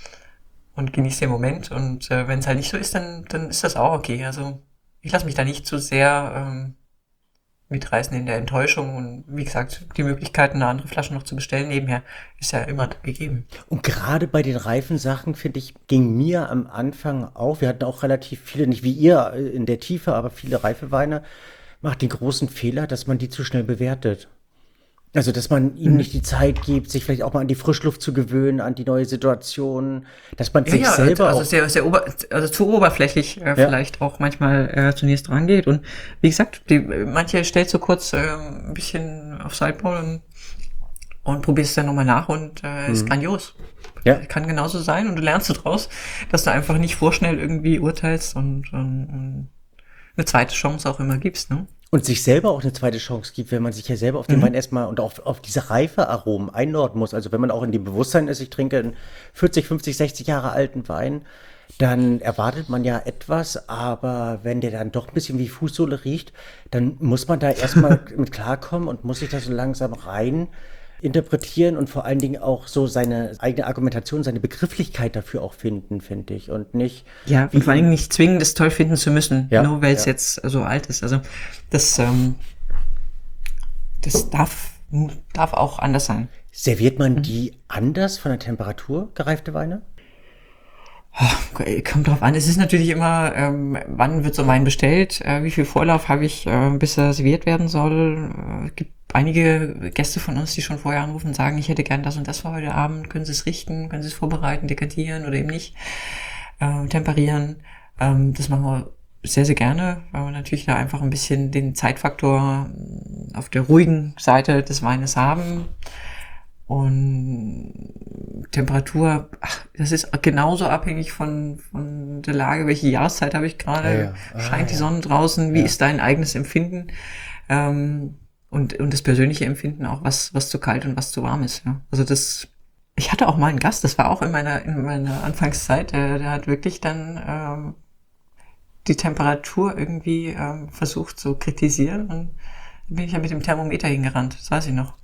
und genießt den Moment. Und wenn es halt nicht so ist, dann ist das auch okay. Also ich lasse mich da nicht zu sehr mitreißen in der Enttäuschung. Und wie gesagt, die Möglichkeit, eine andere Flasche noch zu bestellen nebenher, ist ja immer gegeben. Und gerade bei den reifen Sachen, finde ich, ging mir am Anfang auf, wir hatten auch relativ viele, nicht wie ihr in der Tiefe, aber viele reife Weine, macht den großen Fehler, dass man die zu schnell bewertet. Also, dass man ihm nicht die Zeit gibt, sich vielleicht auch mal an die Frischluft zu gewöhnen, an die neue Situation, dass man sich selber also auch... sehr zu oberflächlich vielleicht auch manchmal zunächst rangeht. Und wie gesagt, manche stellst du kurz ein bisschen auf Sideboard und probierst es dann nochmal nach und ist grandios. Ja. Kann genauso sein und du lernst daraus, dass du einfach nicht vorschnell irgendwie urteilst und eine zweite Chance auch immer gibst, ne? Und sich selber auch eine zweite Chance gibt, wenn man sich ja selber auf den Wein erstmal und auf diese reife Aromen einnorden muss. Also wenn man auch in dem Bewusstsein ist, ich trinke einen 40, 50, 60 Jahre alten Wein, dann erwartet man ja etwas, aber wenn der dann doch ein bisschen wie Fußsohle riecht, dann muss man da erstmal mit klarkommen und muss sich da so langsam rein interpretieren und vor allen Dingen auch so seine eigene Argumentation, seine Begrifflichkeit dafür auch finden, finde ich. Und nicht... Ja, und vor allen Dingen nicht zwingend, das toll finden zu müssen, Ja, nur weil es ja. jetzt so alt ist. Also das darf auch anders sein. Serviert man die anders von der Temperatur, gereifte Weine? Kommt drauf an. Es ist natürlich immer, wann wird so ein Wein bestellt, wie viel Vorlauf habe ich, bis er serviert werden soll. Es gibt einige Gäste von uns, die schon vorher anrufen und sagen, ich hätte gern das und das für heute Abend. Können Sie es richten? Können Sie es vorbereiten, dekantieren oder eben nicht? Temperieren. Das machen wir sehr, sehr gerne, weil wir natürlich da einfach ein bisschen den Zeitfaktor auf der ruhigen Seite des Weines haben. Und Temperatur, das ist genauso abhängig von der Lage, welche Jahreszeit habe ich gerade, scheint die Sonne draußen, wie ist dein eigenes Empfinden und das persönliche Empfinden auch, was zu kalt und was zu warm ist. Ja. Also ich hatte auch mal einen Gast, das war auch in meiner Anfangszeit, der hat wirklich dann die Temperatur irgendwie versucht zu kritisieren und bin ich ja mit dem Thermometer hingerannt, das weiß ich noch.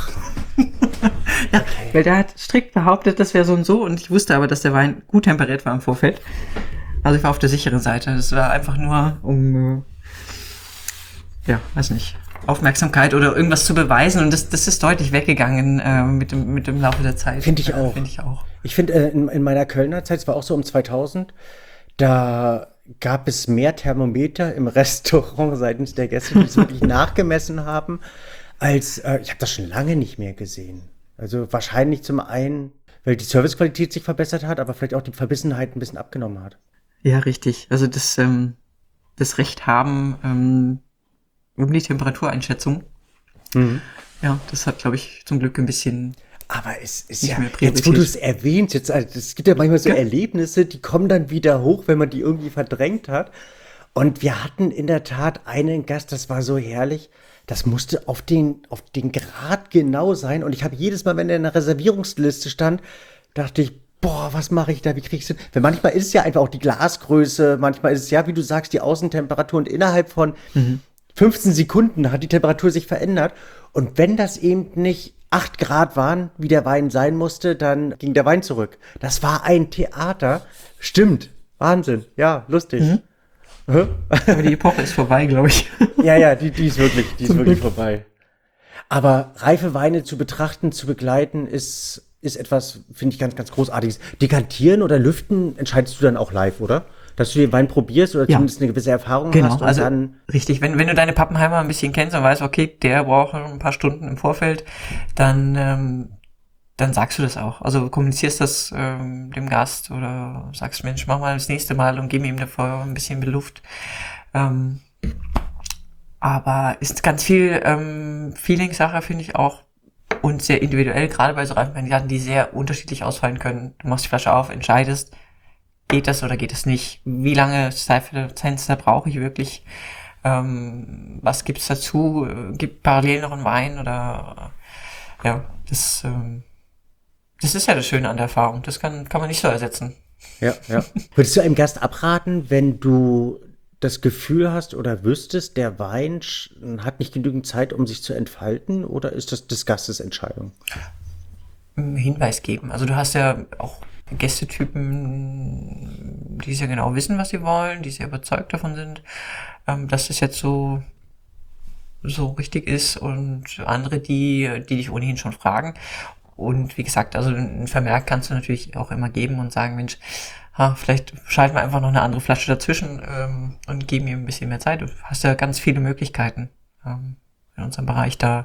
Ja, weil der hat strikt behauptet, das wäre so und so und ich wusste aber, dass der Wein gut temperiert war im Vorfeld. Also ich war auf der sicheren Seite. Das war einfach nur weiß nicht, Aufmerksamkeit oder irgendwas zu beweisen. Und das ist deutlich weggegangen mit dem Laufe der Zeit. Finde ich auch. Finde ich auch. Ich finde, in meiner Kölner Zeit, es war auch so um 2000, da gab es mehr Thermometer im Restaurant seitens der Gäste, die es wirklich nachgemessen haben, als, ich habe das schon lange nicht mehr gesehen. Also wahrscheinlich zum einen, weil die Servicequalität sich verbessert hat, aber vielleicht auch die Verbissenheit ein bisschen abgenommen hat. Ja, richtig. Also das Recht haben um die Temperatureinschätzung. Ja, das hat, glaube ich, zum Glück ein bisschen. Aber es ist Nicht ja, mehr Priorität. jetzt wo du es erwähnst, also es gibt ja manchmal so Ja. Erlebnisse, die kommen dann wieder hoch, wenn man die irgendwie verdrängt hat. Und wir hatten in der Tat einen Gast, das war so herrlich, das musste auf den Grad genau sein. Und ich habe jedes Mal, wenn er in der Reservierungsliste stand, dachte ich, boah, was mache ich da, wie kriege ich es hin? Weil manchmal ist es ja einfach auch die Glasgröße, manchmal ist es ja, wie du sagst, die Außentemperatur und innerhalb von 15 Sekunden hat die Temperatur sich verändert. Und wenn das eben nicht 8 Grad waren, wie der Wein sein musste, dann ging der Wein zurück. Das war ein Theater. Stimmt. Wahnsinn. Ja, lustig. Aber die Epoche ist vorbei, glaube ich. Ja, die ist wirklich vorbei. Aber reife Weine zu betrachten, zu begleiten, ist etwas, finde ich, ganz, ganz Großartiges. Dekantieren oder lüften entscheidest du dann auch live, oder? Dass du den Wein probierst oder Ja. zumindest eine gewisse Erfahrung Genau, hast und also dann. richtig, wenn du deine Pappenheimer ein bisschen kennst und weißt, okay, der braucht ein paar Stunden im Vorfeld, dann sagst du das auch. Also kommunizierst das dem Gast oder sagst, Mensch, mach mal das nächste Mal und gib ihm davor ein bisschen Luft. Aber ist ganz viel Feeling-Sache, finde ich auch. Und sehr individuell, gerade bei so Reifenkandidaten, die sehr unterschiedlich ausfallen können. Du machst die Flasche auf, entscheidest, geht das oder geht es nicht? Wie lange Zeitfenster brauche ich wirklich? Was gibt's dazu? Gibt parallel noch einen Wein oder ja, das ist ja das Schöne an der Erfahrung. Das kann man nicht so ersetzen. Ja. Würdest du einem Gast abraten, wenn du das Gefühl hast oder wüsstest, der Wein hat nicht genügend Zeit, um sich zu entfalten, oder ist das des Gastes Entscheidung? Einen Hinweis geben. Also du hast ja auch Gästetypen, die sehr genau wissen, was sie wollen, die sehr überzeugt davon sind, dass das jetzt so richtig ist, und andere, die dich ohnehin schon fragen. Und wie gesagt, also einen Vermerk kannst du natürlich auch immer geben und sagen, Mensch, vielleicht schalten wir einfach noch eine andere Flasche dazwischen und geben ihm ein bisschen mehr Zeit. Du hast ja ganz viele Möglichkeiten in unserem Bereich da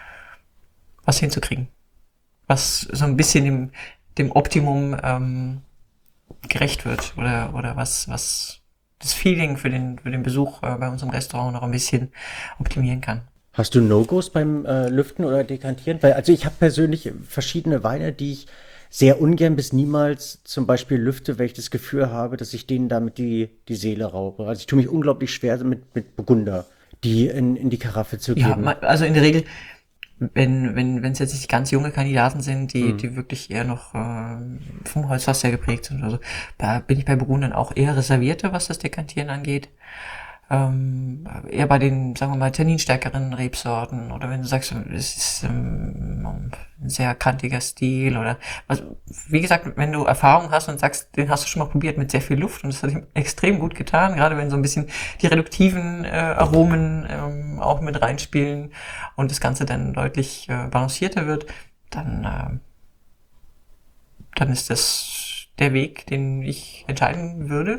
was hinzukriegen, was so ein bisschen dem Optimum gerecht wird oder was das Feeling für den Besuch bei unserem Restaurant noch ein bisschen optimieren kann. Hast du No-Gos beim Lüften oder Dekantieren? Weil, also ich habe persönlich verschiedene Weine, die ich sehr ungern bis niemals zum Beispiel lüfte, weil ich das Gefühl habe, dass ich denen damit die Seele raube. Also ich tue mich unglaublich schwer mit Burgunder, die in die Karaffe zu geben. Ja, also in der Regel, wenn es jetzt nicht ganz junge Kandidaten sind, die wirklich eher noch vom Holzfass sehr geprägt sind oder so, da bin ich bei Burgundern auch eher reservierter, was das Dekantieren angeht. Eher bei den, sagen wir mal, tanninstärkeren Rebsorten, oder wenn du sagst, es ist ein sehr kantiger Stil oder was, wie gesagt, wenn du Erfahrung hast und sagst, den hast du schon mal probiert mit sehr viel Luft und das hat ihm extrem gut getan, gerade wenn so ein bisschen die reduktiven Aromen auch mit reinspielen und das Ganze dann deutlich balancierter wird, dann ist das der Weg, den ich entscheiden würde.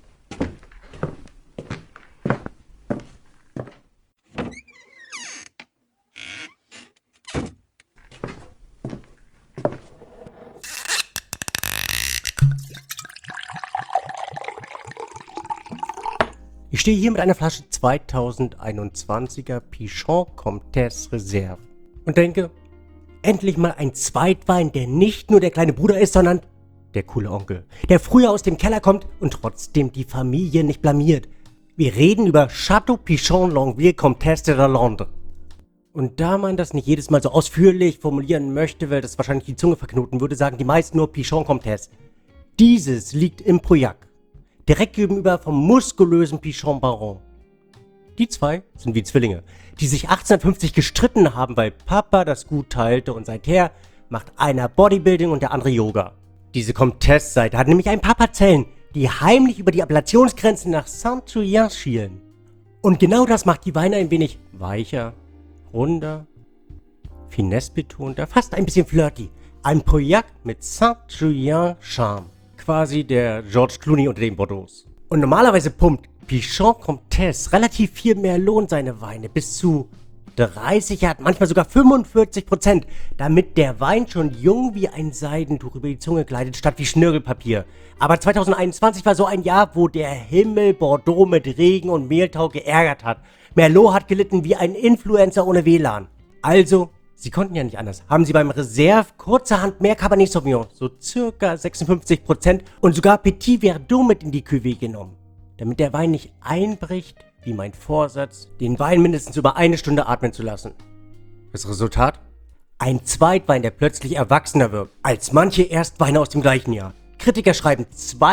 Ich stehe hier mit einer Flasche 2021er Pichon Comtesse Reserve und denke, endlich mal ein Zweitwein, der nicht nur der kleine Bruder ist, sondern der coole Onkel, der früher aus dem Keller kommt und trotzdem die Familie nicht blamiert. Wir reden über Chateau Pichon Longueville Comtesse de Lalande. Und da man das nicht jedes Mal so ausführlich formulieren möchte, weil das wahrscheinlich die Zunge verknoten würde, sagen die meisten nur Pichon Comtesse. Dieses liegt im Pauillac, direkt gegenüber vom muskulösen Pichon Baron. Die zwei sind wie Zwillinge, die sich 1850 gestritten haben, weil Papa das Gut teilte, und seither macht einer Bodybuilding und der andere Yoga. Diese Comtesse-Seite hat nämlich ein paar Parzellen, die heimlich über die Appellationsgrenzen nach Saint-Julien schielen. Und genau das macht die Weine ein wenig weicher, runder, finessebetonter, fast ein bisschen flirty. Ein Pauillac mit Saint-Julien-Charme. Quasi der George Clooney unter den Bordeaux. Und normalerweise pumpt Pichon Comtesse relativ viel mehr Lohn seine Weine, bis zu 30, ja, manchmal sogar 45%, damit der Wein schon jung wie ein Seidentuch über die Zunge gleitet, statt wie Schnörkelpapier. Aber 2021 war so ein Jahr, wo der Himmel Bordeaux mit Regen und Mehltau geärgert hat. Merlot hat gelitten wie ein Influencer ohne WLAN. Also, sie konnten ja nicht anders. Haben sie beim Reserve kurzerhand mehr Cabernet Sauvignon, so circa 56%, und sogar Petit Verdot mit in die Cuvée genommen. Damit der Wein nicht einbricht, wie mein Vorsatz, den Wein mindestens über 1 Stunde atmen zu lassen. Das Resultat? Ein Zweitwein, der plötzlich erwachsener wirkt, als manche Erstweine aus dem gleichen Jahr. Kritiker schreiben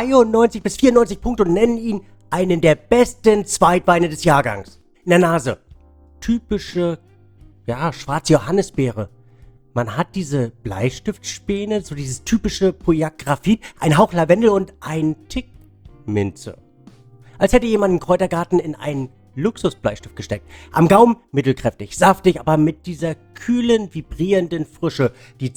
92 bis 94 Punkte und nennen ihn einen der besten Zweitweine des Jahrgangs. In der Nase. Typische, schwarze Johannisbeere. Man hat diese Bleistiftspäne, so dieses typische Pauillac-Graphit, ein Hauch Lavendel und ein Tick Minze. Als hätte jemand einen Kräutergarten in einen Luxusbleistift gesteckt. Am Gaumen mittelkräftig, saftig, aber mit dieser kühlen, vibrierenden Frische, die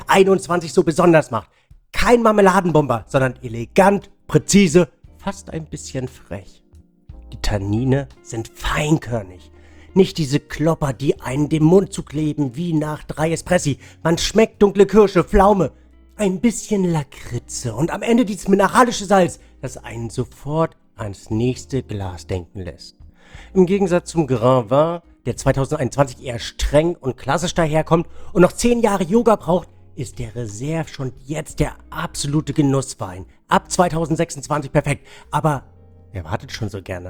2021 so besonders macht. Kein Marmeladenbomber, sondern elegant, präzise, fast ein bisschen frech. Die Tannine sind feinkörnig. Nicht diese Klopper, die einen den Mund zukleben wie nach 3 Espressi. Man schmeckt dunkle Kirsche, Pflaume, ein bisschen Lakritze und am Ende dieses mineralische Salz, das einen sofort ans nächste Glas denken lässt. Im Gegensatz zum Grand Vin, der 2021 eher streng und klassisch daherkommt und noch 10 Jahre Yoga braucht, ist der Reserve schon jetzt der absolute Genusswein. Ab 2026 perfekt, aber wer wartet schon so gerne?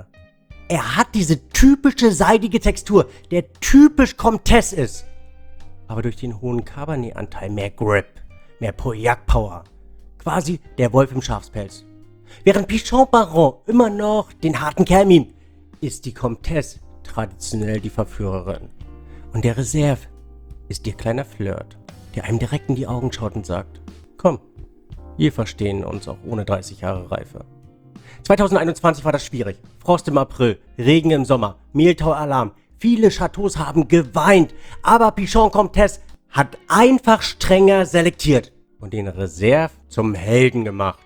Er hat diese typische seidige Textur, der typisch Comtesse ist. Aber durch den hohen Cabernet-Anteil mehr Grip, mehr Pauillac-Power. Quasi der Wolf im Schafspelz. Während Pichon Baron immer noch den harten Kerl mimt, ist die Comtesse traditionell die Verführerin. Und der Reserve ist ihr kleiner Flirt, der einem direkt in die Augen schaut und sagt, komm, wir verstehen uns auch ohne 30 Jahre Reife. 2021 war das schwierig. Frost im April, Regen im Sommer, Mehltau-Alarm. Viele Chateaus haben geweint, aber Pichon Comtesse hat einfach strenger selektiert und den Reserve zum Helden gemacht.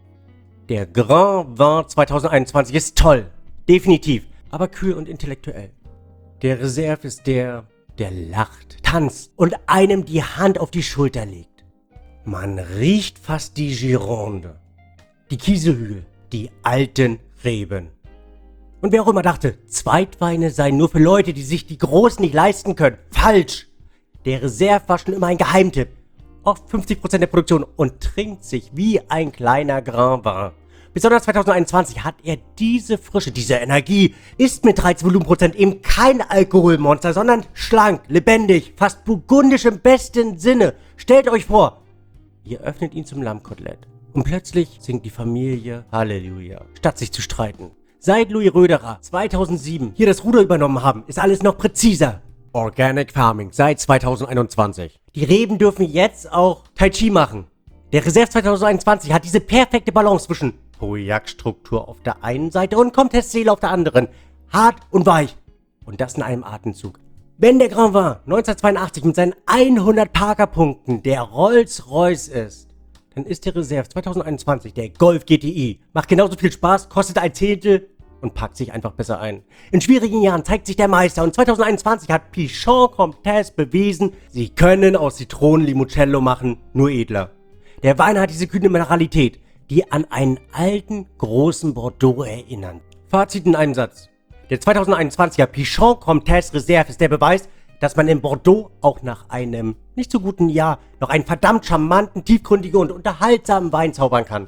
Der Grand Vin 2021 ist toll, definitiv, aber kühl und intellektuell. Der Reserve ist der lacht, tanzt und einem die Hand auf die Schulter legt. Man riecht fast die Gironde, die Kiesehügel, die alten Reben. Und wer auch immer dachte, Zweitweine seien nur für Leute, die sich die Großen nicht leisten können. Falsch! Der Reserve war schon immer ein Geheimtipp. Oft 50% der Produktion und trinkt sich wie ein kleiner Grand Vin. Besonders 2021 hat er diese Frische, diese Energie, ist mit 13 Volumenprozent eben kein Alkoholmonster, sondern schlank, lebendig, fast burgundisch im besten Sinne. Stellt euch vor, ihr öffnet ihn zum Lammkotelett und plötzlich singt die Familie Halleluja, statt sich zu streiten. Seit Louis Röderer 2007 hier das Ruder übernommen haben, ist alles noch präziser. Organic Farming seit 2021. Die Reben dürfen jetzt auch Tai Chi machen. Der Reserve 2021 hat diese perfekte Balance zwischen Pauillac-Struktur auf der einen Seite und Comtesse-Seele auf der anderen. Hart und weich. Und das in einem Atemzug. Wenn der Grand Vin 1982 mit seinen 100 Parker-Punkten der Rolls-Royce ist, dann ist der Reserve 2021 der Golf GTI. Macht genauso viel Spaß, kostet ein Zehntel und packt sich einfach besser ein. In schwierigen Jahren zeigt sich der Meister und 2021 hat Pichon Comtesse bewiesen, sie können aus Zitronen Limoncello machen, nur edler. Der Wein hat diese kühne Mineralität, die an einen alten, großen Bordeaux erinnern. Fazit in einem Satz. Der 2021er Pichon Comtesse Reserve ist der Beweis, dass man in Bordeaux auch nach einem nicht so guten Jahr noch einen verdammt charmanten, tiefgründigen und unterhaltsamen Wein zaubern kann.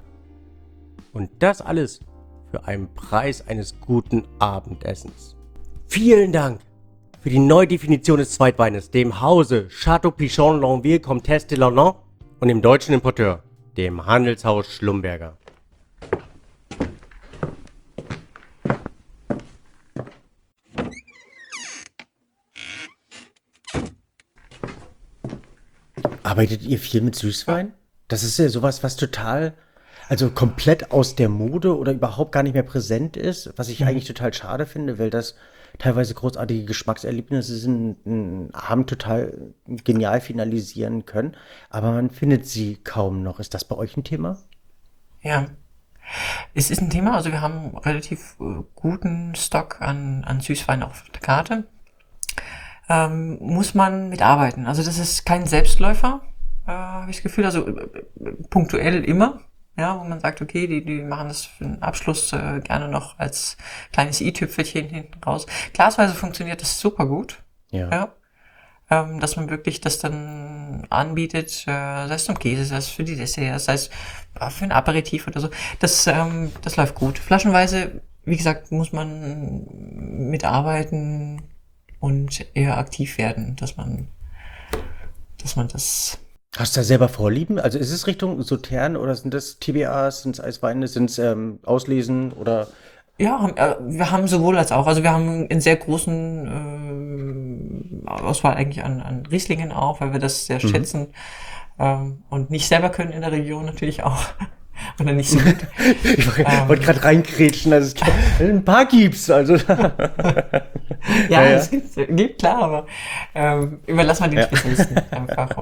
Und das alles für einen Preis eines guten Abendessens. Vielen Dank für die Neudefinition des Zweitweines, dem Hause Château Pichon Longueville Comtesse de Lornan und dem deutschen Importeur, dem Handelshaus Schlumberger. Arbeitet ihr viel mit Süßwein? Das ist ja sowas, was total, also komplett aus der Mode oder überhaupt gar nicht mehr präsent ist, was ich eigentlich total schade finde, weil das teilweise großartige Geschmackserlebnisse sind, einen Abend total genial finalisieren können, aber man findet sie kaum noch. Ist das bei euch ein Thema? Ja, es ist ein Thema, also wir haben relativ guten Stock an Süßwein auf der Karte. Muss man mitarbeiten. Also das ist kein Selbstläufer, habe ich das Gefühl, also punktuell immer, ja, wo man sagt, okay, die machen das für den Abschluss gerne noch als kleines i-Tüpfelchen hinten raus. Glasweise funktioniert das super gut, Ja. dass man wirklich das dann anbietet, sei es zum Käse, sei es für die Desserts, sei es für ein Aperitif oder so. Das läuft gut. Flaschenweise, wie gesagt, muss man mitarbeiten und eher aktiv werden, dass man das. Hast du da selber Vorlieben? Also ist es Richtung Sautern oder sind das TBAs, sind es Eisweine, sind es Auslesen oder? Ja, wir haben sowohl als auch. Also wir haben einen sehr großen Auswahl eigentlich an Rieslingen auch, weil wir das sehr schätzen und nicht selber können in der Region natürlich auch. Oder nicht so gut. Ich wollte gerade reinkrätschen, also ein paar gibt's, also. Ja, es gibt klar, aber überlassen wir den Spezialisten einfach.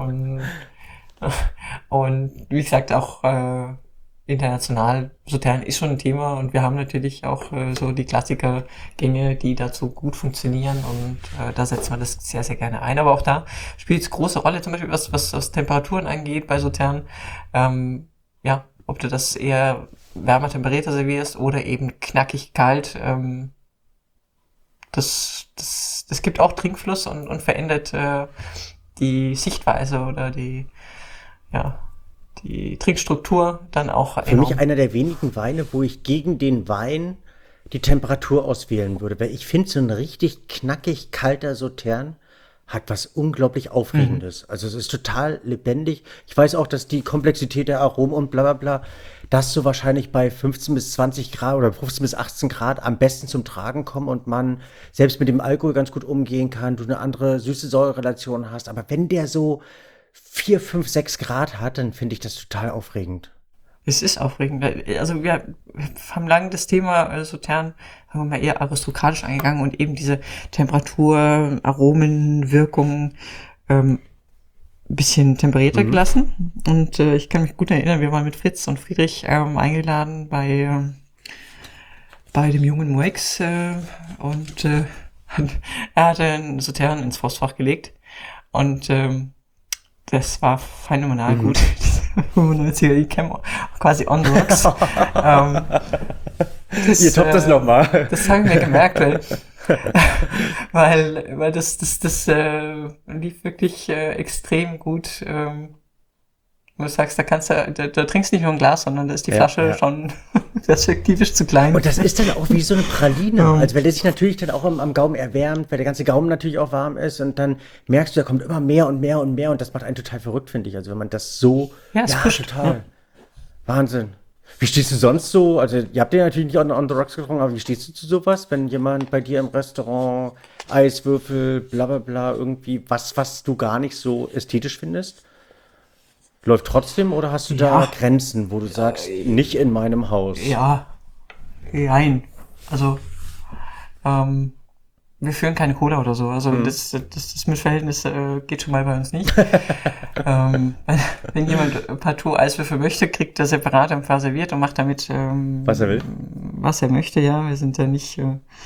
Und wie gesagt, auch international, Sautern ist schon ein Thema und wir haben natürlich auch so die Klassikergänge, die dazu gut funktionieren und da setzen wir das sehr, sehr gerne ein. Aber auch da spielt es große Rolle, zum Beispiel was Temperaturen angeht bei Sautern. Ja, ob du das eher wärmer temperierter servierst oder eben knackig kalt, das gibt auch Trinkfluss und verändert die Sichtweise oder die Trinkstruktur dann auch Für mich einer der wenigen Weine, wo ich gegen den Wein die Temperatur auswählen würde. Weil ich finde, so ein richtig knackig kalter Sautern hat was unglaublich Aufregendes. Also es ist total lebendig. Ich weiß auch, dass die Komplexität der Aromen und bla bla bla, das so wahrscheinlich bei 15 bis 20 Grad oder 15 bis 18 Grad am besten zum Tragen kommen und man selbst mit dem Alkohol ganz gut umgehen kann, du eine andere Süße-Säure-Relation hast. Aber wenn der so 4, 5, 6 Grad hat, dann finde ich das total aufregend. Es ist aufregend. Also wir haben lange das Thema Sautern, haben wir mal eher aristokratisch angegangen und eben diese Temperatur, Aromen, Wirkungen ein bisschen temperierter gelassen. Und ich kann mich gut erinnern, wir waren mit Fritz und Friedrich eingeladen bei dem jungen Moex und er hatte einen Sautern ins Forstfach gelegt und das war phänomenal gut. 95er, die kämen quasi on the rocks. Ihr toppt das nochmal. Das habe ich mir gemerkt, weil das lief wirklich extrem gut. Du sagst, da trinkst du nicht nur ein Glas, sondern da ist die Flasche schon perspektivisch zu klein. Und das ist dann auch wie so eine Praline. Also weil der sich natürlich dann auch am Gaumen erwärmt, weil der ganze Gaumen natürlich auch warm ist und dann merkst du, da kommt immer mehr und mehr und mehr und das macht einen total verrückt, finde ich. Also wenn man das so, total. Ja. Wahnsinn. Wie stehst du sonst so? Also ihr habt ja natürlich nicht on the rocks getrunken, aber wie stehst du zu sowas, wenn jemand bei dir im Restaurant Eiswürfel, bla bla bla, irgendwie was du gar nicht so ästhetisch findest? Läuft trotzdem oder hast du da Grenzen, wo du sagst, nicht in meinem Haus? Ja, nein. Also, wir führen keine Cola oder so. Also das Mischverhältnis geht schon mal bei uns nicht. Wenn jemand partout Eiswürfel möchte, kriegt er separat einfach serviert und macht damit was er will. Was er möchte, ja. Wir sind ja nicht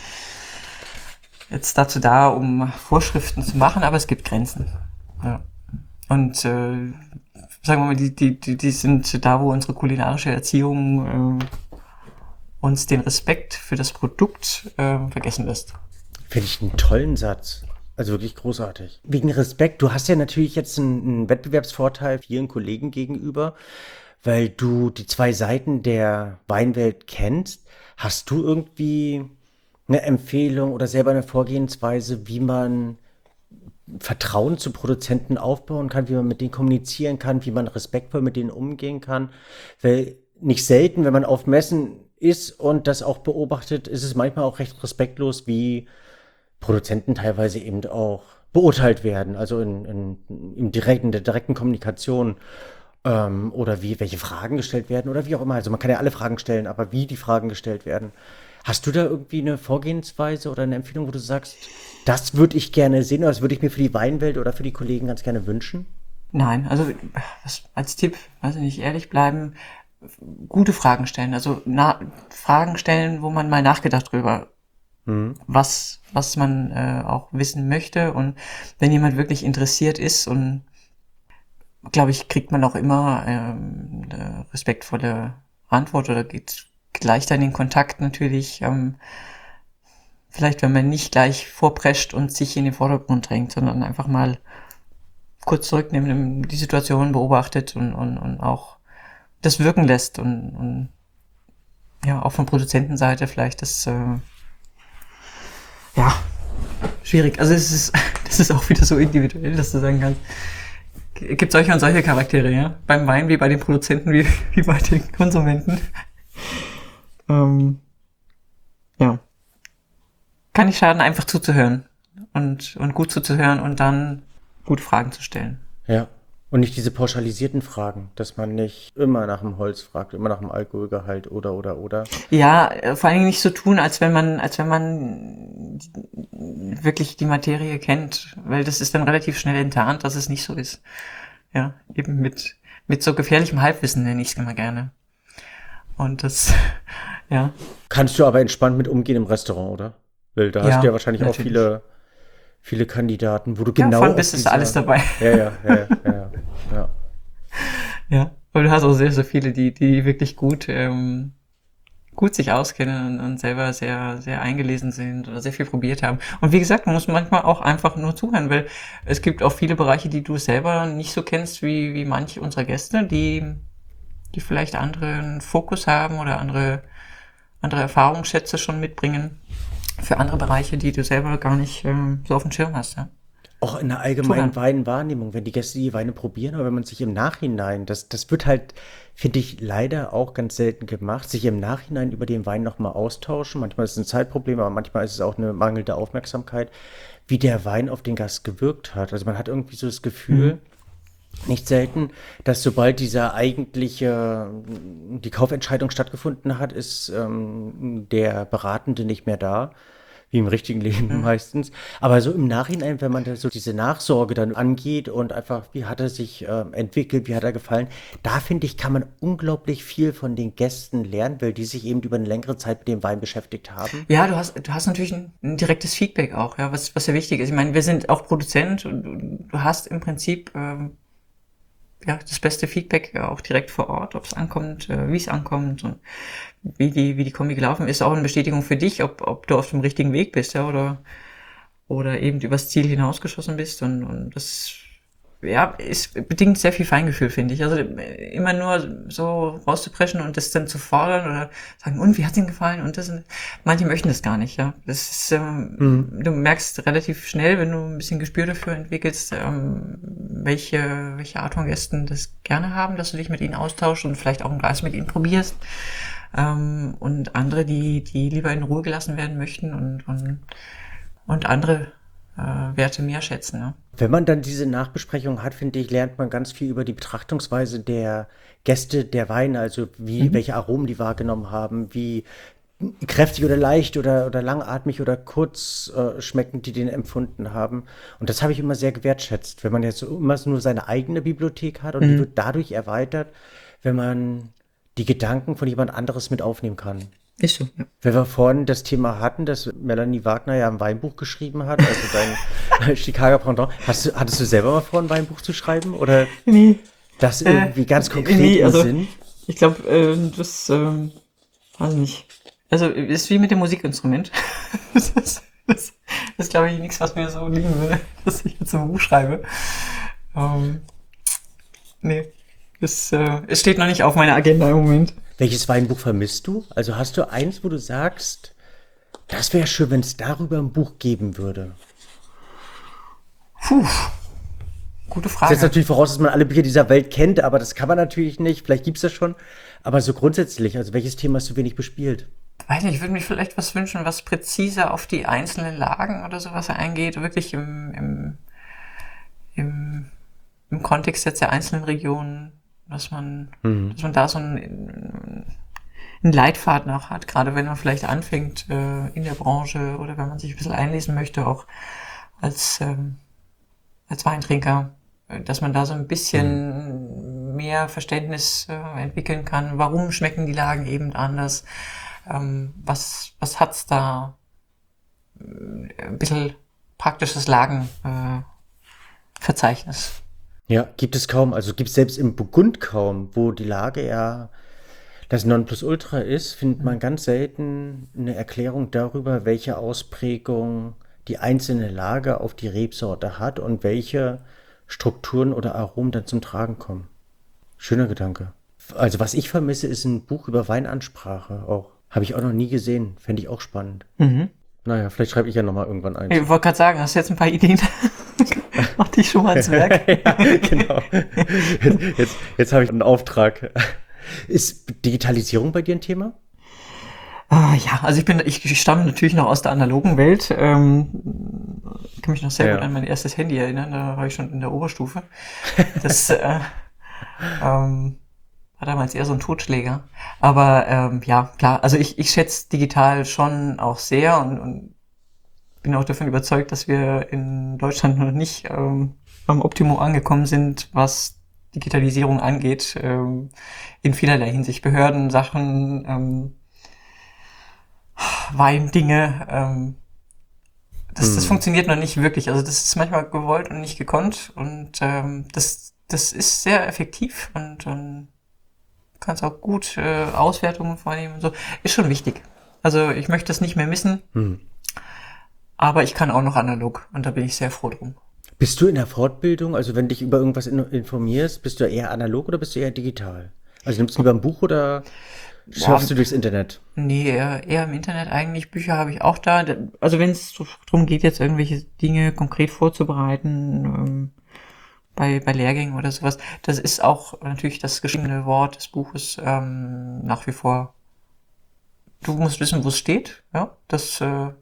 jetzt dazu da, um Vorschriften zu machen, aber es gibt Grenzen. Ja. Und sagen wir mal, die sind da, wo unsere kulinarische Erziehung uns den Respekt für das Produkt vergessen lässt. Finde ich einen tollen Satz. Also wirklich großartig. Wegen Respekt, du hast ja natürlich jetzt einen Wettbewerbsvorteil vielen Kollegen gegenüber, weil du die zwei Seiten der Weinwelt kennst. Hast du irgendwie eine Empfehlung oder selber eine Vorgehensweise, wie man Vertrauen zu Produzenten aufbauen kann, wie man mit denen kommunizieren kann, wie man respektvoll mit denen umgehen kann? Weil nicht selten, wenn man auf Messen ist und das auch beobachtet, ist es manchmal auch recht respektlos, wie Produzenten teilweise eben auch beurteilt werden, also in der direkten Kommunikation. Oder welche Fragen gestellt werden oder wie auch immer. Also man kann ja alle Fragen stellen, aber wie die Fragen gestellt werden. Hast du da irgendwie eine Vorgehensweise oder eine Empfehlung, wo du sagst, das würde ich gerne sehen oder das würde ich mir für die Weinwelt oder für die Kollegen ganz gerne wünschen? Nein, also als Tipp, weiß ich nicht, ehrlich bleiben, gute Fragen stellen. Also Fragen stellen, wo man mal nachgedacht drüber, was man auch wissen möchte. Und wenn jemand wirklich interessiert ist und glaube ich, kriegt man auch immer eine respektvolle Antwort oder geht leichter in den Kontakt natürlich. Vielleicht, wenn man nicht gleich vorprescht und sich in den Vordergrund drängt, sondern einfach mal kurz zurücknehmen, die Situation beobachtet und auch das wirken lässt und ja, auch von Produzentenseite vielleicht das, ja, schwierig. Also das ist auch wieder so individuell, dass du sagen kannst, gibt solche und solche Charaktere, ja. Beim Wein wie bei den Produzenten, wie bei den Konsumenten. Ja. Kann nicht schaden, einfach zuzuhören und gut zuzuhören und dann gute Fragen zu stellen. Ja. Und nicht diese pauschalisierten Fragen, dass man nicht immer nach dem Holz fragt, immer nach dem Alkoholgehalt oder. Ja, vor allen Dingen nicht so tun, als wenn man wirklich die Materie kennt, weil das ist dann relativ schnell enttarnt, dass es nicht so ist. Ja, eben mit so gefährlichem Halbwissen nenne ich es immer gerne. Und das, ja. Kannst du aber entspannt mit umgehen im Restaurant, oder? Weil da hast du ja wahrscheinlich natürlich auch viele Kandidaten, wo du Ja, genau von auf bis ist alles dabei. Ja. Ja, aber du hast auch sehr, sehr viele, die wirklich gut sich auskennen und selber sehr, sehr eingelesen sind oder sehr viel probiert haben. Und wie gesagt, man muss manchmal auch einfach nur zuhören, weil es gibt auch viele Bereiche, die du selber nicht so kennst wie manche unserer Gäste, die vielleicht anderen Fokus haben oder andere Erfahrungsschätze schon mitbringen für andere Bereiche, die du selber gar nicht so auf dem Schirm hast. Ja. Auch in der allgemeinen Weinwahrnehmung, wenn die Gäste die Weine probieren, aber wenn man sich im Nachhinein, das wird halt, finde ich, leider auch ganz selten gemacht, sich im Nachhinein über den Wein nochmal austauschen. Manchmal ist es ein Zeitproblem, aber manchmal ist es auch eine mangelnde Aufmerksamkeit, wie der Wein auf den Gast gewirkt hat. Also man hat irgendwie so das Gefühl, nicht selten, dass sobald die Kaufentscheidung stattgefunden hat, ist der Beratende nicht mehr da, wie im richtigen Leben meistens. Aber so im Nachhinein, wenn man da so diese Nachsorge dann angeht und einfach, wie hat er sich entwickelt, wie hat er gefallen, da finde ich, kann man unglaublich viel von den Gästen lernen, weil die sich eben über eine längere Zeit mit dem Wein beschäftigt haben. Ja, du hast natürlich ein direktes Feedback auch, ja, was ja wichtig ist. Ich meine, wir sind auch Produzent und du hast im Prinzip das beste Feedback auch direkt vor Ort, ob es ankommt, wie es ankommt und wie die Kombi gelaufen ist, auch eine Bestätigung für dich, ob du auf dem richtigen Weg bist, ja, oder eben übers Ziel hinausgeschossen bist und das ist bedingt sehr viel Feingefühl, finde ich. Also immer nur so rauszupreschen und das dann zu fordern oder sagen, und wie hat's Ihnen gefallen? Und manche möchten das gar nicht, ja. Das ist, du merkst relativ schnell, wenn du ein bisschen Gespür dafür entwickelst, welche Art von Gästen das gerne haben, dass du dich mit ihnen austauschst und vielleicht auch ein Glas mit ihnen probierst. Und andere, die lieber in Ruhe gelassen werden möchten und andere Werte mehr schätzen. Ne? Wenn man dann diese Nachbesprechung hat, finde ich, lernt man ganz viel über die Betrachtungsweise der Gäste der Weine, also welche Aromen die wahrgenommen haben, wie kräftig oder leicht oder langatmig oder kurz schmeckend die den empfunden haben. Und das habe ich immer sehr gewertschätzt, wenn man jetzt immer nur seine eigene Bibliothek hat und die wird dadurch erweitert, wenn man die Gedanken von jemand anderes mit aufnehmen kann. Ist so, ja. Wenn wir vorhin das Thema hatten, dass Melanie Wagner ja ein Weinbuch geschrieben hat, also dein Chicago Pendant. Hattest du selber mal vor, ein Weinbuch zu schreiben? Oder das irgendwie ganz konkret im Sinn? Ich glaube, weiß ich nicht. Also, ist wie mit dem Musikinstrument. Das ist glaube ich, nichts, was mir so liegen würde, dass ich jetzt ein Buch schreibe. Es steht noch nicht auf meiner Agenda im Moment. Welches Weinbuch vermisst du? Also hast du eins, wo du sagst, das wäre schön, wenn es darüber ein Buch geben würde? Gute Frage. Das setzt natürlich voraus, dass man alle Bücher dieser Welt kennt, aber das kann man natürlich nicht. Vielleicht gibt es das schon. Aber so grundsätzlich, also welches Thema hast du wenig bespielt? Weiß nicht, ich würde mir vielleicht was wünschen, was präziser auf die einzelnen Lagen oder sowas eingeht. Wirklich im Kontext jetzt der einzelnen Regionen dass man da so einen Leitfaden auch hat, gerade wenn man vielleicht anfängt in der Branche oder wenn man sich ein bisschen einlesen möchte, auch als Weintrinker, dass man da so ein bisschen mehr Verständnis entwickeln kann. Warum schmecken die Lagen eben anders? Was hat's da? Ein bisschen praktisches Lagenverzeichnis. Ja, gibt es kaum, also gibt es selbst im Burgund kaum, wo die Lage ja das Nonplusultra ist, findet man ganz selten eine Erklärung darüber, welche Ausprägung die einzelne Lage auf die Rebsorte hat und welche Strukturen oder Aromen dann zum Tragen kommen. Schöner Gedanke. Also was ich vermisse, ist ein Buch über Weinansprache auch. Habe ich auch noch nie gesehen. Fände ich auch spannend. Naja, vielleicht schreibe ich ja nochmal irgendwann eins. Ich wollte gerade sagen, hast du jetzt ein paar Ideen? Mach dich schon mal ans Werk. Ja, genau. Jetzt habe ich einen Auftrag. Ist Digitalisierung bei dir ein Thema? Ja, also ich stamme natürlich noch aus der analogen Welt. Ich kann mich noch sehr gut an mein erstes Handy erinnern, da war ich schon in der Oberstufe. Das war damals eher so ein Totschläger. Aber ja, klar, also ich schätze digital schon auch sehr und bin auch davon überzeugt, dass wir in Deutschland noch nicht am Optimum angekommen sind, was Digitalisierung angeht, in vielerlei Hinsicht. Behörden, Sachen, Weindinge, das funktioniert noch nicht wirklich. Also das ist manchmal gewollt und nicht gekonnt und das ist sehr effektiv und kannst auch gut Auswertungen vornehmen und so. Ist schon wichtig. Also ich möchte das nicht mehr missen, aber ich kann auch noch analog und da bin ich sehr froh drum. Bist du in der Fortbildung, also wenn dich über irgendwas informierst, bist du eher analog oder bist du eher digital? Also nimmst du lieber ein Buch oder surfst du durchs Internet? Nee, eher im Internet eigentlich. Bücher habe ich auch da. Also wenn es darum geht, jetzt irgendwelche Dinge konkret vorzubereiten, bei Lehrgängen oder sowas, das ist auch natürlich das geschriebene Wort des Buches nach wie vor. Du musst wissen, wo es steht. Ja, das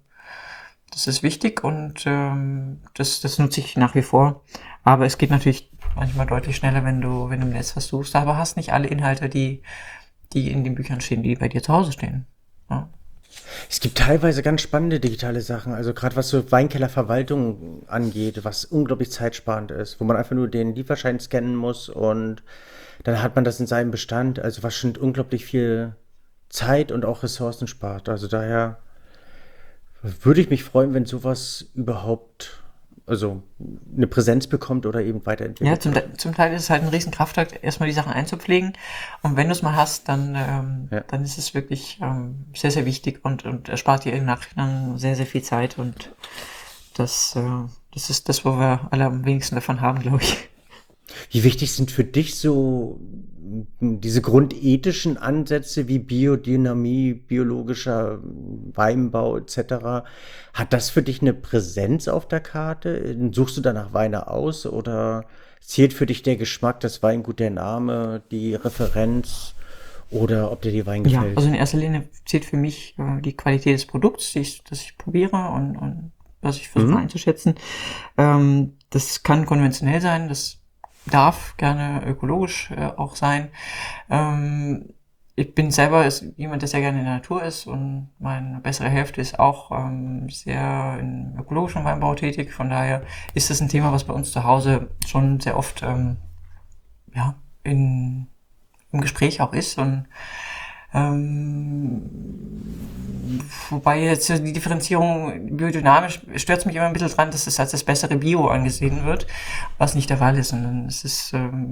ist wichtig und das nutze ich nach wie vor. Aber es geht natürlich manchmal deutlich schneller, wenn du im Netz was suchst, aber hast nicht alle Inhalte, die in den Büchern stehen, die bei dir zu Hause stehen. Ja. Es gibt teilweise ganz spannende digitale Sachen, also gerade was so Weinkellerverwaltung angeht, was unglaublich zeitsparend ist, wo man einfach nur den Lieferschein scannen muss und dann hat man das in seinem Bestand, also was schon unglaublich viel Zeit und auch Ressourcen spart. Also daher würde ich mich freuen, wenn sowas überhaupt also eine Präsenz bekommt oder eben weiterentwickelt. Ja, zum Teil ist es halt ein riesen Kraftakt, erstmal die Sachen einzupflegen. Und wenn du es mal hast, dann ist es wirklich sehr, sehr wichtig und erspart dir im Nachhinein sehr, sehr viel Zeit. Und das ist das, wo wir alle am wenigsten davon haben, glaube ich. Wie wichtig sind für dich so diese grundethischen Ansätze wie Biodynamie, biologischer Weinbau etc.? Hat das für dich eine Präsenz auf der Karte? Suchst du danach Weine aus oder zählt für dich der Geschmack, das Weingut, der Name, die Referenz oder ob dir die Wein gefällt? Ja, also in erster Linie zählt für mich die Qualität des Produkts, das ich probiere und was ich versuche einzuschätzen. Das kann konventionell sein, das darf gerne ökologisch auch sein. Ich bin selber jemand, der sehr gerne in der Natur ist und meine bessere Hälfte ist auch sehr im ökologischen Weinbau tätig. Von daher ist das ein Thema, was bei uns zu Hause schon sehr oft im Gespräch auch ist. Und wobei jetzt die Differenzierung biodynamisch stört mich immer ein bisschen dran, dass es als das bessere Bio angesehen wird, was nicht der Fall ist, sondern es ist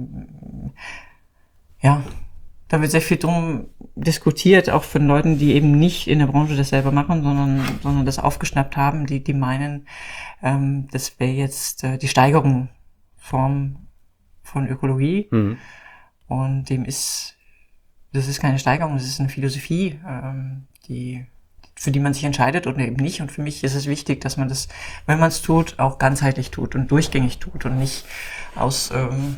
da wird sehr viel drum diskutiert, auch von Leuten, die eben nicht in der Branche das selber machen, sondern das aufgeschnappt haben, die meinen, das wäre jetzt die Steigerungsform von Ökologie. Und das ist keine Steigerung, das ist eine Philosophie, für die man sich entscheidet oder eben nicht. Und für mich ist es wichtig, dass man das, wenn man es tut, auch ganzheitlich tut und durchgängig tut und nicht aus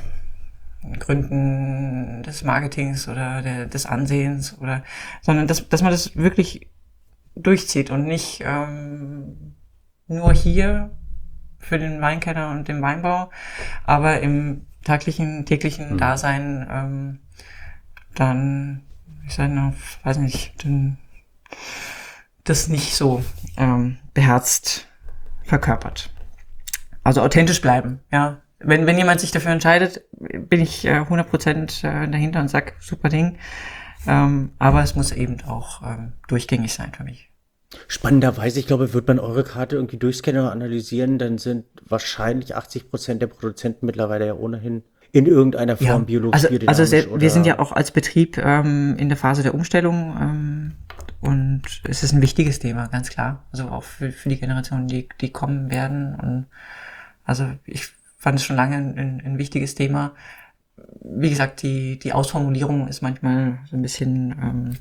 Gründen des Marketings oder des Ansehens sondern dass man das wirklich durchzieht und nicht nur hier für den Weinkeller und den Weinbau, aber im täglichen Dasein, dann, weiß nicht, dann das nicht so beherzt verkörpert. Also authentisch bleiben, ja. Wenn jemand sich dafür entscheidet, bin ich 100% dahinter und sag, super Ding. Aber es muss eben auch durchgängig sein für mich. Spannenderweise, ich glaube, wird man eure Karte irgendwie durchscannen oder analysieren, dann sind wahrscheinlich 80% der Produzenten mittlerweile ja ohnehin in irgendeiner Form biologisch biodynamisch. Wir sind ja auch als Betrieb in der Phase der Umstellung und es ist ein wichtiges Thema, ganz klar. Also auch für die Generationen, die kommen werden. Und also ich fand es schon lange ein wichtiges Thema. Wie gesagt, die Ausformulierung ist manchmal so ein bisschen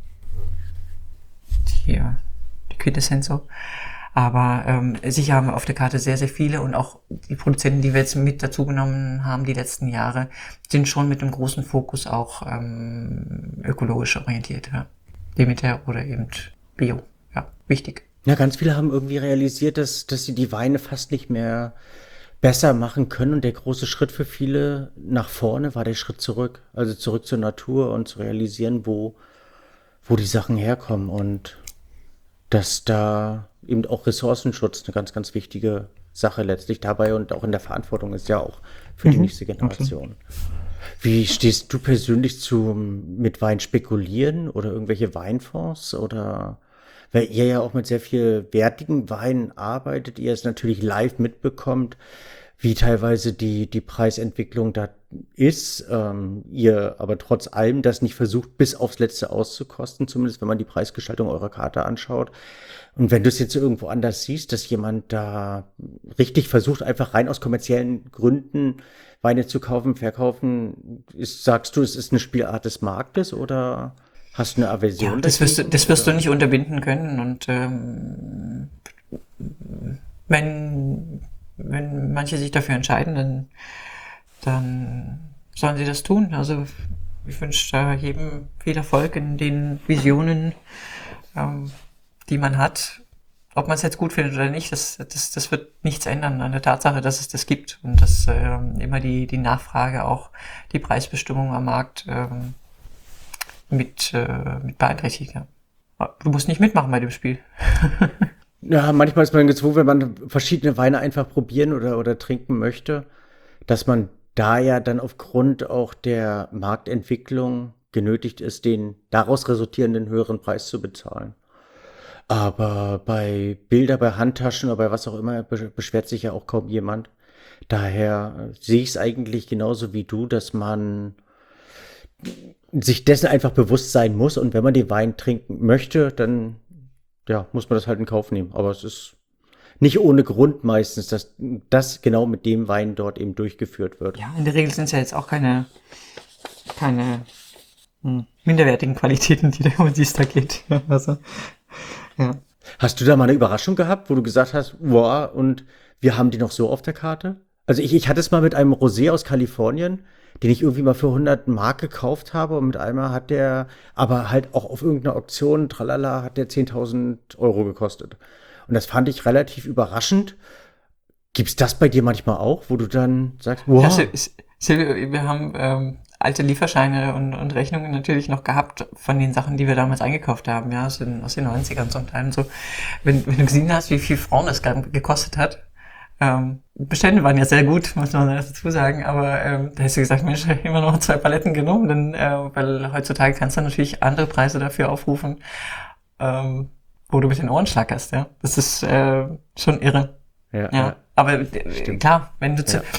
die Quintessenz so. Aber sicher haben wir auf der Karte sehr, sehr viele und auch die Produzenten, die wir jetzt mit dazugenommen haben die letzten Jahre, sind schon mit einem großen Fokus auch ökologisch orientiert. Ja. Demeter oder eben Bio. Ja, wichtig. Ja, ganz viele haben irgendwie realisiert, dass sie die Weine fast nicht mehr besser machen können. Und der große Schritt für viele nach vorne war der Schritt zurück. Also zurück zur Natur und zu realisieren, wo die Sachen herkommen. Und dass da eben auch Ressourcenschutz eine ganz, ganz wichtige Sache letztlich dabei und auch in der Verantwortung ist ja auch für die nächste Generation. Okay. Wie stehst du persönlich mit Wein spekulieren oder irgendwelche Weinfonds oder weil ihr ja auch mit sehr viel wertigen Weinen arbeitet, ihr es natürlich live mitbekommt, wie teilweise die Preisentwicklung da ist, ihr aber trotz allem das nicht versucht, bis aufs Letzte auszukosten, zumindest wenn man die Preisgestaltung eurer Karte anschaut. Und wenn du es jetzt irgendwo anders siehst, dass jemand da richtig versucht, einfach rein aus kommerziellen Gründen Weine zu kaufen, verkaufen, sagst du, es ist eine Spielart des Marktes oder hast du eine Aversion? Ja, das wirst du nicht unterbinden können und wenn manche sich dafür entscheiden, dann sollen sie das tun. Also ich wünsche da jedem viel Erfolg in den Visionen, die man hat. Ob man es jetzt gut findet oder nicht, das wird nichts ändern an der Tatsache, dass es das gibt und dass immer die Nachfrage, auch die Preisbestimmung am Markt mit beeinträchtigt. Ja. Du musst nicht mitmachen bei dem Spiel. Ja, manchmal ist man gezwungen, wenn man verschiedene Weine einfach probieren oder trinken möchte, dass man da ja dann aufgrund auch der Marktentwicklung genötigt ist, den daraus resultierenden höheren Preis zu bezahlen. Aber bei Bilder, bei Handtaschen oder bei was auch immer beschwert sich ja auch kaum jemand. Daher sehe ich es eigentlich genauso wie du, dass man sich dessen einfach bewusst sein muss und wenn man den Wein trinken möchte, dann ja, muss man das halt in Kauf nehmen. Aber es ist nicht ohne Grund meistens, dass das genau mit dem Wein dort eben durchgeführt wird. Ja, in der Regel sind es ja jetzt auch keine minderwertigen Qualitäten, die der Siehst da geht. Also, ja. Hast du da mal eine Überraschung gehabt, wo du gesagt hast, wow, und wir haben die noch so auf der Karte? Also ich hatte es mal mit einem Rosé aus Kalifornien, den ich irgendwie mal für 100 Mark gekauft habe und mit einmal hat der, aber halt auch auf irgendeiner Auktion, tralala, hat der 10.000 Euro gekostet. Und das fand ich relativ überraschend. Gibt's das bei dir manchmal auch, wo du dann sagst, wow? Ja, Silvio, wir haben alte Lieferscheine und Rechnungen natürlich noch gehabt von den Sachen, die wir damals eingekauft haben, ja, aus den 90ern zum Teil und so. Wenn du gesehen hast, wie viel Frauen das gekostet hat, Bestände waren ja sehr gut, muss man dazu sagen, aber da hast du gesagt, Mensch, immer noch 2 Paletten genommen, denn, weil heutzutage kannst du natürlich andere Preise dafür aufrufen, wo du mit den Ohren schlackerst, ja. Das ist schon irre. Ja. Aber klar, wenn du zu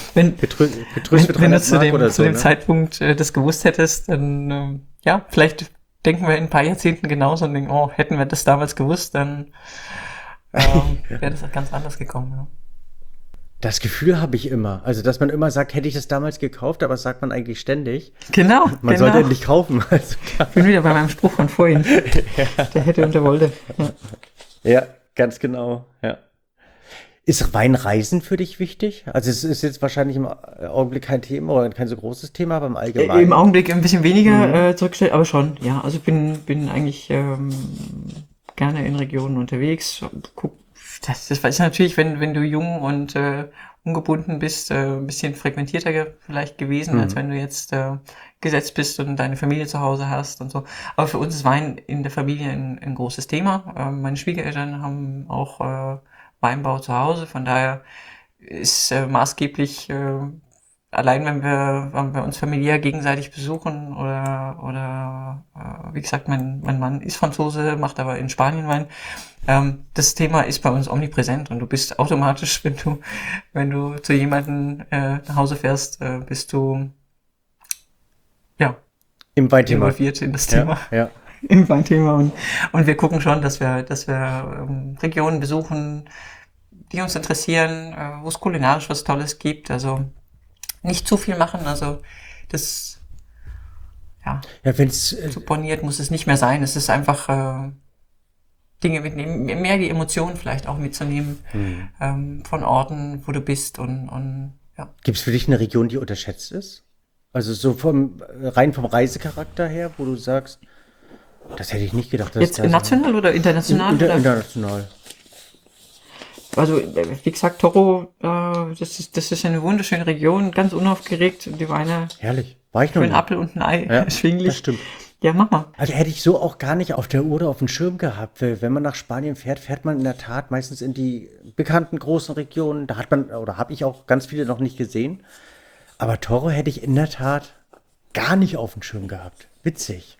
dem Zeitpunkt das gewusst hättest, dann ja, vielleicht denken wir in ein paar Jahrzehnten genauso und denken, oh, hätten wir das damals gewusst, dann wäre das auch ganz anders gekommen, ja. Das Gefühl habe ich immer. Also, dass man immer sagt, hätte ich das damals gekauft, aber das sagt man eigentlich ständig. Genau. Man sollte ja nicht kaufen. Also, ich bin wieder bei meinem Spruch von vorhin. Ja. Der hätte und der wollte. Ja, ganz genau. Ja. Ist Weinreisen für dich wichtig? Also, es ist jetzt wahrscheinlich im Augenblick kein Thema oder kein so großes Thema, aber im Allgemeinen. Im Augenblick ein bisschen weniger zurückgestellt, aber schon. Ja, also ich bin eigentlich gerne in Regionen unterwegs, guck Das ist natürlich, wenn du jung und ungebunden bist, ein bisschen frequentierter vielleicht gewesen, als wenn du jetzt gesetzt bist und deine Familie zu Hause hast und so. Aber für uns ist Wein in der Familie ein großes Thema. Meine Schwiegereltern haben auch Weinbau zu Hause, von daher ist maßgeblich, allein wenn wir uns familiär gegenseitig besuchen oder wie gesagt, mein Mann ist Franzose, macht aber in Spanien Wein. Das Thema ist bei uns omnipräsent und du bist automatisch, wenn du zu jemandem nach Hause fährst, bist du ja Im Weinthema. involviert in das Thema. Ja. Im Weinthema und wir gucken schon, dass wir Regionen besuchen, die uns interessieren, wo es kulinarisch was Tolles gibt. Also nicht zu viel machen, also das Ja, wenn's, so borniert muss es nicht mehr sein. Es ist einfach Dinge mitnehmen, mehr die Emotionen vielleicht auch mitzunehmen von Orten, wo du bist und ja. gibt's für dich eine Region, die unterschätzt ist? Also so rein vom Reisecharakter her, wo du sagst, das hätte ich nicht gedacht. Dass Jetzt da so- national oder international? oder? International. Also, wie gesagt, Toro, das ist eine wunderschöne Region, ganz unaufgeregt, die Weine Herrlich. War ich noch für einen nie. Apfel und ein Ei, Ja, schwinglich. das stimmt. Ja, mach mal. Also hätte ich so auch gar nicht auf der Uhr oder auf dem Schirm gehabt. Weil wenn man nach Spanien fährt, fährt man in der Tat meistens in die bekannten großen Regionen. Da hat man, oder habe ich auch ganz viele noch nicht gesehen. Aber Toro hätte ich in der Tat gar nicht auf dem Schirm gehabt. Witzig.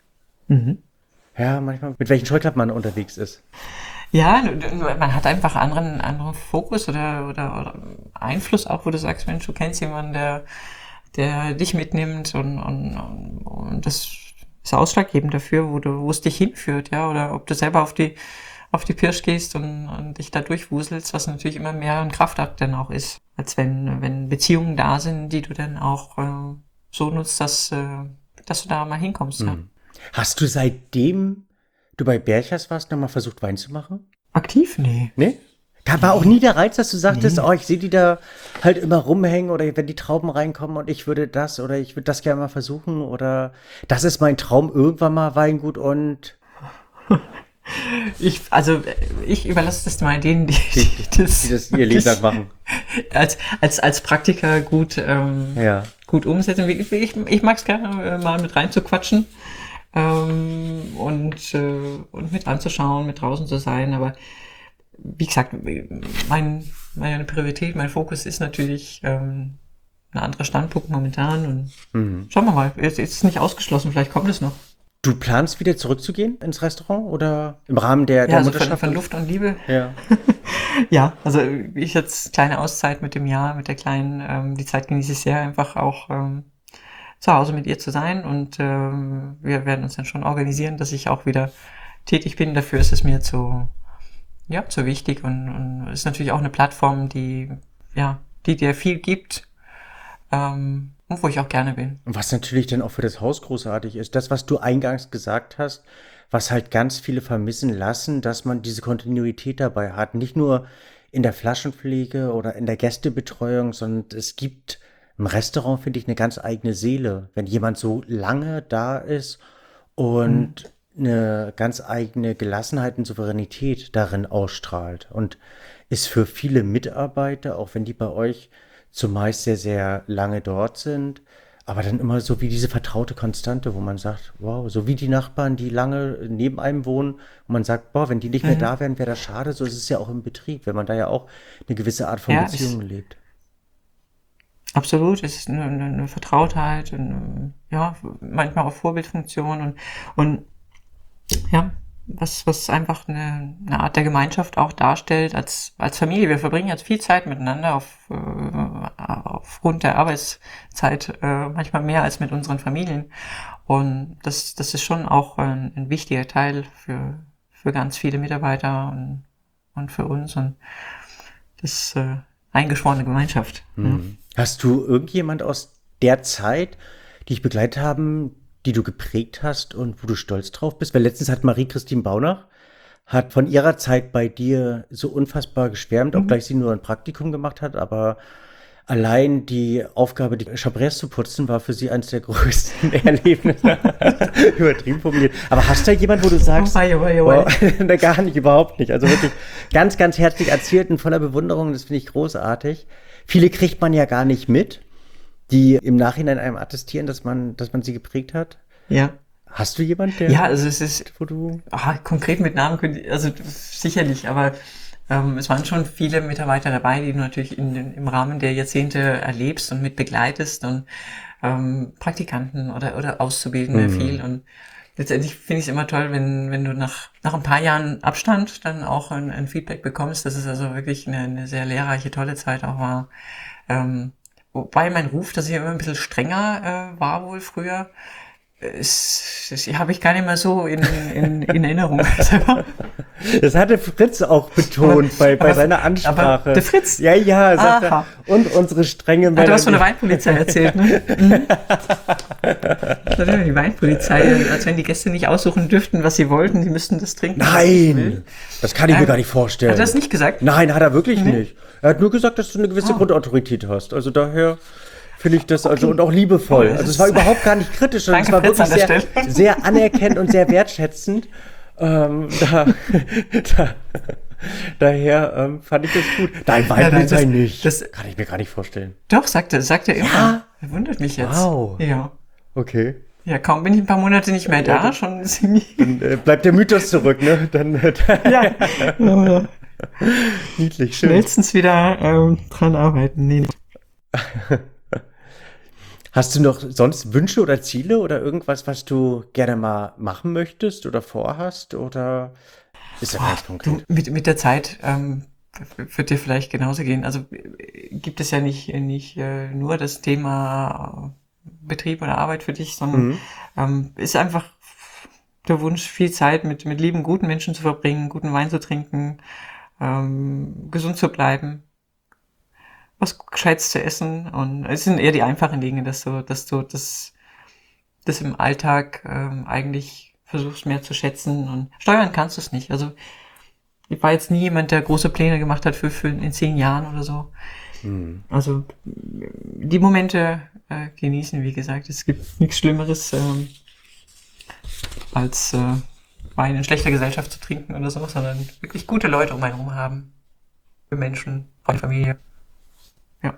Ja, manchmal, mit welchen Scheuklappen man unterwegs ist. Ja, man hat einfach anderen Fokus oder Einfluss auch, wo du sagst, Mensch, du kennst jemanden, der dich mitnimmt und das ist ausschlaggebend dafür, wo es dich hinführt, ja, oder ob du selber auf die Pirsch gehst und dich da durchwuselst, was natürlich immer mehr ein Kraftakt dann auch ist, als wenn Beziehungen da sind, die du dann auch so nutzt, dass du da mal hinkommst, ja. Hast du seitdem du bei Berchers warst, nochmal versucht, Wein zu machen? Aktiv? Nee. Nee? Da war auch nie der Reiz, dass du sagtest, oh, ich sehe die da halt immer rumhängen oder wenn die Trauben reinkommen und ich würde das oder ich würde das gerne mal versuchen oder das ist mein Traum, irgendwann mal Weingut und Ich überlasse das mal denen, die die das ihr Leben lang machen. als Praktiker gut Ja. umsetzen. Ich mag es gerne, mal mit reinzuquatschen und mit anzuschauen, mit draußen zu sein. Aber wie gesagt, meine Priorität, mein Fokus ist natürlich ein anderer Standpunkt momentan. Und schauen wir mal, jetzt ist es nicht ausgeschlossen, vielleicht kommt es noch. Du planst wieder zurückzugehen ins Restaurant oder im Rahmen der Ja, also Mutterschaft? von Luft und Liebe. Ja. Ja, also ich jetzt kleine Auszeit mit dem Jahr, mit der Kleinen, die Zeit genieße ich sehr, einfach auch zu Hause mit ihr zu sein und wir werden uns dann schon organisieren, dass ich auch wieder tätig bin. Dafür ist es mir zu wichtig und ist natürlich auch eine Plattform, die dir viel gibt und wo ich auch gerne bin. Und was natürlich dann auch für das Haus großartig ist, das, was du eingangs gesagt hast, was halt ganz viele vermissen lassen, dass man diese Kontinuität dabei hat. Nicht nur in der Flaschenpflege oder in der Gästebetreuung, sondern es gibt im Restaurant, finde ich, eine ganz eigene Seele. Wenn jemand so lange da ist und eine ganz eigene Gelassenheit und Souveränität darin ausstrahlt und ist für viele Mitarbeiter, auch wenn die bei euch zumeist sehr, sehr lange dort sind, aber dann immer so wie diese vertraute Konstante, wo man sagt, wow, so wie die Nachbarn, die lange neben einem wohnen, wo man sagt, boah, wenn die nicht mehr da wären, wäre das schade. So ist es ja auch im Betrieb, wenn man da ja auch eine gewisse Art von Ja, Beziehungen lebt. Absolut, es ist eine Vertrautheit und manchmal auch Vorbildfunktion und ja, was einfach eine Art der Gemeinschaft auch darstellt als Familie. Wir verbringen jetzt viel Zeit miteinander aufgrund der Arbeitszeit, manchmal mehr als mit unseren Familien. Und das ist schon auch ein wichtiger Teil für ganz viele Mitarbeiter und für uns und das eingeschworene Gemeinschaft. Mhm. Hast du irgendjemand aus der Zeit, die dich begleitet haben, die du geprägt hast und wo du stolz drauf bist? Weil letztens hat Marie-Christine Baunach hat von ihrer Zeit bei dir so unfassbar geschwärmt, obgleich sie nur ein Praktikum gemacht hat, aber allein die Aufgabe, die Chabres zu putzen, war für sie eines der größten Erlebnisse. Übertrieben formuliert. Aber hast du da jemand, wo du sagst, wow, na, gar nicht, überhaupt nicht. Also wirklich ganz, ganz herzlich erzählt und voller Bewunderung, das finde ich großartig. Viele kriegt man ja gar nicht mit, die im Nachhinein einem attestieren, dass man sie geprägt hat. Ja. Hast du jemanden, der... Ja, also es ist, wo du... konkret mit Namen, also sicherlich, aber es waren schon viele Mitarbeiter dabei, die du natürlich im Rahmen der Jahrzehnte erlebst und mit begleitest und Praktikanten oder Auszubildende viel. Und letztendlich finde ich es immer toll, wenn du nach ein paar Jahren Abstand dann auch ein Feedback bekommst, dass es also wirklich eine sehr lehrreiche, tolle Zeit auch war. Wobei mein Ruf, dass ich immer ein bisschen strenger war wohl früher, habe ich gar nicht mehr so in Erinnerung. Das hatte Fritz auch betont bei seiner Ansprache. Aber der Fritz? Ja, sagt er. Und unsere strenge Melanie. Du hast von der Weinpolizei erzählt, ne? Natürlich, die Weinpolizei, als wenn die Gäste nicht aussuchen dürften, was sie wollten, sie müssten das trinken. Nein, das kann ich mir gar nicht vorstellen. Hat er das nicht gesagt? Nein, hat er wirklich nicht. Er hat nur gesagt, dass du eine gewisse Grundautorität hast. Also daher... finde ich das und auch liebevoll. Also es war überhaupt gar nicht kritisch, sondern es war wirklich sehr anerkennend und sehr wertschätzend. Daher fand ich das gut. Dein Weinpolizei nicht. Das kann ich mir gar nicht vorstellen. Doch, sagt er immer. Ja. Er wundert mich jetzt. Wow. Ja. Okay. Ja, kaum bin ich ein paar Monate nicht mehr da, schon dann bleibt der Mythos zurück, ne? Ja. Niedlich, schön. Schnellstens wieder dran arbeiten. Nee. Hast du noch sonst Wünsche oder Ziele oder irgendwas, was du gerne mal machen möchtest oder vorhast? Oder ist das ganz konkret? Mit der Zeit wird dir vielleicht genauso gehen. Also gibt es ja nicht nur das Thema Betrieb oder Arbeit für dich, sondern ist einfach der Wunsch, viel Zeit mit lieben, guten Menschen zu verbringen, guten Wein zu trinken, gesund zu bleiben, was Gescheites zu essen. Und es sind eher die einfachen Dinge, dass du das im Alltag eigentlich versuchst mehr zu schätzen. Und steuern kannst du es nicht. Also ich war jetzt nie jemand, der große Pläne gemacht hat für in 10 Jahren oder so. Also die Momente genießen, wie gesagt. Es gibt nichts Schlimmeres als Wein in schlechter Gesellschaft zu trinken oder so, sondern wirklich gute Leute um einen herum haben. Für Menschen, für die Familie. Ja.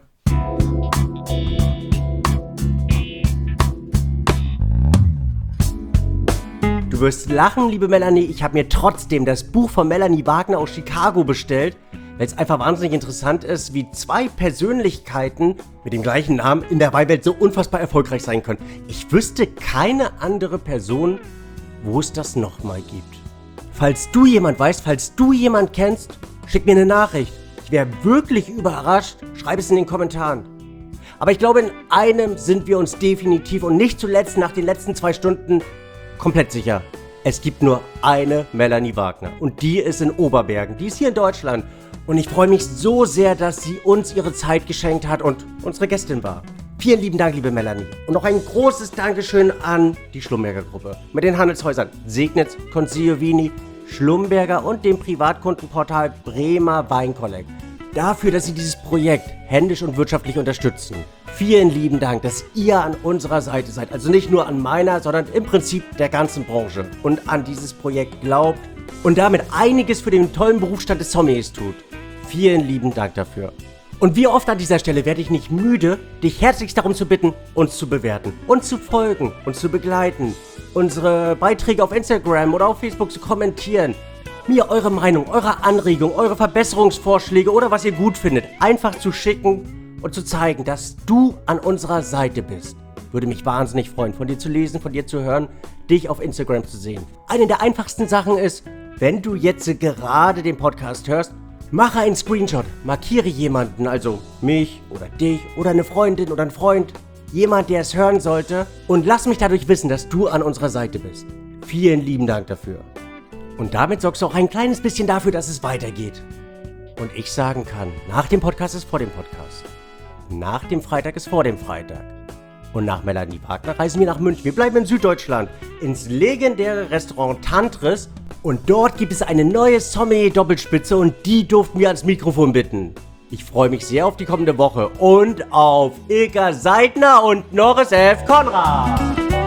Du wirst lachen, liebe Melanie. Ich habe mir trotzdem das Buch von Melanie Wagner aus Chicago bestellt, weil es einfach wahnsinnig interessant ist, wie 2 Persönlichkeiten mit dem gleichen Namen in der Weinwelt so unfassbar erfolgreich sein können. Ich wüsste keine andere Person, wo es das nochmal gibt. Falls du jemand weißt, falls du jemand kennst, schick mir eine Nachricht. Ich wäre wirklich überrascht. Schreib es in den Kommentaren. Aber ich glaube, in einem sind wir uns definitiv und nicht zuletzt nach den letzten 2 Stunden komplett sicher. Es gibt nur eine Melanie Wagner und die ist in Oberbergen. Die ist hier in Deutschland. Und ich freue mich so sehr, dass sie uns ihre Zeit geschenkt hat und unsere Gästin war. Vielen lieben Dank, liebe Melanie. Und noch ein großes Dankeschön an die Schlumberger Gruppe. Mit den Handelshäusern Segnitz, Consigliovini, Schlumberger und dem Privatkundenportal Bremer Weinkollekt. Dafür, dass sie dieses Projekt händisch und wirtschaftlich unterstützen. Vielen lieben Dank, dass ihr an unserer Seite seid. Also nicht nur an meiner, sondern im Prinzip der ganzen Branche. Und an dieses Projekt glaubt und damit einiges für den tollen Berufsstand des Sommeliers tut. Vielen lieben Dank dafür. Und wie oft an dieser Stelle werde ich nicht müde, dich herzlichst darum zu bitten, uns zu bewerten, uns zu folgen, uns zu begleiten, unsere Beiträge auf Instagram oder auf Facebook zu kommentieren, mir eure Meinung, eure Anregung, eure Verbesserungsvorschläge oder was ihr gut findet, einfach zu schicken und zu zeigen, dass du an unserer Seite bist. Würde mich wahnsinnig freuen, von dir zu lesen, von dir zu hören, dich auf Instagram zu sehen. Eine der einfachsten Sachen ist, wenn du jetzt gerade den Podcast hörst, mache einen Screenshot, markiere jemanden, also mich oder dich oder eine Freundin oder einen Freund, jemand, der es hören sollte und lass mich dadurch wissen, dass du an unserer Seite bist. Vielen lieben Dank dafür. Und damit sorgst du auch ein kleines bisschen dafür, dass es weitergeht. Und ich sagen kann, nach dem Podcast ist vor dem Podcast. Nach dem Freitag ist vor dem Freitag. Und nach Melanie Wagner reisen wir nach München. Wir bleiben in Süddeutschland, ins legendäre Restaurant Tantris. Und dort gibt es eine neue Sommelier-Doppelspitze und die durften wir ans Mikrofon bitten. Ich freue mich sehr auf die kommende Woche und auf Ilka Seidner und Norris F. Konrad.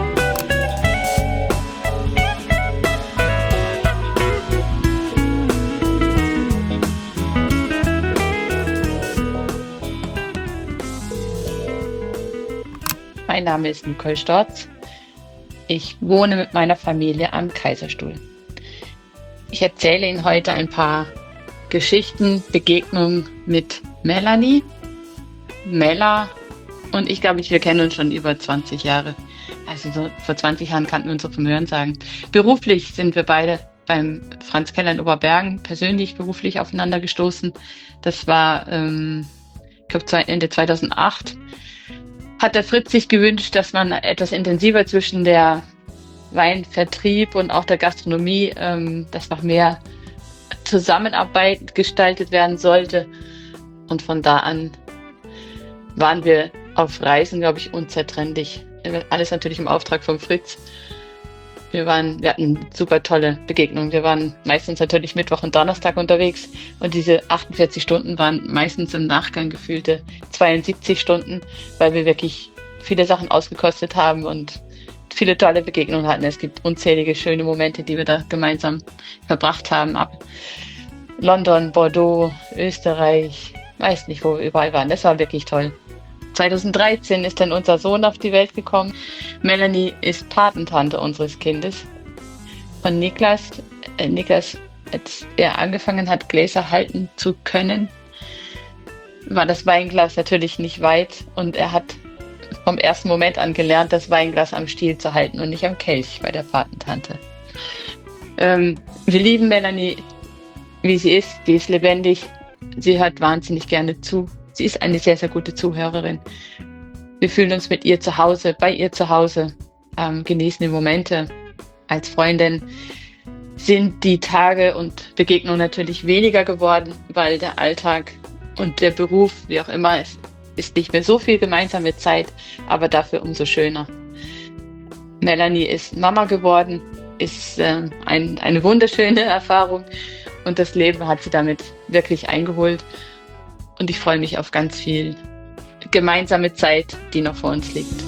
Mein Name ist Nicole Storz. Ich wohne mit meiner Familie am Kaiserstuhl. Ich erzähle Ihnen heute ein paar Geschichten, Begegnungen mit Melanie. Mella und ich glaube, wir kennen uns schon über 20 Jahre. Also so vor 20 Jahren kannten wir uns so vom Hörensagen. Beruflich sind wir beide beim Franz Keller in Oberbergen persönlich beruflich aufeinander gestoßen. Das war, ich glaube, Ende 2008. Hat der Fritz sich gewünscht, dass man etwas intensiver zwischen der Weinvertrieb und auch der Gastronomie, dass noch mehr Zusammenarbeit gestaltet werden sollte. Und von da an waren wir auf Reisen, glaube ich, unzertrennlich. Alles natürlich im Auftrag von Fritz. Wir hatten super tolle Begegnungen. Wir waren meistens natürlich Mittwoch und Donnerstag unterwegs und diese 48 Stunden waren meistens im Nachgang gefühlte 72 Stunden, weil wir wirklich viele Sachen ausgekostet haben und viele tolle Begegnungen hatten. Es gibt unzählige schöne Momente, die wir da gemeinsam verbracht haben. Ab London, Bordeaux, Österreich, weiß nicht, wo wir überall waren. Das war wirklich toll. 2013 ist dann unser Sohn auf die Welt gekommen. Melanie ist Patentante unseres Kindes. Von Niklas. Niklas, als er angefangen hat, Gläser halten zu können, war das Weinglas natürlich nicht weit. Und er hat vom ersten Moment an gelernt, das Weinglas am Stiel zu halten und nicht am Kelch bei der Patentante. Wir lieben Melanie, wie sie ist. Sie ist lebendig. Sie hört wahnsinnig gerne zu. Sie ist eine sehr, sehr gute Zuhörerin. Wir fühlen uns mit ihr zu Hause, bei ihr zu Hause, genießen die Momente. Als Freundin sind die Tage und Begegnungen natürlich weniger geworden, weil der Alltag und der Beruf, wie auch immer, es ist nicht mehr so viel gemeinsame Zeit, aber dafür umso schöner. Melanie ist Mama geworden, ist eine wunderschöne Erfahrung und das Leben hat sie damit wirklich eingeholt. Und ich freue mich auf ganz viel gemeinsame Zeit, die noch vor uns liegt.